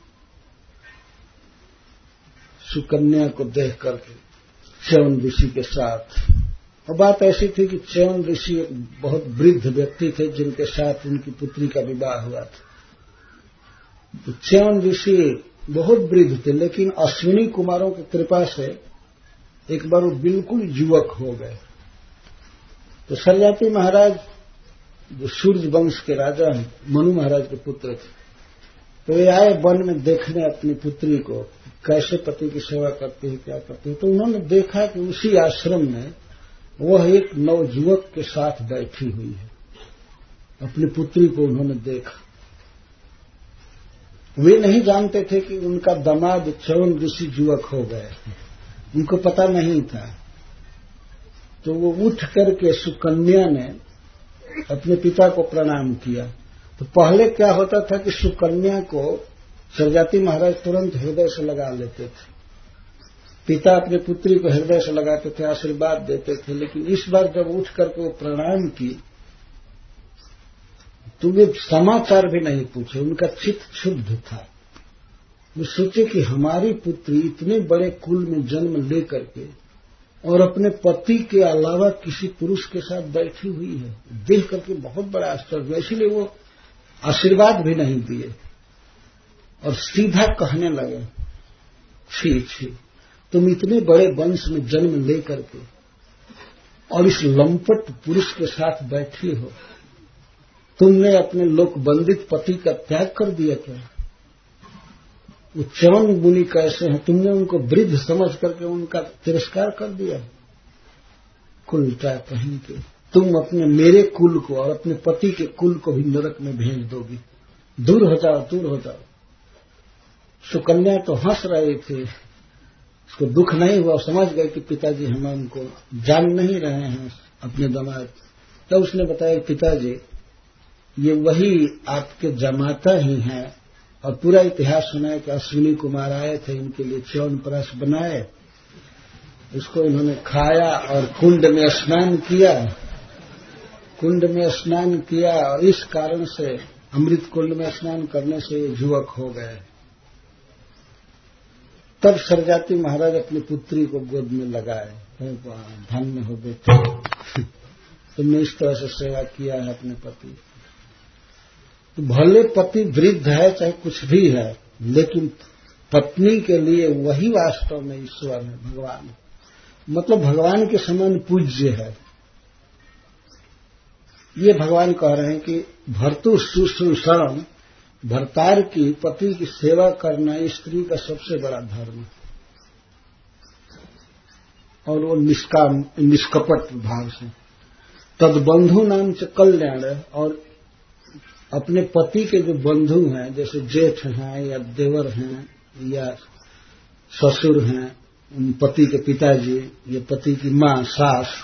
सुकन्या को देख करके च्यवन ऋषि के साथ। और बात ऐसी थी कि च्यवन ऋषि एक बहुत वृद्ध व्यक्ति थे जिनके साथ उनकी पुत्री का विवाह हुआ था। तो च्यवन ऋषि बहुत वृद्ध थे, लेकिन अश्विनी कुमारों की कृपा से एक बार वो बिल्कुल युवक हो गए। तो शर्याती महाराज जो सूर्य वंश के राजा हैं, मनु महाराज के पुत्र थे, तो वे आए वन में देखने अपनी पुत्री को, कैसे पति की सेवा करती है, क्या करती है। तो उन्होंने देखा कि उसी आश्रम में वह एक नवयुवक के साथ बैठी हुई है। अपनी पुत्री को उन्होंने देखा। वे नहीं जानते थे कि उनका दामाद च्यवन ऋषि युवक हो गए, उनको पता नहीं था। तो वो उठ करके सुकन्या ने अपने पिता को प्रणाम किया। तो पहले क्या होता था कि सुकन्या को शर्याती महाराज तुरंत हृदय से लगा लेते थे, पिता अपने पुत्री को हृदय से लगाते थे, आशीर्वाद देते थे। लेकिन इस बार जब उठ करके वो प्रणाम की तो वे समाचार भी नहीं पूछे, उनका चित्त क्षुब्ध था। वो सोचे कि हमारी पुत्री इतने बड़े कुल में जन्म लेकर के और अपने पति के अलावा किसी पुरुष के साथ बैठी हुई है, देख करके बहुत बड़ा आश्चर्य। इसीलिए वो आशीर्वाद भी नहीं दिए और सीधा कहने लगे, छी छी, तुम इतने बड़े वंश में जन्म लेकर के और इस लंपट पुरुष के साथ बैठी हो, तुमने अपने लोकबंदित पति का त्याग कर दिया क्या? वो च्यवन मुनि कैसे हैं, तुमने उनको वृद्ध समझ करके उनका तिरस्कार कर दिया। कुलटा कहीं के, तुम अपने मेरे कुल को और अपने पति के कुल को भी नरक में भेज दोगी, दूर हो जाओ, दूर हो जाओ। सुकन्या तो हंस रहे थे, उसको दुख नहीं हुआ, समझ गए कि पिताजी हम उनको जान नहीं रहे हैं अपने दामाद। तब तो उसने बताया, पिताजी ये वही आपके जमाता ही हैं, और पूरा इतिहास सुनाया कि अश्विनी कुमार आए थे, इनके लिए च्यवन प्राश बनाए, इसको इन्होंने खाया और कुंड में स्नान किया, कुंड में स्नान किया और इस कारण से अमृत कुंड में स्नान करने से ये युवक हो गए, तब सरजाति महाराज अपनी पुत्री को गोद में लगाए, धन्य हो बेटे, तुमने इस तरह से सेवा किया है अपने पति। तो भले पति वृद्ध है चाहे कुछ भी है, लेकिन पत्नी के लिए वही वास्तव में ईश्वर है, भगवान, मतलब भगवान के समान पूज्य है। ये भगवान कह रहे हैं कि भर्तु शुश्रूषणम, भर्तार की पति की सेवा करना स्त्री का सबसे बड़ा धर्म है, और वो निष्काम निष्कपट भाव से। तद बंधु नाम से कल्याण, और अपने पति के जो बंधु हैं, जैसे जेठ हैं या देवर हैं या ससुर हैं, पति के पिताजी या पति की मां, सास,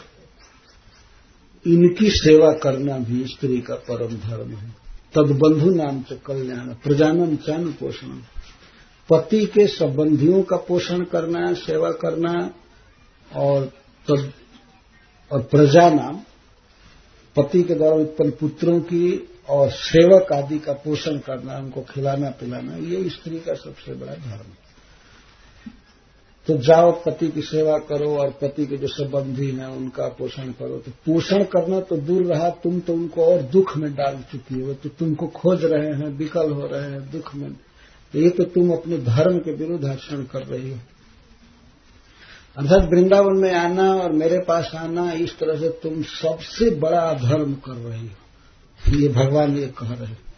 इनकी सेवा करना भी स्त्री का परम धर्म है। तद बंधु नाम से कल्याण, प्रजानम चान पोषण, पति के संबंधियों का पोषण करना, सेवा करना, और तद और प्रजा नाम, पति के द्वारा उत्पन्न पुत्रों की और सेवक आदि का पोषण करना, उनको खिलाना पिलाना, ये स्त्री का सबसे बड़ा धर्म है। तो जाओ पति की सेवा करो और पति के जो संबंधी हैं उनका पोषण करो। तो पोषण करना तो दूर रहा, तुम तो उनको और दुख में डाल चुकी हो, तो तुमको खोज रहे हैं, विकल हो रहे हैं दुख में, तो ये तो तुम अपने धर्म के विरुद्ध आचरण कर रही हो। अर्थात वृंदावन में आना और मेरे पास आना, इस तरह से तुम सबसे बड़ा अधर्म कर रही हो, ये भगवान ये कह रहे हैं।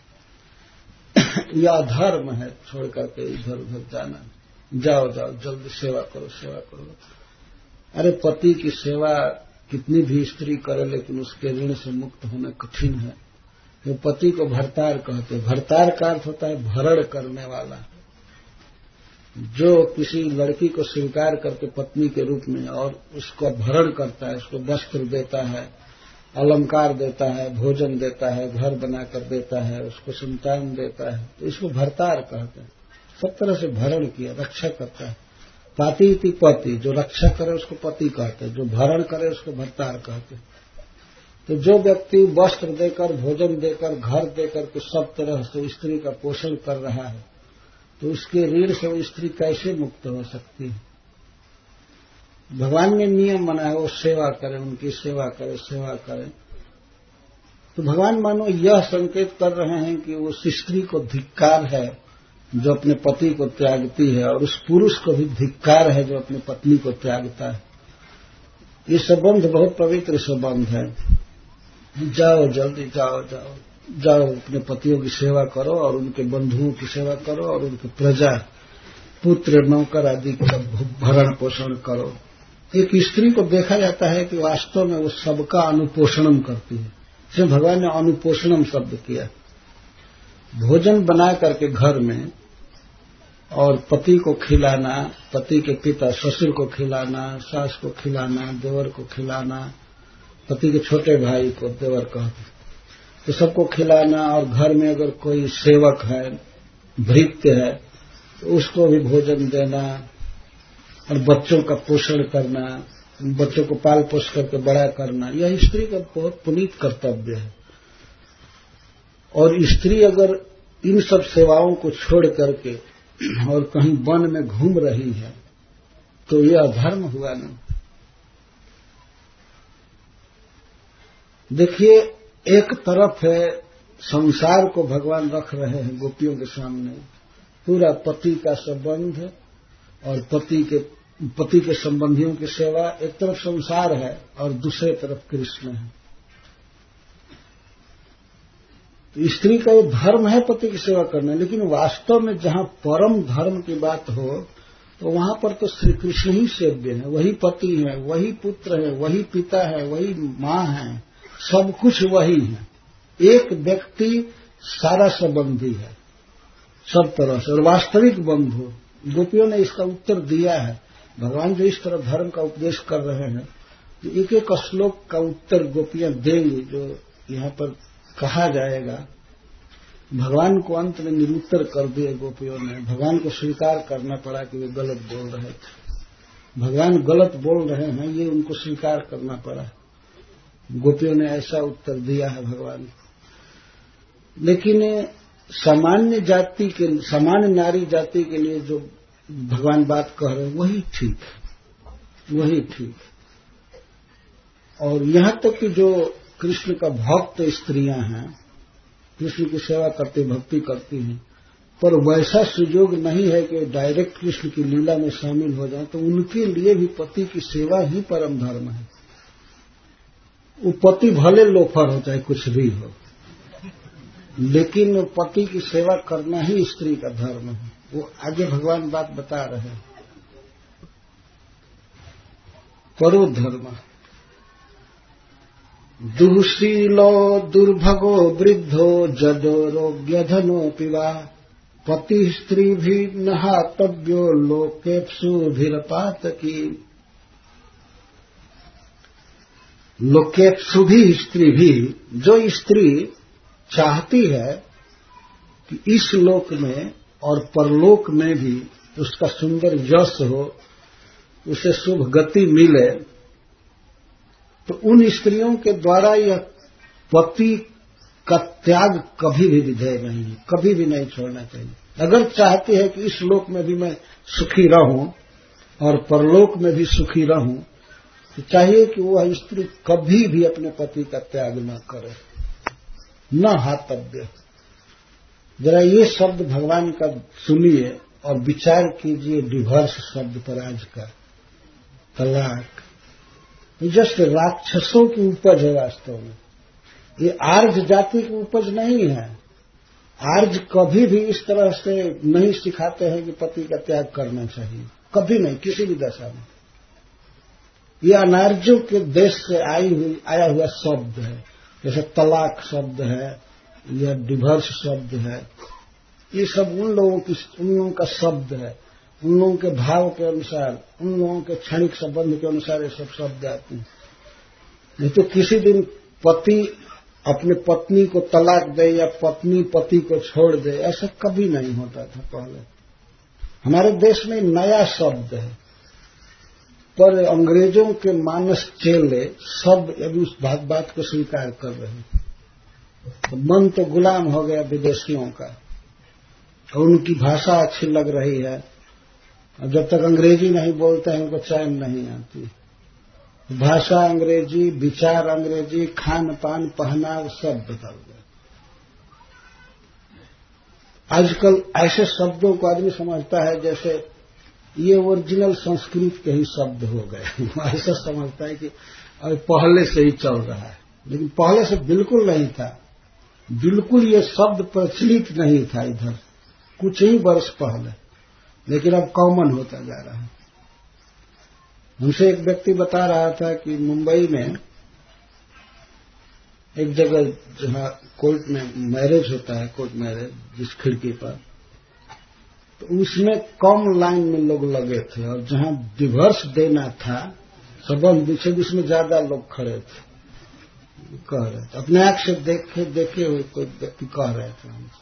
यह अधर्म है, छोड़ करके इधर उधर जाना, जाओ जाओ जल्दी सेवा करो सेवा करो। अरे पति की सेवा कितनी भी स्त्री करे, लेकिन उसके ऋण से मुक्त होना कठिन है। वो पति को भरतार कहते हैं। भरतार का अर्थ होता है भरण करने वाला, जो किसी लड़की को स्वीकार करके पत्नी के रूप में और उसको भरण करता है, उसको वस्त्र देता है, अलंकार देता है, भोजन देता है, घर बनाकर देता है, उसको संतान देता है, तो इसको भरतार कहते हैं। सब तरह से भरण किया, रक्षा करता है। पाति इति पति, जो रक्षा करे उसको पति कहते हैं, जो भरण करे उसको भरतार कहते हैं। तो जो व्यक्ति वस्त्र देकर, भोजन देकर, घर देकर के सब तरह से स्त्री का पोषण कर रहा है, तो उसके ऋण से वो स्त्री कैसे मुक्त हो सकती है। भगवान ने नियम बनाया, वो सेवा करे, उनकी सेवा करे, सेवा करे। तो भगवान मानो यह संकेत कर रहे हैं कि उस स्त्री को धिक्कार है जो अपने पति को त्यागती है, और उस पुरुष को भी धिक्कार है जो अपनी पत्नी को त्यागता है। ये संबंध बहुत पवित्र संबंध है। जाओ जल्दी जाओ जाओ जाओ अपने पतियों की सेवा करो और उनके बंधुओं की सेवा करो और उनके प्रजा, पुत्र, नौकर आदि का भरण पोषण करो। एक स्त्री को देखा जाता है कि वास्तव में वो सबका अनुपोषणम करती है, इसलिए भगवान ने अनुपोषणम शब्द किया। भोजन बना करके घर में और पति को खिलाना, पति के पिता ससुर को खिलाना, सास को खिलाना, देवर को खिलाना, पति के छोटे भाई को देवर कहते, तो सबको खिलाना। और घर में अगर कोई सेवक है, भृत्य है, तो उसको भी भोजन देना, और बच्चों का पोषण करना, बच्चों को पाल पोष करके बड़ा करना, यह स्त्री का बहुत पुनीत कर्तव्य है। और स्त्री अगर इन सब सेवाओं को छोड़ करके और कहीं वन में घूम रही है, तो यह अधर्म हुआ नहीं। देखिए, एक तरफ है संसार को भगवान रख रहे हैं गोपियों के सामने, पूरा पति का संबंध और पति के पति के संबंधियों की सेवा, एक तरफ संसार है और दूसरे तरफ कृष्ण है। तो स्त्री का ये धर्म है पति की सेवा करना, लेकिन वास्तव में जहां परम धर्म की बात हो तो वहां पर तो श्री कृष्ण ही सेव्य है, वही पति है, वही पुत्र है, वही पिता है, वही मां है, सब कुछ वही है। एक व्यक्ति सारा संबंधी है सब तरह से, और वास्तविक बंधु। गोपियों ने इसका उत्तर दिया है। भगवान जो इस तरह धर्म का उपदेश कर रहे हैं, तो एक एक श्लोक का उत्तर गोपियां देंगी, जो यहाँ पर कहा जाएगा। भगवान को अंत में निरुत्तर कर दिए गोपियों ने। भगवान को स्वीकार करना पड़ा कि वे गलत बोल रहे थे, भगवान गलत बोल रहे हैं, ये उनको स्वीकार करना पड़ा। गोपियों ने ऐसा उत्तर दिया है भगवान को। लेकिन सामान्य जाति के, सामान्य नारी जाति के लिए जो भगवान बात कह रहे हैं वही ठीक है, वही ठीक है। और यहां तक कि जो कृष्ण का भक्त स्त्रियां हैं, कृष्ण की सेवा करती, भक्ति करती हैं, पर वैसा सुयोग नहीं है कि डायरेक्ट कृष्ण की लीला में शामिल हो जाए, तो उनके लिए भी पति की सेवा ही परम धर्म है। वो पति भले लोफर हो चाहे कुछ भी हो, लेकिन पति की सेवा करना ही स्त्री का धर्म है। वो आगे भगवान बात बता रहे हैं। परो धर्म दुःशीलो दुर्भगो वृद्धो जदोरोग्यधनो पिवा पति स्त्री भी नहातव्यो लोकेप्सुभिरपातकी। लोकेप्सु भी स्त्री भी, जो स्त्री चाहती है कि इस लोक में और परलोक में भी उसका सुंदर यश हो, उसे शुभ गति मिले, तो उन स्त्रियों के द्वारा यह पति का त्याग कभी भी विधेय नहीं है, कभी भी नहीं छोड़ना चाहिए। अगर चाहती है कि इस लोक में भी मैं सुखी रहूं और परलोक में भी सुखी रहूं, तो चाहिए कि वह स्त्री कभी भी अपने पति का त्याग न करे, न हातव्य। जरा ये शब्द भगवान का सुनिए और विचार कीजिए डिवोर्स शब्द पर आज का, तलाक। जस्ट राक्षसों की उपज है वास्तव में, ये आर्ज जाति की उपज नहीं है। आर्ज कभी भी इस तरह से नहीं सिखाते हैं कि पति का त्याग करना चाहिए, कभी नहीं, किसी भी दशा में। ये अनार्यों के देश से आई हुई आया हुआ शब्द है, जैसे तलाक शब्द है या डिवोर्स शब्द है। ये सब उन लोगों की उन लोगों का शब्द है, उन लोगों के भाव के अनुसार, उन लोगों के क्षणिक संबंध के अनुसार ये सब शब्द आते हैं। नहीं तो किसी दिन पति अपने पत्नी को तलाक दे या पत्नी पति को छोड़ दे, ऐसा कभी नहीं होता था पहले। हमारे देश में नया शब्द है, पर अंग्रेजों के मानस चेले सब अभी उस बात बात को स्वीकार कर रहे हैं। तो मन तो गुलाम हो गया विदेशियों का, और उनकी भाषा अच्छी लग रही है, और जब तक अंग्रेजी नहीं बोलते हैं उनको चैन नहीं आती। भाषा अंग्रेजी, विचार अंग्रेजी, खान पान पहनाव सब बदल गए। आजकल ऐसे शब्दों को आदमी समझता है जैसे ये ओरिजिनल संस्कृत के ही शब्द हो गए। ऐसा समझता है कि अभी पहले से ही चल रहा है, लेकिन पहले से बिल्कुल नहीं था। बिल्कुल ये शब्द प्रचलित नहीं था इधर कुछ ही वर्ष पहले, लेकिन अब कॉमन होता जा रहा है। हमसे एक व्यक्ति बता रहा था कि मुंबई में एक जगह जहां कोर्ट में मैरिज होता है, कोर्ट मैरिज जिस खिड़की पर, तो उसमें कम लाइन में लोग लगे थे, और जहां डिवोर्स देना था संबंध विच्छेद, उसमें ज्यादा लोग खड़े थे। कह रहे थे अपने आंख से देखे देखे हुए कोई व्यक्ति कह रहे थे हमसे,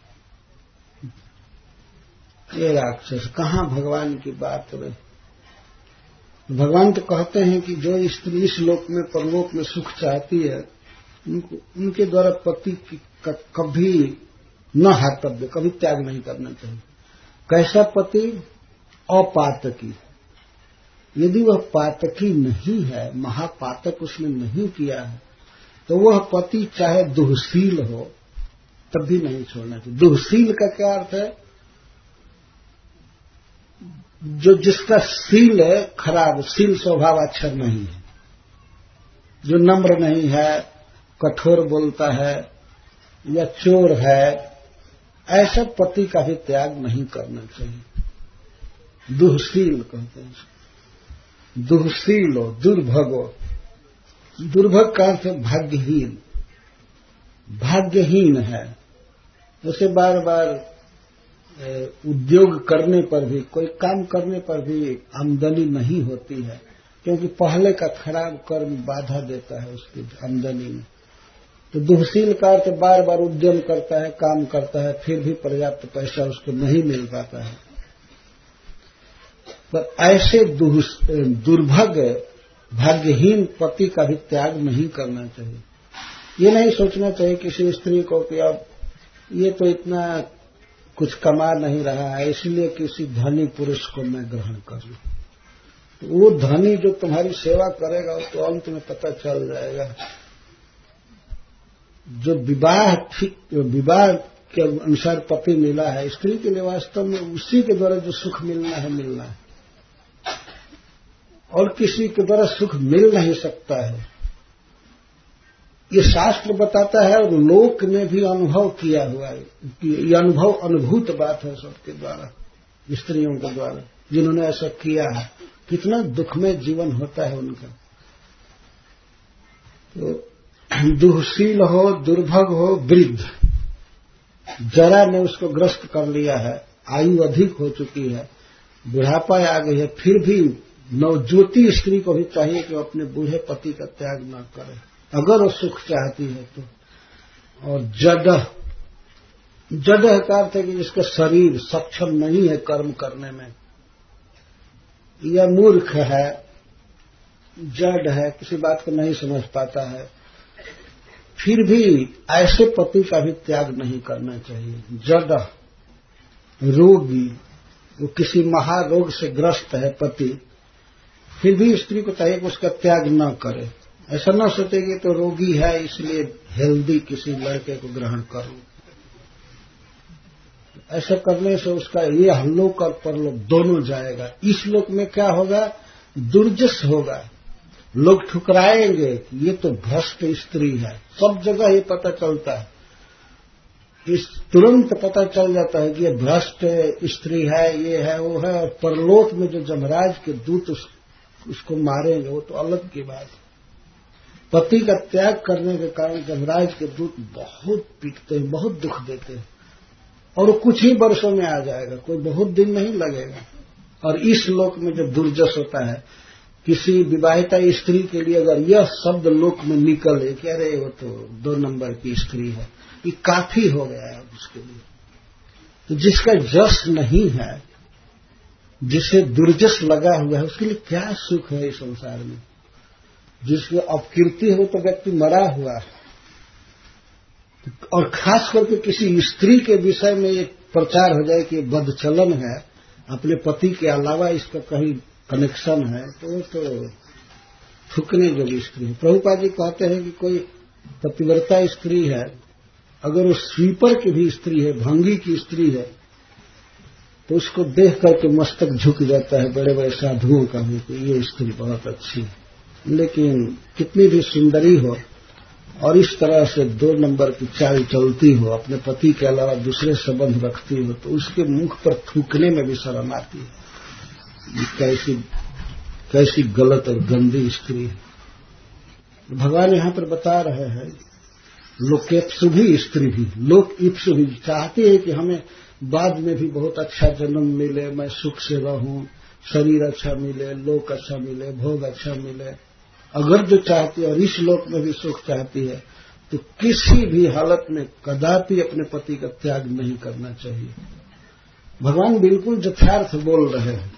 ये राक्षस कहां भगवान की बात रहे। भगवान तो कहते हैं कि जो स्त्री इस लोक में परलोक में सुख चाहती है, उनको उनके द्वारा पति का कभी न हातव्य, कभी त्याग नहीं करना चाहिए। कैसा पति? अपातकी। यदि वह पातकी नहीं है, महापातक उसने नहीं किया है, तो वह पति चाहे दुःशील हो तब भी नहीं छोड़ना चाहिए। दुःशील का क्या अर्थ है? जो जिसका शील है खराब, शील स्वभाव अच्छा नहीं है, जो नम्र नहीं है, कठोर बोलता है या चोर है, ऐसा पति का भी त्याग नहीं करना चाहिए। दुःशील कहते हैं। दुःशील हो, दुर्भगो। दुर्भग का अर्थ भाग्यहीन, भाग्यहीन है। जैसे बार बार उद्योग करने पर भी, कोई काम करने पर भी आमदनी नहीं होती है, क्योंकि पहले का खराब कर्म बाधा देता है उसकी आमदनी में। तो दुःशील का अर्थ बार बार उद्यम करता है, काम करता है, फिर भी पर्याप्त पैसा उसको नहीं मिल पाता है। पर ऐसे दुर्भग भाग्यहीन पति का भी त्याग नहीं करना चाहिए। ये नहीं सोचना चाहिए किसी स्त्री को कि अब ये तो इतना कुछ कमा नहीं रहा है, इसलिए किसी धनी पुरुष को मैं ग्रहण कर लूं। तो वो धनी जो तुम्हारी सेवा करेगा वो तो अंत में पता चल जाएगा। जो विवाह ठीक विवाह के अनुसार पति मिला है स्त्री के लिए, वास्तव में उसी के द्वारा जो सुख मिलना है मिलना है, और किसी के द्वारा सुख मिल नहीं सकता है। ये शास्त्र बताता है और लोक ने भी अनुभव किया हुआ है। ये अनुभव अनुभूत बात है सबके द्वारा, स्त्रियों के द्वारा जिन्होंने ऐसा किया है। कितना दुखमय जीवन होता है उनका। तो दुःशील हो, दुर्भग हो, वृद्ध, जरा ने उसको ग्रस्त कर लिया है, आयु अधिक हो चुकी है, बुढ़ापा आ गई है, फिर भी नवज्योति स्त्री को भी चाहिए कि वो अपने बूढ़े पति का त्याग न करे अगर वो सुख चाहती है तो। और जडह, जडह का अर्थ है कि जिसका शरीर सक्षम नहीं है कर्म करने में, या मूर्ख है, जड है, किसी बात को नहीं समझ पाता है, फिर भी ऐसे पति का भी त्याग नहीं करना चाहिए। जडह, रोगी, वो किसी महारोग से ग्रस्त है पति, फिर भी स्त्री को चाहिए कि उसका त्याग न करे। ऐसा न सोचे कि तो रोगी है इसलिए हेल्दी किसी लड़के को ग्रहण करूं। ऐसा करने से उसका ये हल्लोक और परलोक दोनों जाएगा। इस लोक में क्या होगा? दुर्जस होगा, लोग ठुकराएंगे कि ये तो भ्रष्ट स्त्री है। सब जगह ये पता चलता है, इस तुरंत पता चल जाता है कि ये भ्रष्ट स्त्री है, ये है, वो है। और परलोक में जो जमराज के दूत उस, उसको मारेंगे वो तो अलग की बात है। पति का त्याग करने के कारण जमराज के दूत बहुत पीटते हैं, बहुत दुख देते हैं, और वो कुछ ही वर्षों में आ जाएगा, कोई बहुत दिन नहीं लगेगा। और इस लोक में जब दुर्जस होता है, किसी विवाहिता स्त्री के लिए अगर यह शब्द लोक में निकले कि अरे वो तो दो नंबर की स्त्री है, ये काफी हो गया है उसके लिए। तो जिसका जस नहीं है, जिसे दुर्जस लगा हुआ है, उसके लिए क्या सुख है इस संसार में। जिसकी अपकीर्ति हो तो व्यक्ति मरा हुआ है। और खास करके किसी स्त्री के विषय में एक प्रचार हो जाए कि ये बदचलन है, अपने पति के अलावा इसका कहीं कनेक्शन है, तो वो तो थूकने जोगी स्त्री है। प्रभुपाद जी कहते हैं कि कोई पतिव्रता स्त्री है, अगर वो स्वीपर की भी स्त्री है, भंगी की स्त्री है, तो उसको देख करके मस्तक झुक जाता है बड़े बड़े साधुओं का भी कि ये स्त्री बहुत अच्छी है। लेकिन कितनी भी सुंदरी हो और इस तरह से दो नंबर की चाल चलती हो, अपने पति के अलावा दूसरे संबंध रखती हो, तो उसके मुख पर थूकने में भी शर्म आती है। ये कैसी कैसी गलत और गंदी स्त्री है। भगवान यहां पर बता रहे हैं, लोकेप्सु भी स्त्री भी, लोक इप्सु भी चाहती है कि हमें बाद में भी बहुत अच्छा जन्म मिले, मैं सुख से रहूं, शरीर अच्छा मिले, लोक अच्छा मिले, भोग अच्छा मिले। अगर जो चाहती है और इस लोक में भी सुख चाहती है, तो किसी भी हालत में कदापि अपने पति का त्याग नहीं करना चाहिए। भगवान बिल्कुल यथार्थ बोल रहे हैं।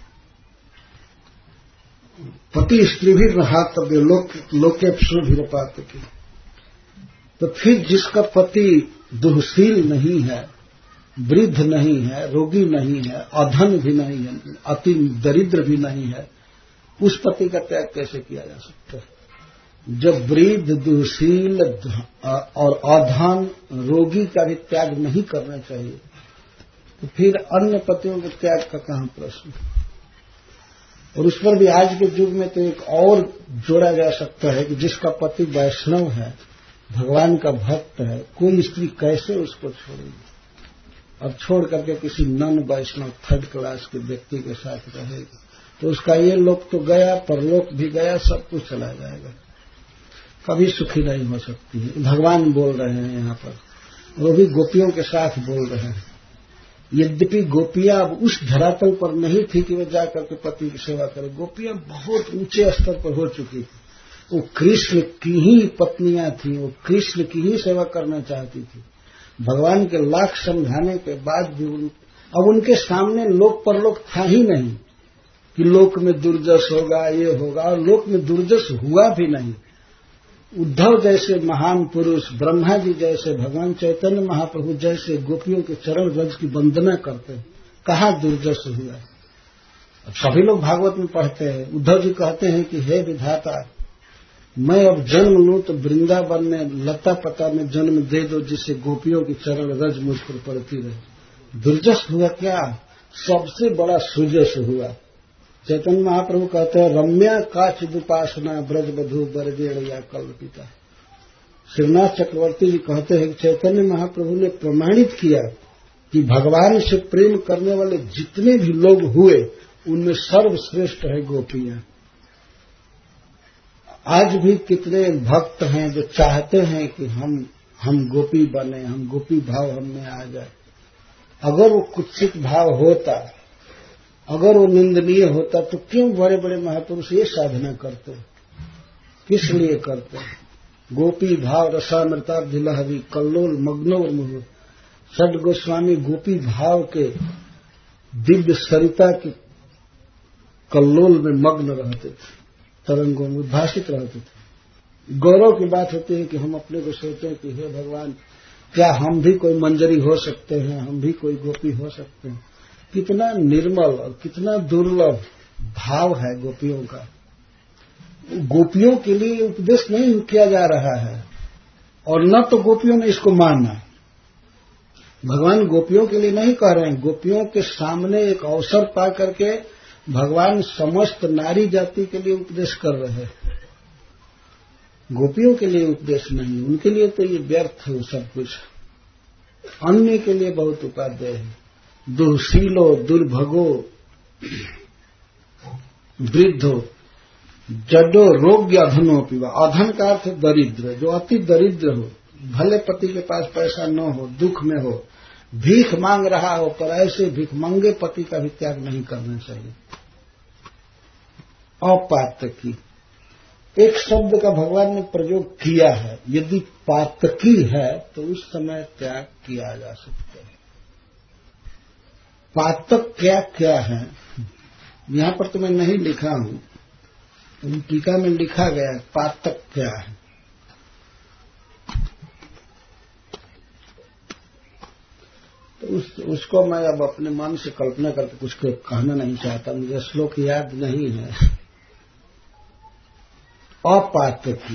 पति स्त्री भी रहातव्य लोक लोकेप्सु भी रपात की। तो फिर जिसका पति दुःशील नहीं है, वृद्ध नहीं है, रोगी नहीं है, अधन भी नहीं है, अति दरिद्र भी नहीं है, उस पति का त्याग कैसे किया जा सकता है? जब वृद्ध, दुःशील और अधन, रोगी का भी त्याग नहीं करना चाहिए, तो फिर अन्य पतियों के त्याग का कहां प्रश्न? और उस पर भी आज के युग में तो एक और जोड़ा जा सकता है कि जिसका पति वैष्णव है, भगवान का भक्त है, कोई स्त्री कैसे उसको छोड़ेगी? और छोड़ करके किसी नन वैष्णव थर्ड क्लास के व्यक्ति के साथ रहेगी, तो उसका ये लोक तो गया, परलोक भी गया, सब कुछ चला जाएगा, कभी सुखी नहीं हो सकती है। भगवान बोल रहे हैं यहाँ पर, वो भी गोपियों के साथ बोल रहे हैं। यद्यपि गोपियां अब उस धरातल पर नहीं थी कि वे जाकर के पति की सेवा करें, गोपियां बहुत ऊंचे स्तर पर हो चुकी थी। वो कृष्ण की ही पत्नियां थी, वो कृष्ण की ही सेवा करना चाहती थी। भगवान के लाख समझाने के बाद भी उन, अब उनके सामने लोक परलोक था ही नहीं कि लोक में दुर्जस होगा, ये होगा, और लोक में दुर्जस हुआ भी नहीं। उद्धव जैसे महान पुरुष, ब्रह्मा जी जैसे, भगवान चैतन्य महाप्रभु जैसे गोपियों के चरण रज की वंदना करते हैं, कहाँ दुर्जस हुआ। अब सभी लोग भागवत में पढ़ते हैं, उद्धव जी कहते हैं कि हे विधाता, मैं अब जन्म लूं तो वृंदावन में लता पता में जन्म दे दो, जिससे गोपियों की चरण रज मुझ पर पड़ती रहे। दुर्जस हुआ क्या? सबसे बड़ा सुजस हुआ। चैतन्य महाप्रभु कहते हैं, रम्या काचिदुपासना ब्रजबधू बरदेड़ या कल्पिता। श्रीनाथ चक्रवर्ती जी कहते हैं कि चैतन्य महाप्रभु ने प्रमाणित किया कि भगवान से प्रेम करने वाले जितने भी लोग हुए, उनमें सर्वश्रेष्ठ है गोपियां। आज भी कितने भक्त हैं जो चाहते हैं कि हम हम गोपी बने, हम गोपी भाव हममें आ जाए। अगर वो कुत्सित भाव होता, अगर वो निंदनीय होता, तो क्यों बड़े बड़े महापुरुष ये साधना करते? किस लिए करते? गोपी भाव रसामृताब्धि लहरी कल्लोल मग्नोर मुह। षड गोस्वामी गोपी भाव के दिव्य सरिता के कल्लोल में मग्न रहते थे, तरंगों में उद्भासित रहते थे। गौरव की बात होती है कि हम अपने को सोचें कि हे भगवान, क्या हम भी कोई मंजरी हो सकते हैं, हम भी कोई गोपी हो सकते हैं। कितना निर्मल और कितना दुर्लभ भाव है गोपियों का। गोपियों के लिए उपदेश नहीं किया जा रहा है, और न तो गोपियों ने इसको माना। भगवान गोपियों के लिए नहीं कह रहे हैं, गोपियों के सामने एक अवसर पा करके भगवान समस्त नारी जाति के लिए उपदेश कर रहे हैं। गोपियों के लिए उपदेश नहीं, उनके लिए तो ये व्यर्थ है सब कुछ। अन्य के लिए बहुत उपादेय है। दुर्शीलो दुर्भगो वृद्धो जडो रोग्य अधनो पीवा। अधन का अर्थ दरिद्र, जो अति दरिद्र हो, भले पति के पास पैसा न हो, दुख में हो, भीख मांग रहा हो, पर ऐसे भिखमंगे पति का भी त्याग नहीं करना चाहिए। अपातकी एक शब्द का भगवान ने प्रयोग किया है। यदि पातकी है तो उस समय त्याग किया जा सकता है। पातक क्या क्या है, यहां पर तो मैं नहीं लिखा हूं, टीका में लिखा गया पातक क्या है। तो उस, उसको मैं अब अपने मन से कल्पना करके कुछ कहना नहीं चाहता, मुझे श्लोक याद नहीं है। अपातकी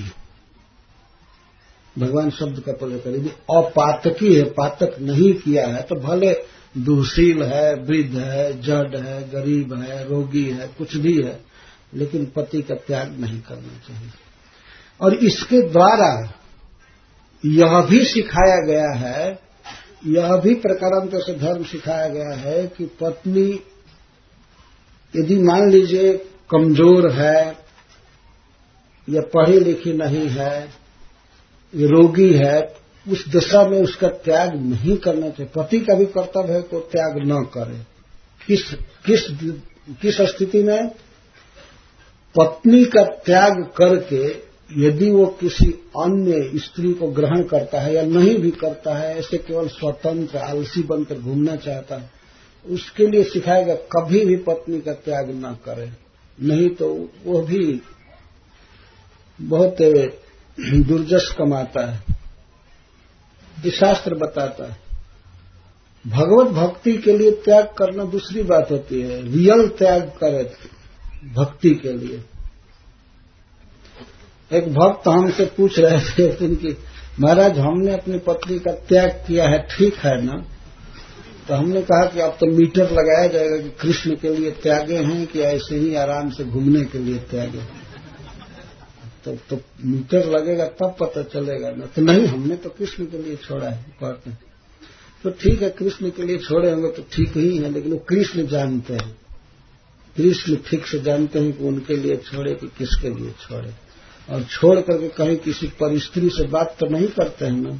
भगवान शब्द का प्रयोग करेंगे। अपातकी है, पातक नहीं किया है, तो भले दुशील है, वृद्ध है, जड है, गरीब है, रोगी है, कुछ भी है, लेकिन पति का त्याग नहीं करना चाहिए। और इसके द्वारा यह भी सिखाया गया है, यह भी प्रकारांतर से धर्म सिखाया गया है कि पत्नी यदि मान लीजिए कमजोर है, या पढ़ी लिखी नहीं है, ये रोगी है, उस दशा में उसका त्याग नहीं करना चाहिए। पति का भी कर्तव्य है तो त्याग न करे। किस किस किस स्थिति में? पत्नी का त्याग करके यदि वो किसी अन्य स्त्री को ग्रहण करता है या नहीं भी करता है, ऐसे केवल स्वतंत्र आलसी बनकर घूमना चाहता है, उसके लिए सिखाएगा कभी भी पत्नी का त्याग न करे, नहीं तो वो भी बहुत दुर्जस कमाता है। ये शास्त्र बताता है। भगवत भक्ति के लिए त्याग करना दूसरी बात होती है, रियल त्याग करे भक्ति के लिए। एक भक्त हमसे पूछ रहे थे कि महाराज हमने अपनी पत्नी का त्याग किया है, ठीक है ना? तो हमने कहा कि अब तो मीटर लगाया जाएगा कि कृष्ण के लिए त्यागे हैं कि ऐसे ही आराम से घूमने के लिए त्यागे हैं। तो, तो मीटर लगेगा तब पता चलेगा ना। तो नहीं, हमने तो कृष्ण के लिए छोड़ा है कहते हैं। तो ठीक है, कृष्ण के लिए छोड़े होंगे तो ठीक ही है, लेकिन वो कृष्ण जानते हैं, कृष्ण ठीक से जानते हैं कि उनके लिए छोड़े कि किसके लिए छोड़े। और छोड़ करके कहीं किसी पर स्त्री से बात तो नहीं करते हैं ना,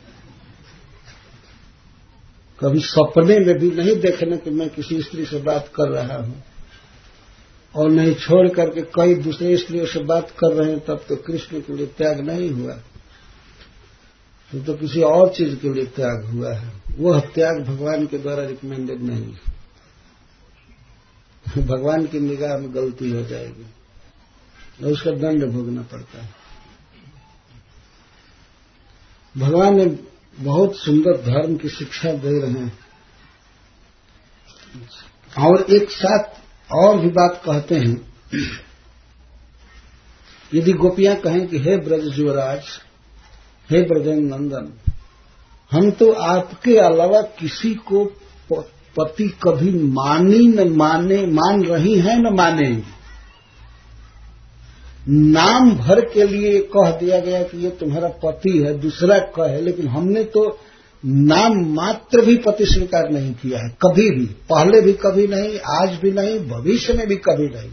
कभी सपने में भी नहीं देखना कि मैं किसी स्त्री से बात कर रहा हूं, और नहीं छोड़ करके कई दूसरे स्त्रियों से बात कर रहे हैं, तब तो कृष्ण के लिए त्याग नहीं हुआ, तो, तो किसी और चीज के लिए त्याग हुआ है। वह त्याग भगवान के द्वारा रिकमेंडेड नहीं है। भगवान की निगाह में गलती हो जाएगी और उसका दंड भोगना पड़ता है। भगवान ने बहुत सुंदर धर्म की शिक्षा दे रहे हैं। और एक साथ और भी बात कहते हैं, यदि गोपियां कहें कि हे ब्रज युवराज, हे ब्रजेंद्र नंदन, हम तो आपके अलावा किसी को पति कभी मानी न माने, मान रही हैं न मानेंगी। नाम भर के लिए कह दिया गया कि ये तुम्हारा पति है, दूसरा कहे, लेकिन हमने तो नाम मात्र भी पति स्वीकार नहीं किया है, कभी भी, पहले भी कभी नहीं, आज भी नहीं, भविष्य में भी कभी नहीं।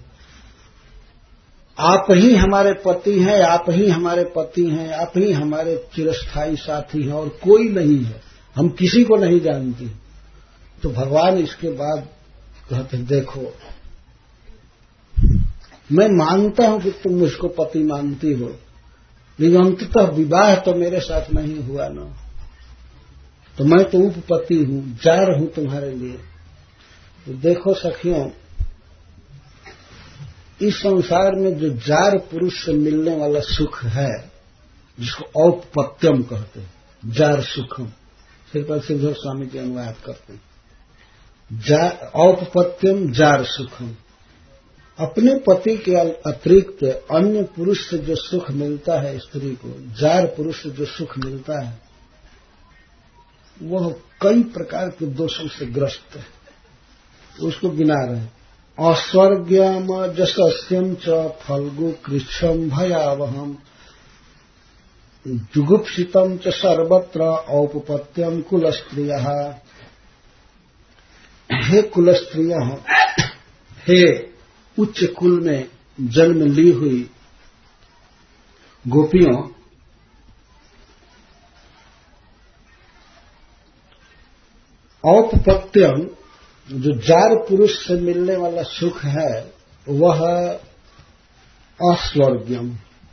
आप ही हमारे पति हैं, आप ही हमारे पति हैं, आप ही हमारे चिरस्थायी साथी हैं, और कोई नहीं है, हम किसी को नहीं जानती। तो भगवान इसके बाद कहते, देखो मैं मानता हूं कि तुम मुझको पति मानती हो, लेकिन अंततः विवाह तो मेरे साथ नहीं हुआ ना, तो मैं तो उपपति हूं, जार हूं तुम्हारे लिए। तो देखो सखियों, इस संसार में जो जार पुरुष से मिलने वाला सुख है, जिसको औपपत्यम कहते हैं, जार सुखम, श्रीपाद सिद्धेश्वर स्वामी जी अनुवाद करते हैं, औपपत्यम जार सुखम। अपने पति के अतिरिक्त अन्य पुरुष से जो सुख मिलता है स्त्री को, जार पुरुष से जो सुख मिलता है, वह कई प्रकार के दोषों से ग्रस्त है। उसको गिना रहे हैं, अस्वर्ग्यम जसस्यम च फल्गु कृच्छम भयावहम जुगुप्सितम च सर्वत्र औपपत्यम कुलस्त्रियः। हे कुलस्त्रियः, हे उच्च कुल में जन्म ली हुई गोपियों, औपपत्यम जो जार पुरुष से मिलने वाला सुख है, वह अस्वर्ग्यम।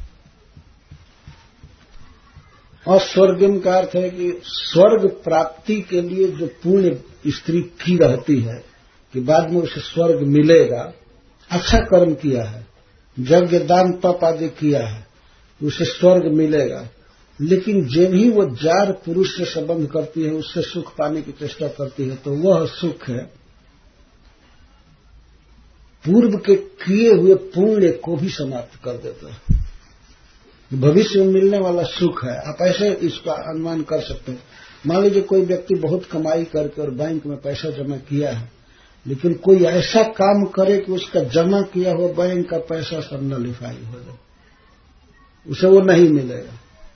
अस्वर्ग्यम का अर्थ है कि स्वर्ग प्राप्ति के लिए जो पुण्य स्त्री की रहती है कि बाद में उसे स्वर्ग मिलेगा, अच्छा कर्म किया है, यज्ञ दान तप आदि किया है, उसे स्वर्ग मिलेगा। लेकिन जब भी वो जार पुरुष से संबंध करती है, उससे सुख पाने की चेष्टा करती है, तो वह सुख है पूर्व के किए हुए पुण्य को भी समाप्त कर देता है। भविष्य में मिलने वाला सुख है। आप ऐसे इसका अनुमान कर सकते हैं। मान लीजिए कोई व्यक्ति बहुत कमाई करके और बैंक में पैसा जमा किया है, लेकिन कोई ऐसा काम करे कि उसका जमा किया हुआ बैंक का पैसा सब नलिफाई हो जाए, उसे वो नहीं मिलेगा।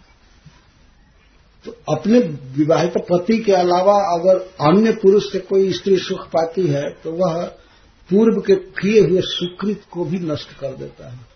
तो अपने विवाहित पति के अलावा अगर अन्य पुरुष से कोई स्त्री सुख पाती है, तो वह पूर्व के किए हुए सुकृत को भी नष्ट कर देता है।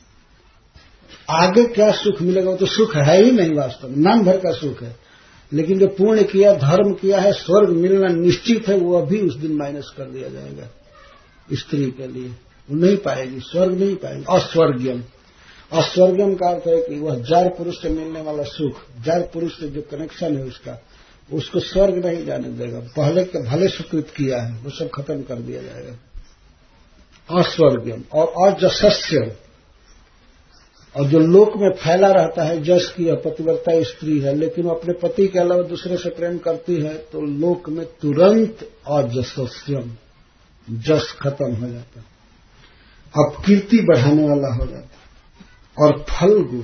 आगे क्या सुख मिलेगा, वो तो सुख है ही नहीं, वास्तव में नाम भर का सुख है। लेकिन जो पुण्य किया, धर्म किया है, स्वर्ग मिलना निश्चित है, वो अभी उस दिन माइनस कर दिया जाएगा स्त्री के लिए। वो नहीं पाएगी, स्वर्ग नहीं पाएगी। अस्वर्गीयम, अस्वर्गीयम का अर्थ है कि वह जार पुरुष से मिलने वाला सुख, जार पुरुष से जो कनेक्शन है उसका, उसको स्वर्ग नहीं जाने देगा। पहले के भले सुकृत किया है वो सब खत्म कर दिया जाएगा। अस्वर्गीयम। और अजसस्य, और जो लोक में फैला रहता है, जस की पतिव्रता स्त्री है, लेकिन वो अपने पति के अलावा दूसरे से प्रेम करती है, तो लोक में तुरंत अजसस्यम, जस खत्म हो जाता है, अब कीर्ति बढ़ाने वाला हो जाता है। और फल्गु,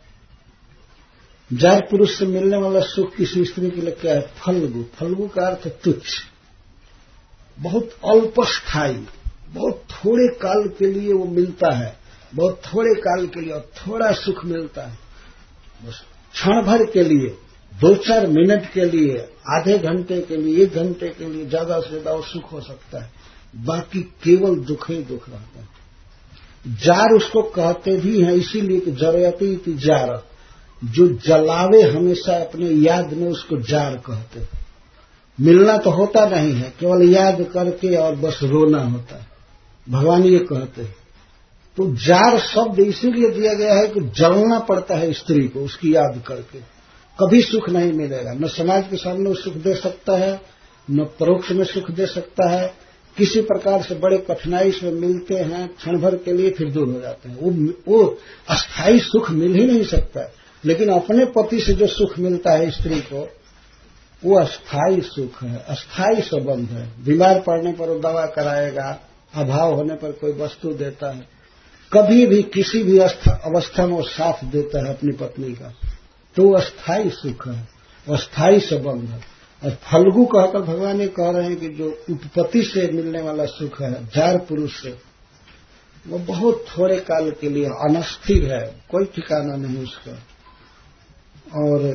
जार पुरुष से मिलने वाला सुख किसी स्त्री के लिए क्या है? फल्गु। फल्गु का अर्थ तुच्छ, बहुत अल्पस्थायी, बहुत थोड़े काल के लिए वो मिलता है, बहुत थोड़े काल के लिए, और थोड़ा सुख मिलता है, बस क्षण भर के लिए, दो चार मिनट के लिए, आधे घंटे के लिए, एक घंटे के लिए, ज्यादा से ज्यादा सुख हो सकता है, बाकी केवल दुख ही दुख रहता है। जार उसको कहते भी हैं इसीलिए कि जरयती इति जार, जो जलावे हमेशा अपने याद में, उसको जार कहते हैं। मिलना तो होता नहीं है, केवल याद करके और बस रोना होता है, भगवान ये कहते हैं। तो जार शब्द इसीलिए दिया गया है कि जलना पड़ता है स्त्री को उसकी याद करके, कभी सुख नहीं मिलेगा। न समाज के सामने वो सुख दे सकता है, न परोक्ष में सुख दे सकता है, किसी प्रकार से बड़े कठिनाई से मिलते हैं, क्षण भर के लिए फिर दूर हो जाते हैं, वो वो अस्थायी सुख मिल ही नहीं सकता। लेकिन अपने पति से जो सुख मिलता है स्त्री को, वो अस्थाई सुख है, अस्थाई संबंध है। बीमार पड़ने पर वो दवा कराएगा, अभाव होने पर कोई वस्तु देता है, कभी भी किसी भी अवस्था में वो साथ देता है अपनी पत्नी का, तो वो अस्थाई सुख है, अस्थाई संबंध है। और फल्गु कहकर भगवान ये कह रहे हैं कि जो उपपत्ति से मिलने वाला सुख है जार पुरुष से, वो बहुत थोड़े काल के लिए अनस्थिर है, कोई ठिकाना नहीं उसका। और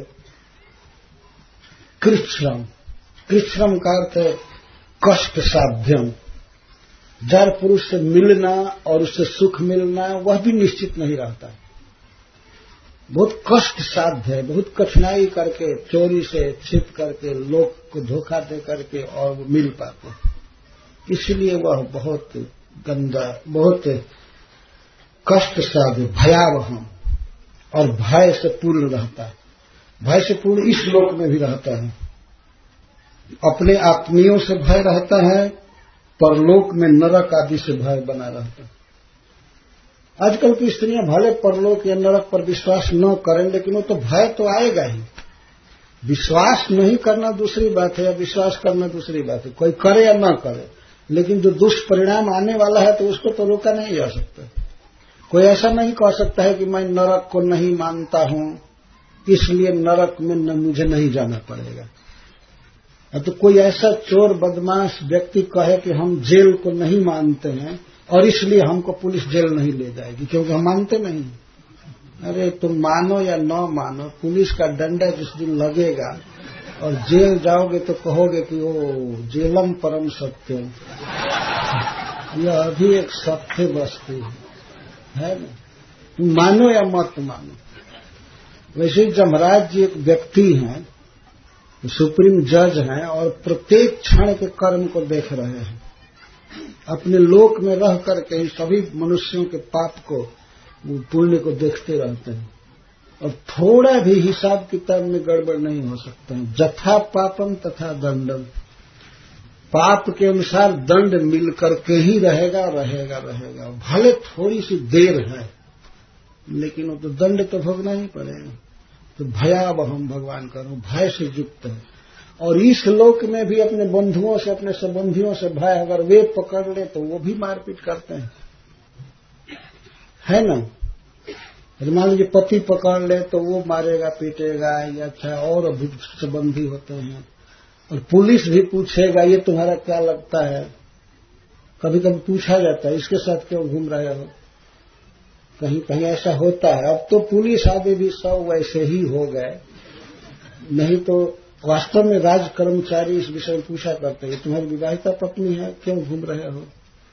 कृच्छ्रम, कृच्छ्रम का अर्थ है कष्ट साध्यम। जार पुरुष से मिलना और उससे सुख मिलना वह भी निश्चित नहीं रहता है, बहुत कष्ट साध्य है, बहुत कठिनाई करके, चोरी से छिप करके, लोग को धोखा दे करके और वो मिल पाते हैं। इसलिए वह बहुत गंदा, बहुत कष्ट साध्य, भयावह और भय से पूर्ण रहता है। भय से पूर्ण इस लोक में भी रहता है, अपने आत्मियों से भय रहता है, परलोक में नरक आदि से भय बना रहता है। आजकल की स्त्रियां भले परलोक या नरक पर विश्वास न करें, लेकिन वो तो भय तो आएगा ही। विश्वास नहीं करना दूसरी बात है, या विश्वास करना दूसरी बात है, कोई करे या न करे, लेकिन जो दुष्परिणाम आने वाला है तो उसको तो रोका नहीं जा सकता। कोई ऐसा नहीं कह सकता है कि मैं नरक को नहीं मानता हूं, इसलिए नरक में न मुझे नहीं जाना पड़ेगा। तो कोई ऐसा चोर बदमाश व्यक्ति कहे कि हम जेल को नहीं मानते हैं और इसलिए हमको पुलिस जेल नहीं ले जाएगी क्योंकि हम मानते नहीं। अरे तुम मानो या न मानो, पुलिस का डंडा जिस दिन लगेगा और जेल जाओगे तो कहोगे कि ओ जेलम परम सत्यम, यह अभी एक सत्य वस्तु है ना, तुम मानो या मत मानो। वैसे जमराज जी एक व्यक्ति हैं, सुप्रीम जज हैं और प्रत्येक क्षण के कर्म को देख रहे हैं। अपने लोक में रह करके ही सभी मनुष्यों के पाप को, पुण्य को देखते रहते हैं और थोड़ा भी हिसाब किताब में गड़बड़ नहीं हो सकता है। जथा पापम तथा दंडम, पाप के अनुसार दंड मिल करके ही रहेगा रहेगा रहेगा। भले थोड़ी सी देर है लेकिन वो तो दंड तो भोगना ही पड़ेगा। तो भयावहम भगवान करो, भय से युक्त है। और इस लोक में भी अपने बंधुओं से, अपने संबंधियों से भय अगर वे पकड़ ले तो वो भी मारपीट करते हैं, है ना। मान लीजिए पति पकड़ ले तो वो मारेगा पीटेगा, या अच्छा और अभी संबंधी होते हैं। और पुलिस भी पूछेगा ये तुम्हारा क्या लगता है, कभी कभी पूछा जाता है इसके साथ क्यों घूम रहे हो, कहीं कहीं ऐसा होता है। अब तो पुलिस आदि भी सब वैसे ही हो गए, नहीं तो वास्तव में राज कर्मचारी इस विषय में पूछा करते हैं तुम्हारी विवाहिता पत्नी है, क्यों घूम रहे हो।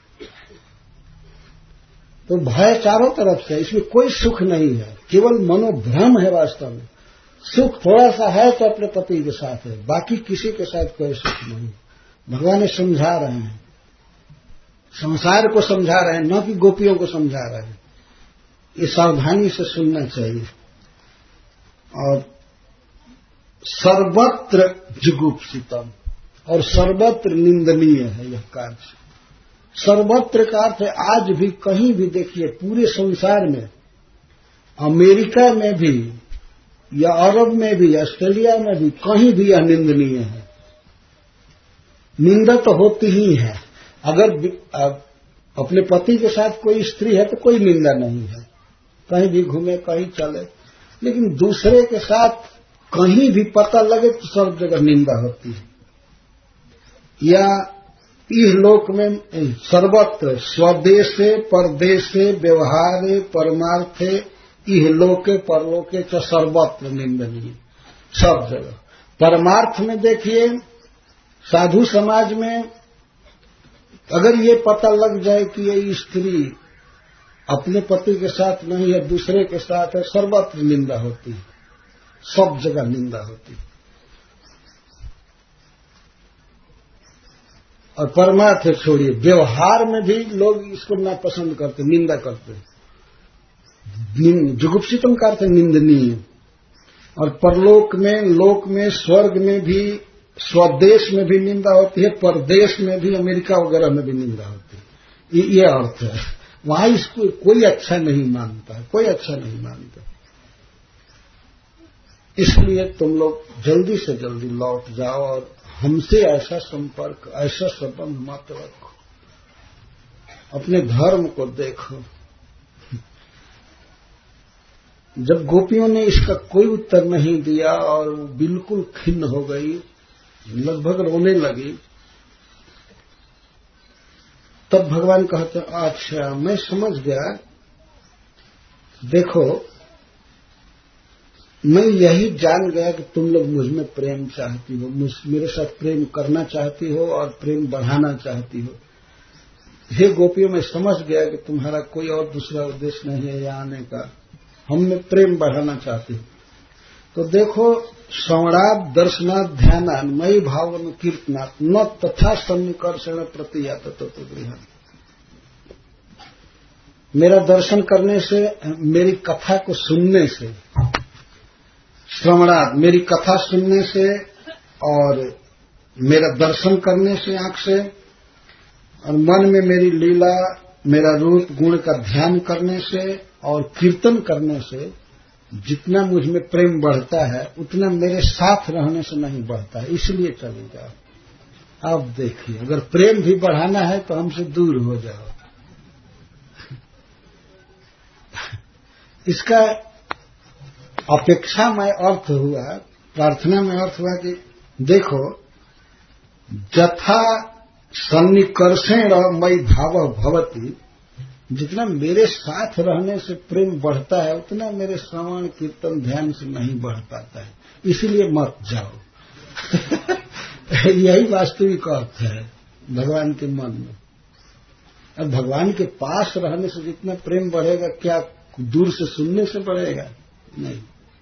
तो भय चारों तरफ से, इसमें कोई सुख नहीं है, केवल मनोभ्रम है। वास्तव में सुख थोड़ा सा है तो अपने पति के साथ है, बाकी किसी के साथ कोई सुख नहीं। भगवान समझा रहे हैं, संसार को समझा रहे हैं, न कि गोपियों को समझा रहे हैं। ये सावधानी से सुनना चाहिए। और सर्वत्र जुगुप्सितम, और सर्वत्र निंदनीय है यह कार्य। सर्वत्र का अर्थ है आज भी कहीं भी देखिए, पूरे संसार में, अमेरिका में भी या अरब में भी, ऑस्ट्रेलिया में भी, कहीं भी यह निंदनीय है। निंदा तो होती ही है। अगर अपने पति के साथ कोई स्त्री है तो कोई निंदा नहीं है, कहीं भी घूमे कहीं चले। लेकिन दूसरे के साथ कहीं भी पता लगे तो सब जगह निंदा होती है। या इस लोक में सर्वत्र स्वदेशे परदेशे व्यवहारे परमार्थे इह लोके परलोके च सर्वत्र निंदनीय, सब जगह। परमार्थ में देखिए, साधु समाज में अगर ये पता लग जाए कि ये स्त्री अपने पति के साथ नहीं है, दूसरे के साथ है, सर्वत्र निंदा होती है, सब जगह निंदा होती है। और परमार्थ छोड़िए, व्यवहार में भी लोग इसको नापसंद करते, निंदा करते हैं। जुगुप्सितम का अर्थ निंदनीय। और परलोक में, लोक में, स्वर्ग में भी, स्वदेश में भी निंदा होती है, परदेश में भी, अमेरिका वगैरह में भी निंदा होती है। ये अर्थ है। वहां इसको कोई अच्छा नहीं मानता, कोई अच्छा नहीं मानता। इसलिए तुम लोग जल्दी से जल्दी लौट जाओ और हमसे ऐसा संपर्क, ऐसा संबंध मत रखो, अपने धर्म को देखो। जब गोपियों ने इसका कोई उत्तर नहीं दिया और वो बिल्कुल खिन्न हो गई, लगभग रोने लगी, तब भगवान कहते, अच्छा मैं समझ गया, देखो मैं यही जान गया कि तुम लोग मुझ में प्रेम चाहती हो, मुझ मेरे साथ प्रेम करना चाहती हो और प्रेम बढ़ाना चाहती हो। हे गोपियों, मैं समझ गया कि तुम्हारा कोई और दूसरा उद्देश्य नहीं है यहाँ आने का, हम में प्रेम बढ़ाना चाहती हो। तो देखो, श्रवणात् दर्शनात् ध्यानात् मयि भावम कीर्तनात् न तथा सन्निकर्षण प्रतियात ततो गृहान्। मेरा दर्शन करने से, मेरी कथा को सुनने से, श्रवणात् मेरी कथा सुनने से और मेरा दर्शन करने से आंख से, और मन में मेरी लीला, मेरा रूप गुण का ध्यान करने से और कीर्तन करने से जितना मुझ में प्रेम बढ़ता है उतना मेरे साथ रहने से नहीं बढ़ता है। इसलिए चले जाओ। अब देखिए, अगर प्रेम भी बढ़ाना है तो हमसे दूर हो जाओ। इसका अपेक्षा में अर्थ हुआ, प्रार्थना में अर्थ हुआ कि देखो, जथा सन्निकर्षेण मयि भाव भवति, जितना मेरे साथ रहने से प्रेम बढ़ता है उतना मेरे श्रवण कीर्तन ध्यान से नहीं बढ़ पाता है, इसलिए मत जाओ। यही वास्तविक अर्थ है भगवान के मन में। अब भगवान के पास रहने से जितना प्रेम बढ़ेगा, क्या दूर से सुनने से बढ़ेगा? नहीं।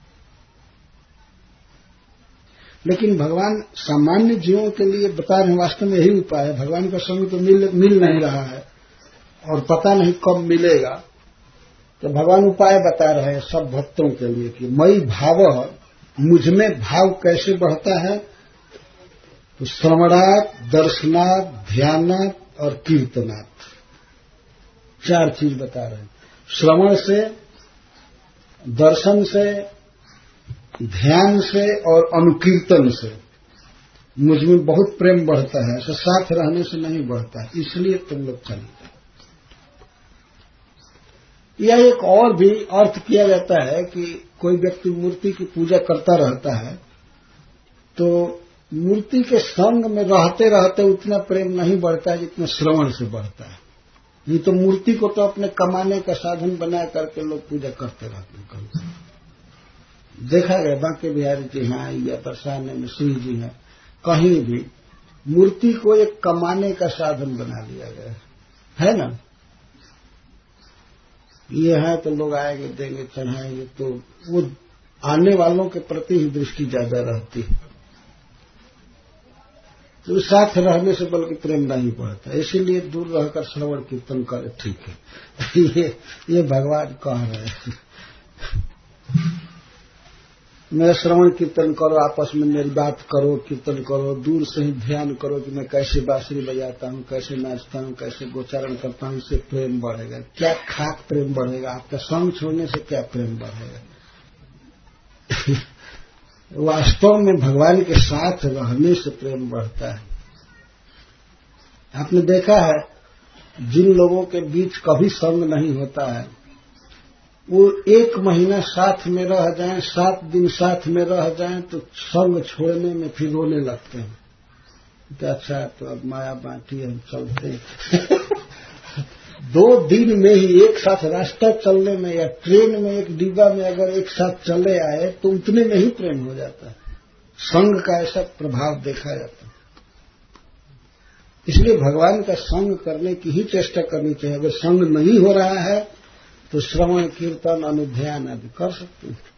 लेकिन भगवान सामान्य जीवों के लिए बता रहे हैं, वास्तव में यही उपाय है। भगवान का संग तो मिल, मिल नहीं रहा है और पता नहीं कब मिलेगा, तो भगवान उपाय बता रहे हैं सब भक्तों के लिए कि मयि भाव, मुझ में भाव कैसे बढ़ता है, तो श्रवणात् दर्शनात् ध्यानात् और कीर्तनात्, चार चीज बता रहे हैं। श्रवण से, दर्शन से, ध्यान से और अनुकीर्तन से मुझ में बहुत प्रेम बढ़ता है, ऐसा साथ रहने से नहीं बढ़ता है, इसलिए तुम लोग चले जाओ। यह एक और भी अर्थ किया जाता है कि कोई व्यक्ति मूर्ति की पूजा करता रहता है तो मूर्ति के संग में रहते रहते उतना प्रेम नहीं बढ़ता है जितना श्रवण से बढ़ता है। नहीं तो मूर्ति को तो अपने कमाने का साधन बना करके लोग पूजा करते रहते हैं। देखा गया बांके बिहारी जी हैं या बरसाने में श्री जी हैं, कहीं भी मूर्ति को एक कमाने का साधन बना लिया गया है ना। ये है तो लोग आएंगे, देंगे, चढ़ाएंगे, तो वो आने वालों के प्रति ही दृष्टि ज्यादा रहती है, तो साथ रहने से बल्कि प्रेम नहीं बढ़ता। इसीलिए दूर रहकर श्रवण कीर्तन करे, ठीक है। ये ये भगवान कह रहे हैं, मेरा श्रवण कीर्तन करो, आपस में मेरी बात करो, कीर्तन करो, दूर से ही ध्यान करो कि मैं कैसे बांसुरी बजाता हूँ, कैसे नाचता हूँ, कैसे गोचारण करता हूँ, इससे प्रेम बढ़ेगा। क्या खाक प्रेम बढ़ेगा? आपका संग छोड़ने से क्या प्रेम बढ़ेगा? वास्तव में भगवान के साथ रहने से प्रेम बढ़ता है। आपने देखा है, जिन लोगों के बीच कभी संग नहीं होता है, वो एक महीना साथ में रह जाएं, सात दिन साथ में रह जाएं, तो संग छोड़ने में फिर रोने लगते हैं। तो अच्छा, तो अब माया बांटी, हम चलते हैं। दो दिन में ही एक साथ रास्ता चलने में या ट्रेन में एक डिब्बा में अगर एक साथ चले आए तो उतने में ही प्रेम हो जाता है। संग का ऐसा प्रभाव देखा जाता है। इसलिए भगवान का संग करने की ही चेष्टा करनी चाहिए। अगर संग नहीं हो रहा है तो श्रवण कीर्तन अनुध्यान आदि कर सकते हैं।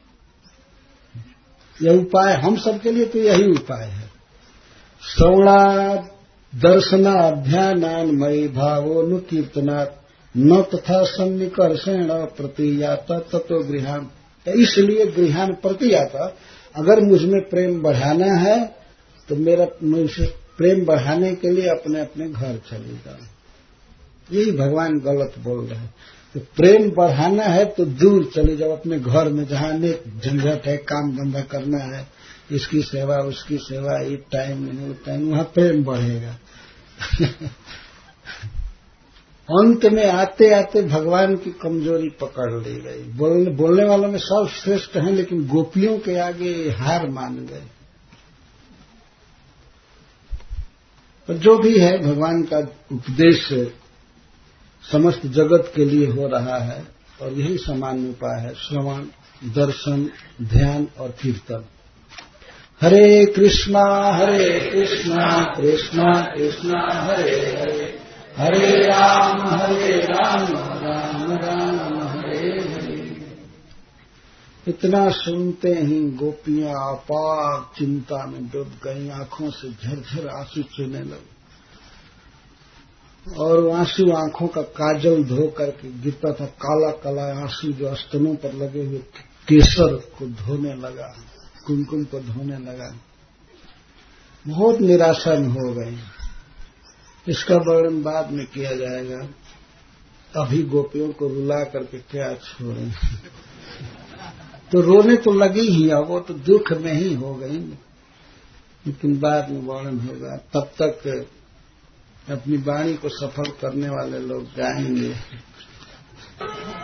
यह उपाय हम सबके लिए तो यही उपाय है। श्रवणात् दर्शनात् ध्यानात् मयि भावो कीर्तनात् न तथा सन्निकर्षेण प्रतियात ततो गृहान। इसलिए गृहान प्रतियात, अगर मुझ में प्रेम बढ़ाना है तो मेरा मुझसे प्रेम बढ़ाने के लिए अपने अपने घर चले जाओ। यही भगवान गलत बोल रहे हैं। तो प्रेम बढ़ाना है तो दूर चले जाओ, अपने घर में जहां अनेक झंझट है, काम धंधा करना है, इसकी सेवा उसकी सेवा, ये टाइम नहीं वो टाइम, वहां प्रेम बढ़ेगा। अंत में आते आते भगवान की कमजोरी पकड़ ली गई। बोलने बोलने वालों में सब श्रेष्ठ हैं, लेकिन गोपियों के आगे हार मान गए। पर जो भी है, भगवान का उपदेश समस्त जगत के लिए हो रहा है, और यही सामान्य उपाय है, श्रवण, दर्शन, ध्यान और कीर्तन। हरे कृष्णा हरे कृष्णा कृष्णा कृष्णा हरे हरे, हरे राम हरे राम राम राम हरे हरे। इतना सुनते ही गोपियां अपार चिंता में डूब गई, आंखों से झरझर आंसू चूने लगे, और आंसू आंखों का काजल धो करके गिरता था, काला काला आंसू जो स्तनों पर लगे हुए केसर को धोने लगा, कुमकुम को धोने लगा। बहुत निराशा में हो गई। इसका वर्णन बाद में किया जाएगा, अभी गोपियों को रुला करके क्या छोड़े। तो रोने तो लगी ही, अब वो तो दुख में ही हो गई, लेकिन बाद में वर्णन होगा। तब तक अपनी वाणी को सफल करने वाले लोग गाएंगे।